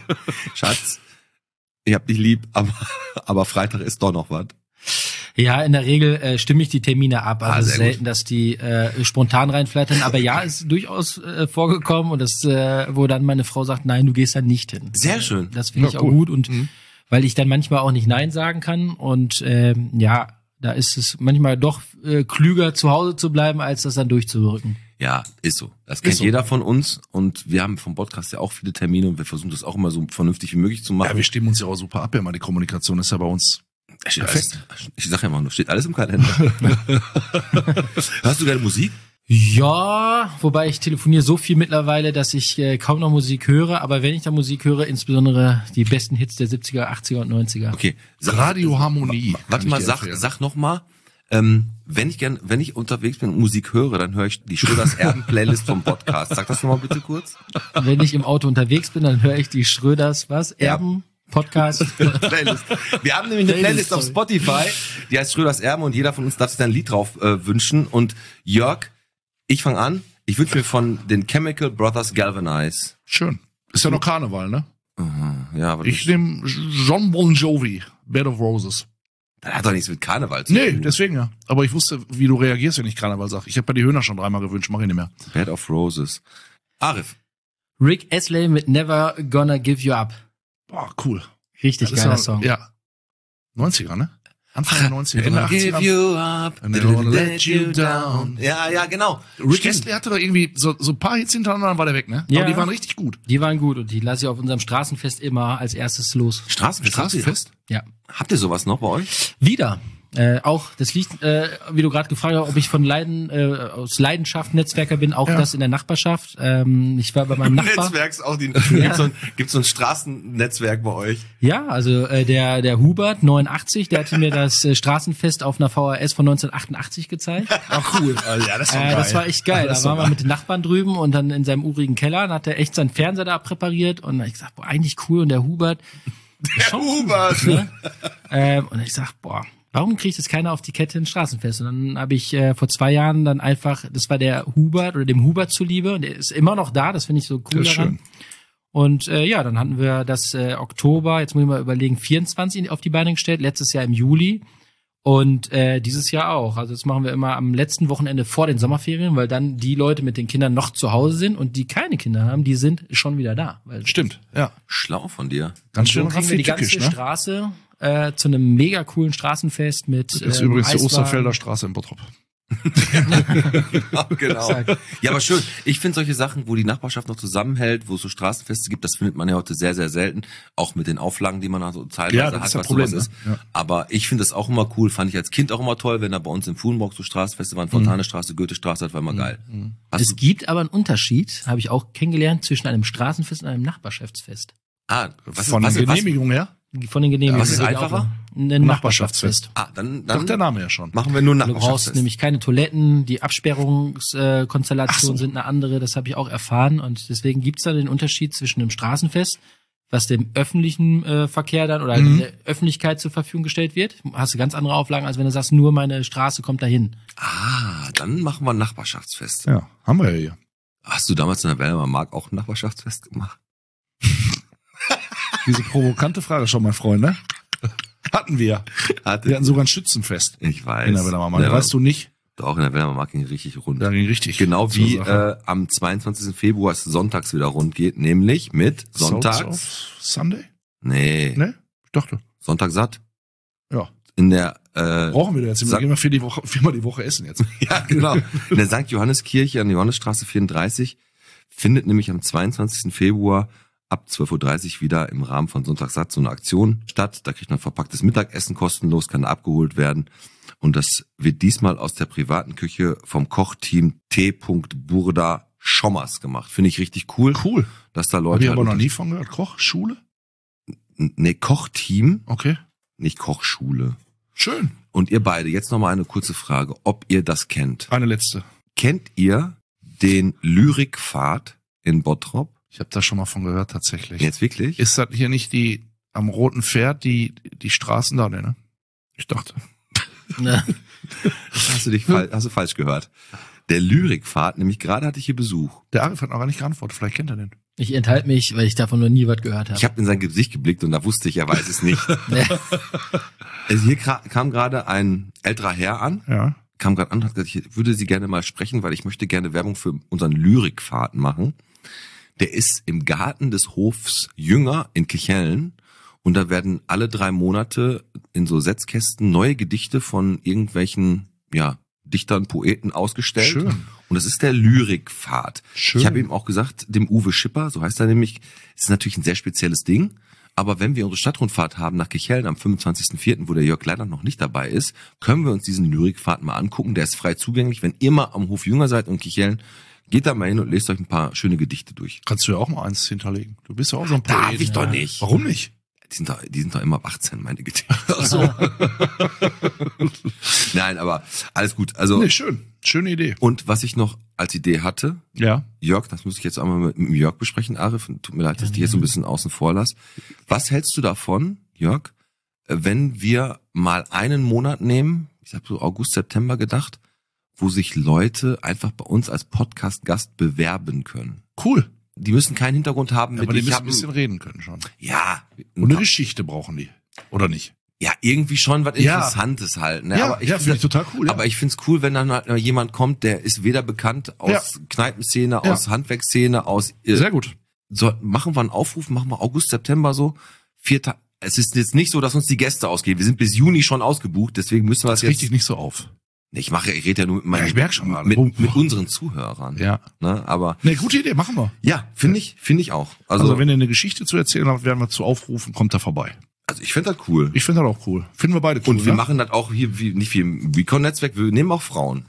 Speaker 3: Schatz, ich hab dich lieb, aber, aber Freitag ist doch noch was.
Speaker 5: Ja, in der Regel äh, stimme ich die Termine ab. Also
Speaker 3: Ah,
Speaker 5: es ist
Speaker 3: sehr
Speaker 5: selten, dass die äh, spontan reinflattern. Aber ja, ist durchaus äh, vorgekommen und das, äh, wo dann meine Frau sagt, nein, du gehst da nicht hin.
Speaker 3: Sehr schön.
Speaker 5: Das finde
Speaker 2: Ja,
Speaker 5: ich
Speaker 2: cool.
Speaker 5: auch gut und
Speaker 2: Mhm.
Speaker 5: weil ich dann manchmal auch nicht Nein sagen kann und ähm, ja, da ist es manchmal doch äh, klüger, zu Hause zu bleiben, als das dann durchzuwirken.
Speaker 3: Ja, ist so. Das kennt
Speaker 2: Ist so.
Speaker 3: jeder von uns und wir haben vom Podcast ja auch viele Termine und wir versuchen das auch immer so vernünftig wie möglich zu
Speaker 2: Ja,
Speaker 3: machen.
Speaker 2: wir stimmen uns ja auch super ab, ja mal die Kommunikation ist ja bei uns.
Speaker 3: Steht
Speaker 2: perfekt.
Speaker 3: alles, ich sag ja immer nur, steht alles im Kalender. Hörst du gerne Musik?
Speaker 5: Ja, wobei ich telefoniere so viel mittlerweile, dass ich äh, kaum noch Musik höre. Aber wenn ich da Musik höre, insbesondere die besten Hits der siebziger, achtziger und neunziger.
Speaker 3: Okay. Sag-
Speaker 2: Radioharmonie.
Speaker 3: Ma- Warte
Speaker 2: kann
Speaker 3: mal,
Speaker 2: ich dir
Speaker 3: sag,
Speaker 2: empfehlen.
Speaker 3: sag noch mal, ähm, wenn ich gern, wenn ich unterwegs bin und Musik höre, dann höre ich die Schröders Erben Playlist vom Podcast. Sag das noch mal bitte kurz.
Speaker 5: Wenn ich im Auto unterwegs bin, dann höre ich die Schröders, was? Erben? Podcast?
Speaker 3: Playlist. Wir haben nämlich eine
Speaker 5: Playlist,
Speaker 3: Playlist auf
Speaker 5: sorry.
Speaker 3: Spotify, die heißt Schröders Erben und jeder von uns darf sich da ein Lied drauf äh, wünschen. Und Jörg, ich fange an. Ich wünsche mir von den Chemical Brothers Galvanize.
Speaker 2: Schön. Ist ja noch Karneval, ne?
Speaker 3: Ja, aber
Speaker 2: Ich
Speaker 3: das,
Speaker 2: nehme John Bon Jovi, Bed of Roses.
Speaker 3: das hat doch nichts mit Karneval zu
Speaker 2: Nee,
Speaker 3: tun.
Speaker 2: deswegen ja. Aber ich wusste, wie du reagierst, wenn ich Karneval sage. Ich habe bei die Höhner schon dreimal gewünscht, mach ich nicht mehr.
Speaker 3: Bed of Roses. Arif.
Speaker 5: Rick Astley mit Never Gonna Give You Up.
Speaker 2: Boah, cool.
Speaker 5: Richtig
Speaker 2: Das ist
Speaker 5: geiler
Speaker 2: ja,
Speaker 5: Song.
Speaker 2: Ja. neunziger, ne? Anfang der neunziger, Ende
Speaker 3: Give
Speaker 2: achtziger.
Speaker 3: you up.
Speaker 2: And I don't wanna let you down.
Speaker 3: Ja, ja, genau.
Speaker 2: Rick
Speaker 3: Stimmt.
Speaker 2: Astley hatte doch irgendwie so, so ein paar Hits hintereinander, dann war der weg, ne?
Speaker 5: Ja.
Speaker 2: Aber die waren richtig gut.
Speaker 5: Die waren gut und die lasse ich auf unserem Straßenfest immer als erstes los.
Speaker 3: Straßenfest.
Speaker 2: Straßenfest?
Speaker 5: Ja.
Speaker 3: Habt ihr sowas noch bei euch?
Speaker 5: Wieder. Äh, auch, das liegt, äh, wie du gerade gefragt hast, ob ich von Leiden, äh, aus Leidenschaft Netzwerker bin, auch
Speaker 2: Ja.
Speaker 5: das in der Nachbarschaft. Ähm, ich war bei meinem Nachbar.
Speaker 3: Netzwerks auch die, gibt's so ein, gibt's so ein Straßennetzwerk bei euch?
Speaker 5: Ja, also äh, der der Hubert neunundachtzig, der hatte mir das äh, Straßenfest auf einer V H S von neunzehnhundertachtundachtzig gezeigt.
Speaker 2: Ach cool. Also, ja, das war
Speaker 5: Äh,
Speaker 2: geil.
Speaker 5: das war echt geil.
Speaker 2: Das
Speaker 5: Da
Speaker 2: war
Speaker 5: waren wir mit den Nachbarn drüben und dann in seinem urigen Keller, dann hat er echt seinen Fernseher da präpariert und ich gesagt, boah, eigentlich cool. Und der Hubert,
Speaker 3: Der Hubert!
Speaker 5: ne? ähm, und ich sag, boah, warum kriegt das keiner auf die Kette ein Straßenfest? Und dann habe ich äh, vor zwei Jahren dann einfach, das war der Hubert oder dem Hubert zuliebe, und der ist immer noch da, das finde ich so cool
Speaker 2: Das ist
Speaker 5: daran.
Speaker 2: schön.
Speaker 5: Und äh, ja, dann hatten wir das äh, Oktober, jetzt muss ich mal überlegen, vierundzwanzig auf die Beine gestellt, letztes Jahr im Juli und äh, dieses Jahr auch. Also das machen wir immer am letzten Wochenende vor den Sommerferien, weil dann die Leute mit den Kindern noch zu Hause sind und die keine Kinder haben, die sind schon wieder da. Weil
Speaker 2: Stimmt, ja.
Speaker 3: Schlau von dir.
Speaker 2: Ganz
Speaker 5: so
Speaker 2: schön
Speaker 5: kriegen wir die ganze
Speaker 2: tückisch, ne?
Speaker 5: Straße äh, zu einem mega coolen Straßenfest mit
Speaker 2: Das ist
Speaker 5: ähm,
Speaker 2: übrigens die
Speaker 5: Eiswagen.
Speaker 2: Osterfelder Straße in Bottrop.
Speaker 3: Genau. Ja, aber schön. Ich finde solche Sachen, wo die Nachbarschaft noch zusammenhält, wo es so Straßenfeste gibt, das findet man ja heute sehr, sehr selten. Auch mit den Auflagen, die man da so teilweise
Speaker 2: Ja, das
Speaker 3: hat,
Speaker 2: ist das
Speaker 3: was
Speaker 2: Problem,
Speaker 3: sowas ist.
Speaker 2: ne? Ja.
Speaker 3: Aber ich finde das auch immer cool. Fand ich als Kind auch immer toll, wenn da bei uns in Fuhlenburg so Straßenfeste waren. Fontanestraße, Goethestraße, das war immer geil. Hast
Speaker 5: Es
Speaker 3: du,
Speaker 5: gibt aber einen Unterschied, habe ich auch kennengelernt, zwischen einem Straßenfest und einem Nachbarschaftsfest.
Speaker 3: ah, was,
Speaker 2: Von
Speaker 3: was,
Speaker 2: der
Speaker 3: was,
Speaker 2: Genehmigung her?
Speaker 5: Von den Genehmigungen.
Speaker 3: Was ist
Speaker 5: Das geht
Speaker 3: einfacher?
Speaker 5: auch. Ein Nachbarschaftsfest.
Speaker 3: ah, dann,
Speaker 2: Doch
Speaker 3: dann
Speaker 2: der Name ja schon.
Speaker 3: machen wir nur
Speaker 5: Du brauchst
Speaker 3: Nachbarschaftsfest.
Speaker 5: nämlich keine Toiletten, die Absperrungskonstellationen äh, Konstellationen
Speaker 2: Ach so.
Speaker 5: sind eine andere, das habe ich auch erfahren und deswegen gibt's da den Unterschied zwischen dem Straßenfest, was dem öffentlichen äh, Verkehr dann oder
Speaker 2: Mhm.
Speaker 5: der Öffentlichkeit zur Verfügung gestellt wird. Hast du ganz andere Auflagen, als wenn du sagst, nur meine Straße kommt dahin.
Speaker 3: Ah, dann machen wir ein Nachbarschaftsfest.
Speaker 2: Ja, haben wir ja hier.
Speaker 3: Hast du damals in der Welle Mark auch ein Nachbarschaftsfest gemacht?
Speaker 2: Diese provokante Frage schon, mein Freund, ne? Hatten wir.
Speaker 3: Hatte.
Speaker 2: Wir hatten sogar ein Schützenfest
Speaker 3: Ich weiß.
Speaker 2: in der Wellermark.
Speaker 3: Ja,
Speaker 2: Weißt du nicht?
Speaker 3: Auch in der Welle Mark ging richtig rund.
Speaker 2: Da ging richtig.
Speaker 3: Genau
Speaker 2: zur
Speaker 3: wie
Speaker 2: Sache.
Speaker 3: äh, am zweiundzwanzigsten Februar es sonntags wieder rund geht, nämlich mit
Speaker 2: Souls
Speaker 3: Sonntags.
Speaker 2: of Sunday?
Speaker 3: Nee,
Speaker 2: Ne? Ich dachte.
Speaker 3: Sonntag satt.
Speaker 2: Ja.
Speaker 3: In der äh,
Speaker 2: Brauchen wir da jetzt immer.
Speaker 3: Sag-
Speaker 2: Gehen wir für die Woche, viermal die Woche essen jetzt.
Speaker 3: ja, genau. In der Sankt Johanneskirche an der Johannesstraße vierunddreißig findet nämlich am zweiundzwanzigsten Februar ab zwölf Uhr dreißig wieder im Rahmen von Sonntagssatt so eine Aktion statt. Da kriegt man verpacktes Mittagessen kostenlos, kann da abgeholt werden. Und das wird diesmal aus der privaten Küche vom Kochteam T. Burda Schommers gemacht. Finde ich richtig cool,
Speaker 2: Cool.
Speaker 3: dass da
Speaker 2: Hab
Speaker 3: Leute...
Speaker 2: ich aber
Speaker 3: halt
Speaker 2: noch
Speaker 3: unter-
Speaker 2: nie von gehört. Koch? Schule?
Speaker 3: Nee, Kochteam,
Speaker 2: Okay.
Speaker 3: nicht Kochschule.
Speaker 2: Schön.
Speaker 3: Und ihr beide, jetzt nochmal eine kurze Frage, ob ihr das kennt.
Speaker 2: Eine letzte.
Speaker 3: Kennt ihr den Lyrikpfad in Bottrop?
Speaker 2: Ich habe da schon mal von gehört, tatsächlich.
Speaker 3: Jetzt wirklich?
Speaker 2: Ist das hier nicht die am roten Pferd, die die Straßen da, ne? Ich dachte.
Speaker 5: Ne?
Speaker 3: Hast du dich fal- hast du falsch gehört. Der Lyrikpfad, nämlich gerade hatte ich hier Besuch.
Speaker 2: Der Arif hat noch gar nicht geantwortet. Vielleicht kennt er den.
Speaker 5: Ich enthalte mich, weil ich davon noch nie was gehört habe.
Speaker 3: Ich habe in sein Gesicht geblickt und da wusste ich, er weiß es nicht. Also hier gra- kam gerade ein älterer Herr an,
Speaker 2: Ja.
Speaker 3: kam gerade an und hat gesagt, ich würde Sie gerne mal sprechen, weil ich möchte gerne Werbung für unseren Lyrikpfad machen. Der ist im Garten des Hofs Jünger in Kichellen und da werden alle drei Monate in so Setzkästen neue Gedichte von irgendwelchen, ja, Dichtern, Poeten ausgestellt.
Speaker 2: Schön.
Speaker 3: Und das ist der Lyrikpfad.
Speaker 2: Schön.
Speaker 3: Ich habe ihm auch gesagt, dem Uwe Schipper, so heißt er nämlich, ist natürlich ein sehr spezielles Ding. Aber wenn wir unsere Stadtrundfahrt haben nach Kichellen am fünfundzwanzigsten vierten, wo der Jörg leider noch nicht dabei ist, können wir uns diesen Lyrikpfad mal angucken. Der ist frei zugänglich. Wenn ihr mal am Hof Jünger seid und Kichellen, geht da mal hin und lest euch ein paar schöne Gedichte durch.
Speaker 2: Kannst du ja auch mal eins hinterlegen. Du bist ja auch so ein Poet.
Speaker 3: Darf ich doch nicht.
Speaker 2: Warum nicht?
Speaker 3: Die sind doch, die sind doch immer ab achtzehn, meine Gedichte. Ach so. Nein, aber alles gut. Also,
Speaker 2: Nee, schön. Schöne Idee.
Speaker 3: und was ich noch als Idee hatte,
Speaker 2: Ja.
Speaker 3: Jörg, das muss ich jetzt einmal mit, mit dem Jörg besprechen, Arif. Tut mir leid, dass ich dich jetzt so ein bisschen außen vor lasse. Was hältst du davon, Jörg, wenn wir mal einen Monat nehmen, ich habe so August, September gedacht, wo sich Leute einfach bei uns als Podcast-Gast bewerben können?
Speaker 2: Cool.
Speaker 3: Die müssen keinen Hintergrund haben.
Speaker 2: Ja,
Speaker 3: Mit
Speaker 2: aber die
Speaker 3: ich
Speaker 2: müssen
Speaker 3: hab
Speaker 2: ein bisschen reden können schon.
Speaker 3: ja,
Speaker 2: Und eine Geschichte brauchen die. Oder nicht?
Speaker 3: ja, irgendwie schon was
Speaker 2: Ja.
Speaker 3: Interessantes halt. Ne?
Speaker 2: Ja,
Speaker 3: aber ich
Speaker 2: ja,
Speaker 3: find
Speaker 2: finde ich
Speaker 3: das-
Speaker 2: total cool. Ja.
Speaker 3: Aber ich find's cool, wenn dann halt jemand kommt, der ist weder bekannt aus
Speaker 2: Ja.
Speaker 3: Kneipenszene,
Speaker 2: Ja.
Speaker 3: aus Handwerkszene, aus äh,
Speaker 2: Sehr gut.
Speaker 3: so, machen wir einen Aufruf, machen wir August, September so, vier Ta- Es ist jetzt nicht so, dass uns die Gäste ausgehen. Wir sind bis Juni schon ausgebucht, deswegen müssen wir das
Speaker 2: Das
Speaker 3: jetzt.
Speaker 2: richtig nicht so auf.
Speaker 3: Ich mache, ich rede ja nur mit meinen,
Speaker 2: Ja, ich merk schon gerade.
Speaker 3: mit,
Speaker 2: Oh.
Speaker 3: mit unseren Zuhörern.
Speaker 2: Ja.
Speaker 3: Ne, aber
Speaker 2: Ne, gute Idee, machen wir.
Speaker 3: ja, finde ich, finde ich auch. Also,
Speaker 2: Also, wenn ihr eine Geschichte zu erzählen habt, werden wir zu aufrufen, kommt da vorbei.
Speaker 3: Also ich finde das cool.
Speaker 2: Ich finde das auch cool. Finden wir beide cool.
Speaker 3: Und wir
Speaker 2: ne?
Speaker 3: machen das auch hier, wie, nicht wie im Recon-Netzwerk, wir nehmen auch Frauen.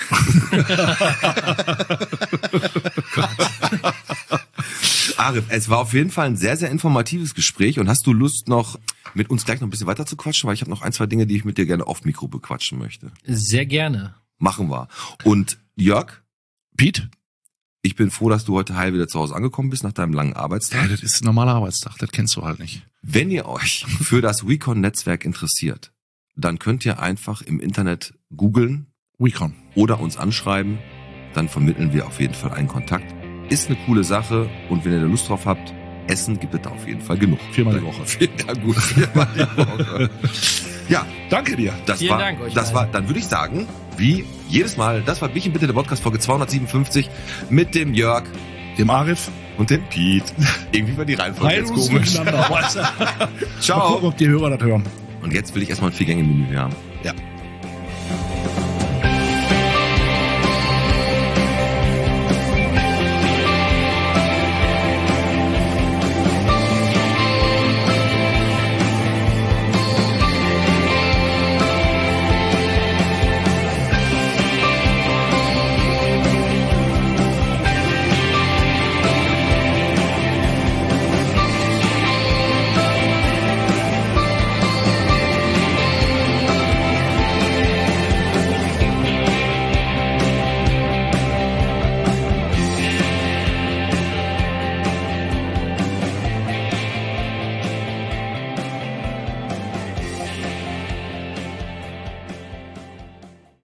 Speaker 3: Arif, es war auf jeden Fall ein sehr, sehr informatives Gespräch. Und hast du Lust, noch mit uns gleich noch ein bisschen weiter zu quatschen? Weil ich habe noch ein, zwei Dinge, die ich mit dir gerne off Mikro bequatschen möchte.
Speaker 5: Sehr gerne.
Speaker 3: Machen wir. Und Jörg?
Speaker 2: Pete?
Speaker 3: Ich bin froh, dass du heute heil wieder zu Hause angekommen bist nach deinem langen Arbeitstag.
Speaker 2: Ja, das ist ein normaler Arbeitstag, das kennst du halt nicht.
Speaker 3: Wenn ihr euch für das Recon-Netzwerk interessiert, dann könnt ihr einfach im Internet googeln
Speaker 2: Recon.
Speaker 3: oder uns anschreiben. Dann vermitteln wir auf jeden Fall einen Kontakt. Ist eine coole Sache und wenn ihr da Lust drauf habt, Essen gibt es da auf jeden Fall genug.
Speaker 2: Viermal die Woche.
Speaker 3: Ja gut, viermal die Woche. Ja,
Speaker 2: Danke dir.
Speaker 3: das
Speaker 5: Vielen
Speaker 3: war,
Speaker 5: Dank euch
Speaker 3: das
Speaker 5: beiden.
Speaker 3: war, dann würde ich sagen, wie jedes Mal, das war Bierchen bitte, der Podcast Folge zweihundertsiebenundfünfzig mit dem Jörg
Speaker 2: Dem Arif.
Speaker 3: und dem Piet. Irgendwie war die Reihenfolge jetzt komisch.
Speaker 2: Mal
Speaker 3: Ciao.
Speaker 2: gucken, ob die Hörer das hören.
Speaker 3: Und jetzt will ich erstmal ein Vier-Gänge-Menü haben.